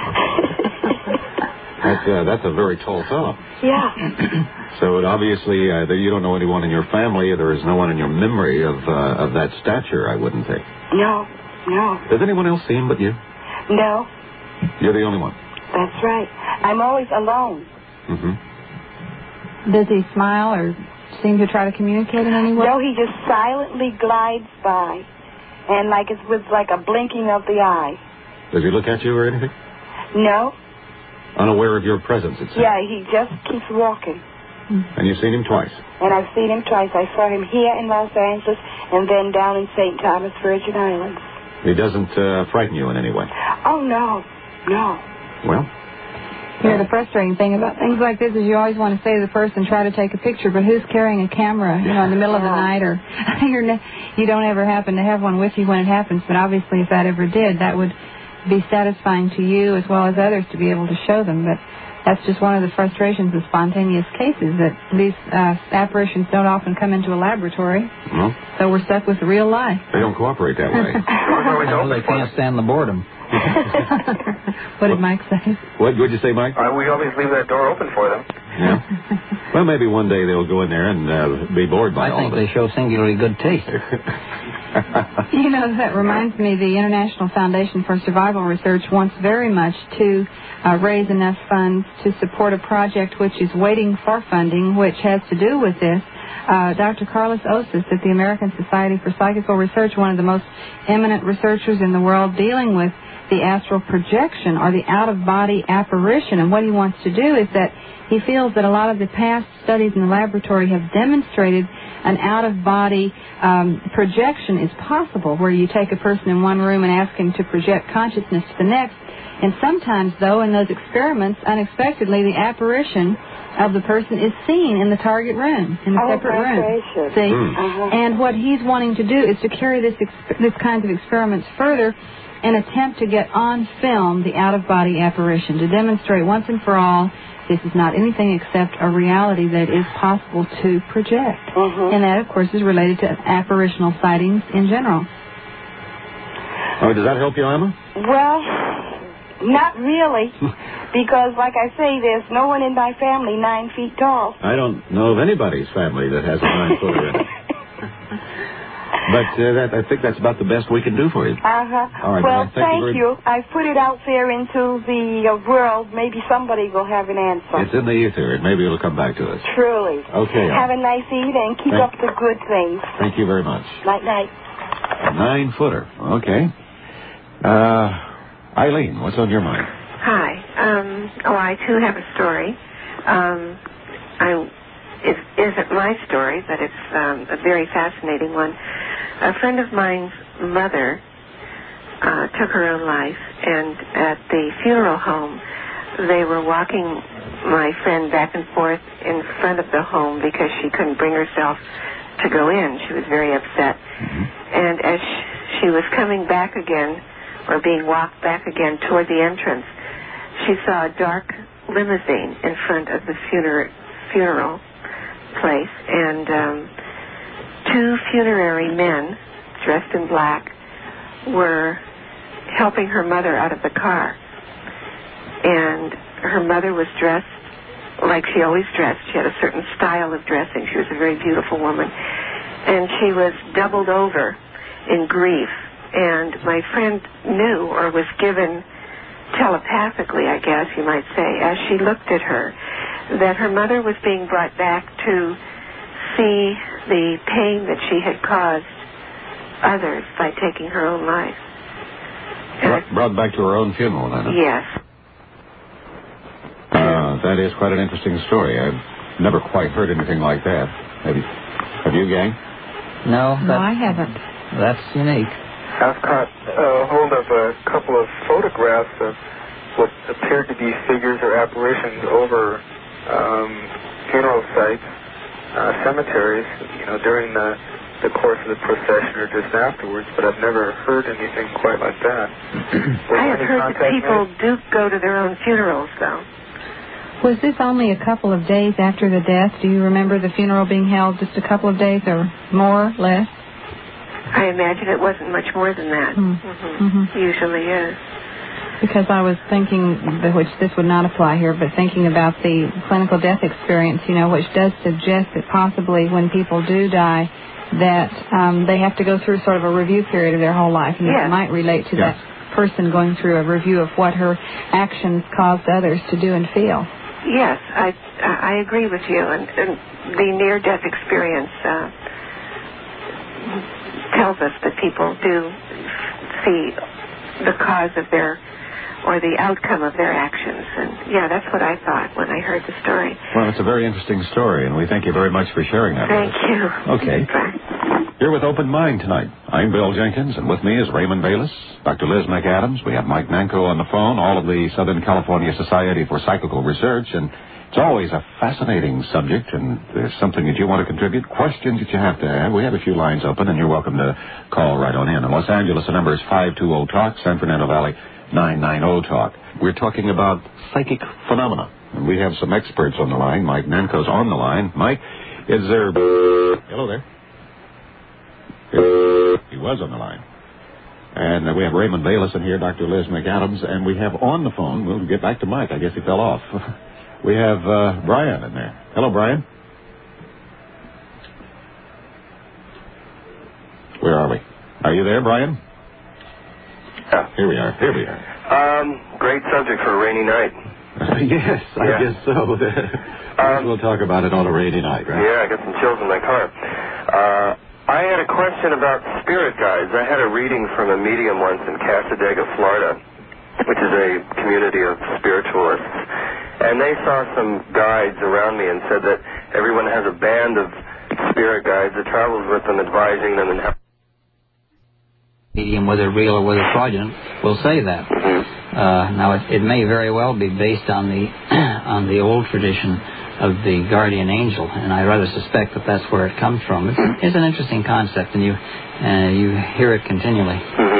That's a very tall fellow. Yeah. So obviously, you don't know anyone in your family. There is no one in your memory of that stature, I wouldn't think. No. Does anyone else see him but you? No. You're the only one. That's right. I'm always alone. Mm-hmm. Does he smile or seem to try to communicate in any way? No, he just silently glides by, and it's with a blinking of the eye. Does he look at you or anything? No. Unaware of your presence, it seems. Yeah, he just keeps walking. And you've seen him twice? And I've seen him twice. I saw him here in Los Angeles and then down in St. Thomas, Virgin Islands. He doesn't frighten you in any way? Oh, no. Well? The frustrating thing about things like this is you always want to say to the person, try to take a picture, but who's carrying a camera, in the middle of the night, or you don't ever happen to have one with you when it happens. But obviously, if that ever did, that would be satisfying to you as well as others to be able to show them. But that's just one of the frustrations of spontaneous cases, that these apparitions don't often come into a laboratory. No. So we're stuck with real life. They don't cooperate that way. They can't stand the boredom. What did Mike say? What would you say, Mike? We always leave that door open for them. Yeah. Well, maybe one day they'll go in there and be bored by all of it. I think they show singularly good taste. That reminds me, the International Foundation for Survival Research wants very much to raise enough funds to support a project which is waiting for funding, which has to do with this. Dr. Carlos Osis at the American Society for Psychical Research, one of the most eminent researchers in the world dealing with the astral projection or the out-of-body apparition. And what he wants to do is that he feels that a lot of the past studies in the laboratory have demonstrated an out-of-body projection is possible, where you take a person in one room and ask him to project consciousness to the next. And sometimes, though, in those experiments, unexpectedly, the apparition of the person is seen in the target room, in a separate room. See? And what he's wanting to do is to carry this kinds of experiments further and attempt to get on film the out-of-body apparition, to demonstrate once and for all this is not anything except a reality that is possible to project. And that, of course, is related to apparitional sightings in general. Oh, does that help you, Emma? Well, not really, because, like I say, there's no one in my family 9 feet tall. I don't know of anybody's family that has a 9-footer in it. But I think that's about the best we can do for you. All right, well, thank you. I've put it out there into the world. Maybe somebody will have an answer. It's in the ether. Maybe it'll come back to us. Truly. Okay. Have a nice evening. Keep up the good things. Thank you very much. Night-night. 9-footer. Okay. Eileen, what's on your mind? Hi. I too have a story. It isn't my story, but it's a very fascinating one. A friend of mine's mother took her own life, and at the funeral home, they were walking my friend back and forth in front of the home because she couldn't bring herself to go in. She was very upset. And as she was coming back again, or being walked back again toward the entrance, she saw a dark limousine in front of the funeral place, and 2 funerary men dressed in black were helping her mother out of the car. And her mother was dressed like she always dressed. She had a certain style of dressing. She was a very beautiful woman. And she was doubled over in grief. And my friend knew, or was given telepathically, I guess you might say, as she looked at her, that her mother was being brought back to see the pain that she had caused others by taking her own life. Brought back to her own funeral, then? Yes. That is quite an interesting story. I've never quite heard anything like that. Have you, gang? No, I haven't. That's unique. I've caught hold of a couple of photographs of what appeared to be figures or apparitions over funeral sites, cemeteries, during the course of the procession or just afterwards, but I've never heard anything quite like that. I have heard that people do go to their own funerals, though. Was this only a couple of days after the death? Do you remember the funeral being held just a couple of days or more, less? I imagine it wasn't much more than that. Usually is. Because I was thinking, which this would not apply here, but thinking about the clinical death experience, which does suggest that possibly when people do die, that they have to go through sort of a review period of their whole life, and that might relate to that person going through a review of what her actions caused others to do and feel. Yes, I agree with you, and the near-death experience tells us that people do see the cause of their, or the outcome of their actions. And, that's what I thought when I heard the story. Well, it's a very interesting story, and we thank you very much for sharing that Thank you. Okay. Here with Open Mind tonight, I'm Bill Jenkins, and with me is Raymond Bayless, Dr. Liz McAdams. We have Mike Nanko on the phone, all of the Southern California Society for Psychical Research, and it's always a fascinating subject, and there's something that you want to contribute, questions that you have to have. We have a few lines open, and you're welcome to call right on in. In Los Angeles, the number is 520-TALK, San Fernando Valley, 990-TALK. We're talking about psychic phenomena, and we have some experts on the line. Mike Nanko's on the line. Mike, is there... Hello there. He was on the line. And we have Raymond Bayless in here, Dr. Liz McAdams, and we have on the phone, we'll get back to Mike, I guess he fell off. We have Brian in there. Hello, Brian. Where are we? Are you there, Brian? Yeah. Here we are. Great subject for a rainy night. Yes, I guess so. We'll talk about it on a rainy night, right? Yeah, I got some chills in my car. I had a question about spirit guides. I had a reading from a medium once in Casadega, Florida, which is a community of spiritualists. And they saw some guides around me and said that everyone has a band of spirit guides that travels with them, advising them and how... Medium, whether real or whether fraudulent, will say that. Now, it may very well be based on the old tradition of the guardian angel, and I rather suspect that that's where it comes from. It's an interesting concept, and you hear it continually.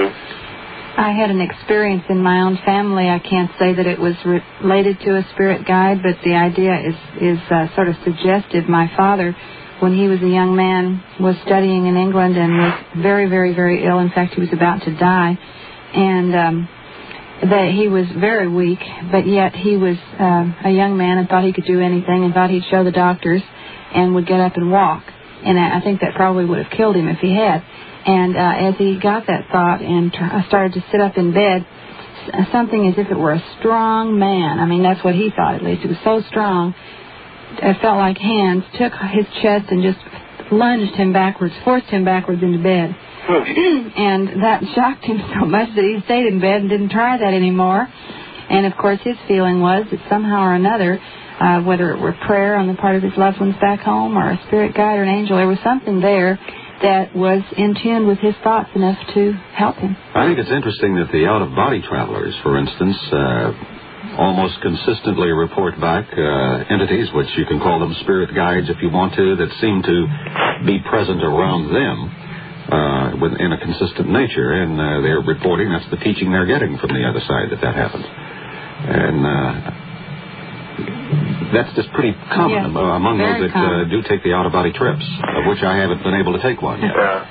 I had an experience in my own family. I can't say that it was related to a spirit guide, but the idea is sort of suggestive. My father, when he was a young man, was studying in England and was very, very, very ill. In fact, he was about to die, and that he was very weak, but yet he was a young man and thought he could do anything and thought he'd show the doctors and would get up and walk. And I think that probably would have killed him if he had. And as he got that thought and started to sit up in bed, something as if it were a strong man. I mean, that's what he thought, at least. It was so strong, it felt like hands took his chest and just lunged him backwards, forced him backwards into bed. And that shocked him so much that he stayed in bed and didn't try that anymore. And, of course, his feeling was that somehow or another, whether it were prayer on the part of his loved ones back home or a spirit guide or an angel, there was something there that was in tune with his thoughts enough to help him. I think it's interesting that the out-of-body travelers, for instance, almost consistently report back entities, which you can call them spirit guides if you want to, that seem to be present around them. In a consistent nature, and they're reporting that's the teaching they're getting from the other side that happens. And that's just pretty common among those that do take the out-of-body trips, of which I haven't been able to take one yet.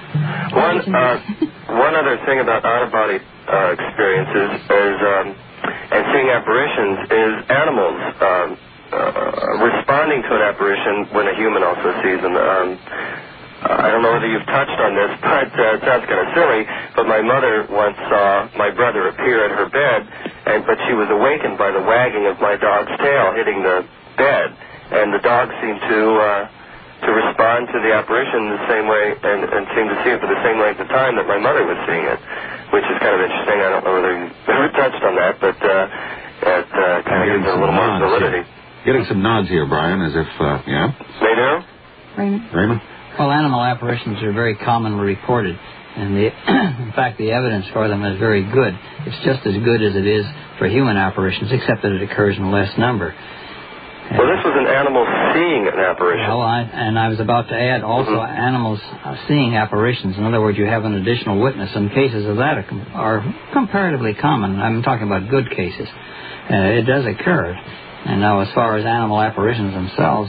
One other thing about out-of-body experiences is, and seeing apparitions, is animals responding to an apparition when a human also sees them. I don't know whether you've touched on this, but it sounds kind of silly, but my mother once saw my brother appear at her bed, but she was awakened by the wagging of my dog's tail hitting the bed, and the dog seemed to respond to the apparition the same way, and seemed to see it for the same length of time that my mother was seeing it, which is kind of interesting. I don't know whether you've ever touched on that, but it kind of gives it a little more validity. Getting some nods here, Brian, as if, They do? Raymond? Well, animal apparitions are very commonly reported. And in fact, the evidence for them is very good. It's just as good as it is for human apparitions, except that it occurs in less number. Well, this was an animal seeing an apparition. Well, I was about to add also animals seeing apparitions. In other words, you have an additional witness, and cases of that are comparatively common. I'm talking about good cases. It does occur. And now, as far as animal apparitions themselves,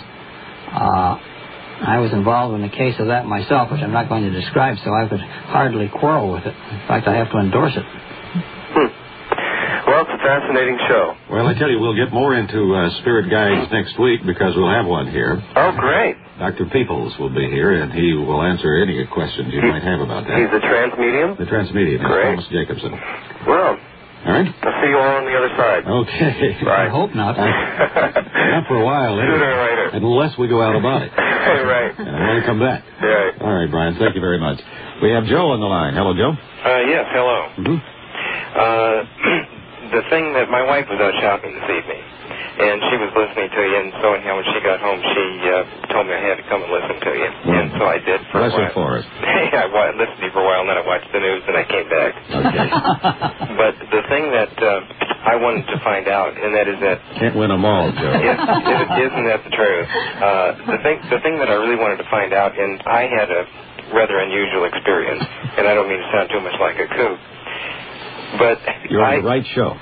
I was involved in a case of that myself, which I'm not going to describe, so I could hardly quarrel with it. In fact, I have to endorse it. Well, it's a fascinating show. Well, I tell you, we'll get more into spirit guides next week because we'll have one here. Oh, great. Dr. Peoples will be here, and he will answer any questions you might have about that. He's the transmedium? The transmedium, Great. Thomas Jacobson. Well, all right. I'll see you all on the other side. Okay. I Right. hope not. Not for a while, Sooner or later. unless we go out about it. Right. And I want to come back. Right. All right, Brian, thank you very much. We have Joe on the line. Hello, Joe. Yes, hello. Mm-hmm. The thing that my wife was out shopping this evening, and she was listening to you, and so anyhow, when she got home, she told me I had to come and listen to you, and so I did for a while. Forest. Yeah, I listened to you for a while, and then I watched the news, and I came back. Okay. But the thing that I wanted to find out, and that is that... Can't win them all, Joe. Isn't that the truth? The thing that I really wanted to find out, and I had a rather unusual experience, and I don't mean to sound too much like a kook, but you're on the right show.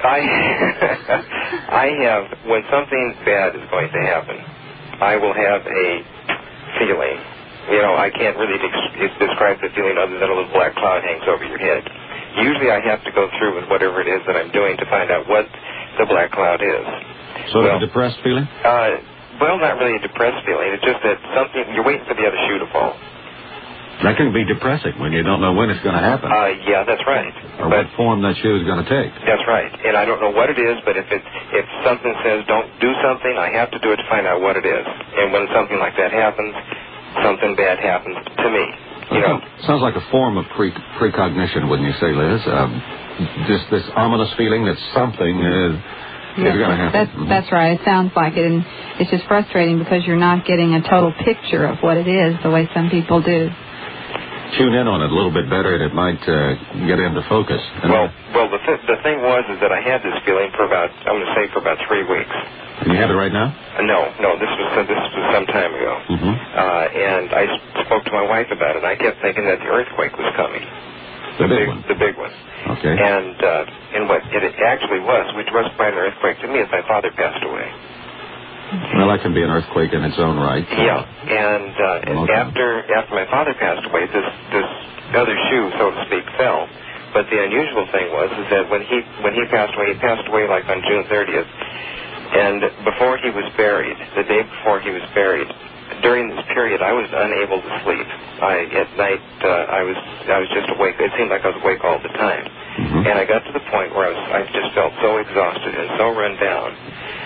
I have, when something bad is going to happen, I will have a feeling. You know, I can't really describe the feeling other than a little black cloud hangs over your head. Usually I have to go through with whatever it is that I'm doing to find out what the black cloud is. Sort of a depressed feeling? Well, not really a depressed feeling. It's just that something, you're waiting for the other shoe to fall. That can be depressing when you don't know when it's going to happen. Yeah, that's right. Or what form that shoe is going to take. That's right. And I don't know what it is, but if something says don't do something, I have to do it to find out what it is. And when something like that happens, something bad happens to me. You know. Sounds like a form of precognition, wouldn't you say, Liz? Just this ominous feeling that something is going to happen. That's right. It sounds like it, and it's just frustrating because you're not getting a total picture of what it is the way some people do. Tune in on it a little bit better, and it might get into focus. Well, the thing was is that I had this feeling for about 3 weeks. And you have it right now? No. This was some time ago. Mm-hmm. And I spoke to my wife about it. I kept thinking that the earthquake was coming. The big one. The big one. Okay. And what it actually was, which wasn't quite an earthquake to me, is my father passed away. Well, that can be an earthquake in its own right. Yeah, and after my father passed away, this other shoe, so to speak, fell. But the unusual thing was is that when he passed away like on June 30th, and before he was buried, the day before he was buried, during this period, I was unable to sleep. At night, I was just awake. It seemed like I was awake all the time, and I got to the point where I just felt so exhausted and so run down.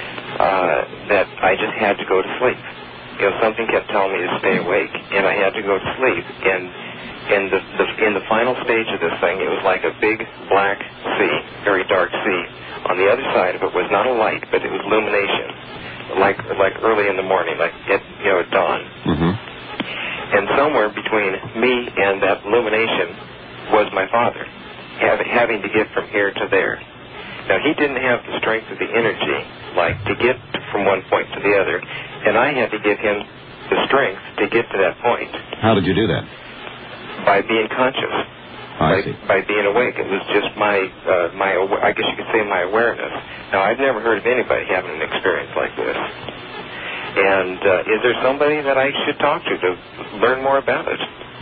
That I just had to go to sleep. You know, something kept telling me to stay awake, and I had to go to sleep. And in the final stage of this thing, it was like a big black sea, very dark sea. On the other side of it was not a light, but it was illumination, like early in the morning, like at dawn. Mm-hmm. And somewhere between me and that illumination was my father, having to get from here to there. Now, he didn't have the strength of the energy, like, to get from one point to the other, and I had to give him the strength to get to that point. How did you do that? By being conscious. By being awake. It was just I guess you could say my awareness. Now, I've never heard of anybody having an experience like this. And is there somebody that I should talk to learn more about it?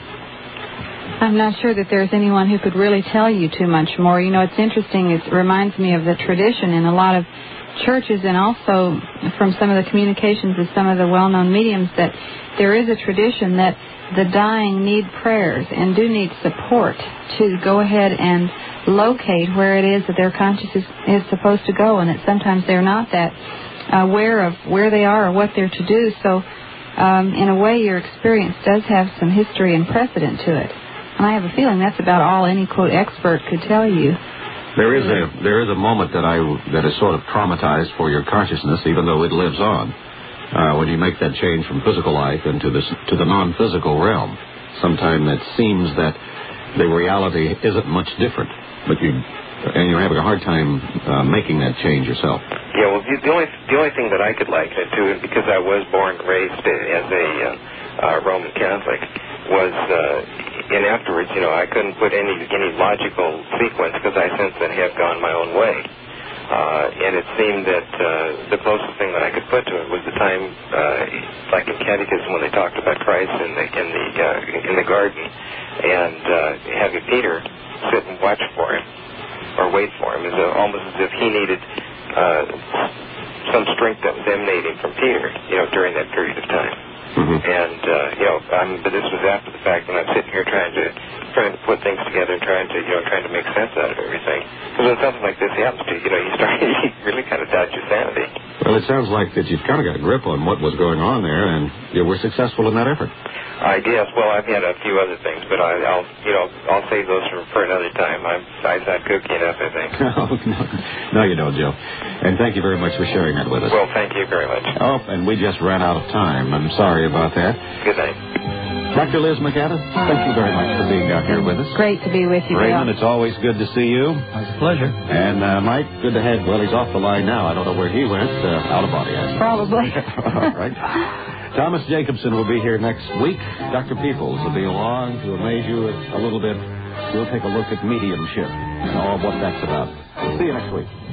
I'm not sure that there's anyone who could really tell you too much more. You know, it's interesting. It reminds me of the tradition in a lot of churches and also from some of the communications of some of the well-known mediums that there is a tradition that the dying need prayers and do need support to go ahead and locate where it is that their consciousness is supposed to go, and that sometimes they're not that aware of where they are or what they're to do. So in a way, your experience does have some history and precedent to it. And I have a feeling that's about all any, quote, expert could tell you. There is a moment that is sort of traumatized for your consciousness, even though it lives on, when you make that change from physical life into the non-physical realm. Sometimes it seems that the reality isn't much different, but you're having a hard time making that change yourself. Yeah, well, the only thing that I could liken it to, and because I was born and raised as a Roman Catholic, was and afterwards, I couldn't put any logical sequence because I since then have gone my own way. And it seemed that the closest thing that I could put to it was the time, like in Catechism, when they talked about Christ in the garden, and having Peter sit and watch for him or wait for him, almost as if he needed some strength that was emanating from Peter, during that period of time. Mm-hmm. And but this was after the fact when I'm sitting here trying to put things together and trying to make sense out of everything. Because when something like this happens to you, you really kind of doubt your sanity. Well, it sounds like that you've kind of got a grip on what was going on there, and you were successful in that effort. I guess. Well, I've had a few other things, but I'll save those for another time. I'm not kooky enough, I think. No, you don't, Joe. And thank you very much for sharing that with us. Well, thank you very much. Oh, and we just ran out of time. I'm sorry about that. Good night. Dr. Liz McAdams, thank you very much for being out here with us. Great to be with you, Raymond, it's always good to see you. It's a pleasure. And Mike, good to have. Well, he's off the line now. I don't know where he went. Out of body, actually. Probably. All right. Thomas Jacobson will be here next week. Dr. Peoples will be along to amaze you a little bit. We'll take a look at mediumship and all what that's about. See you next week.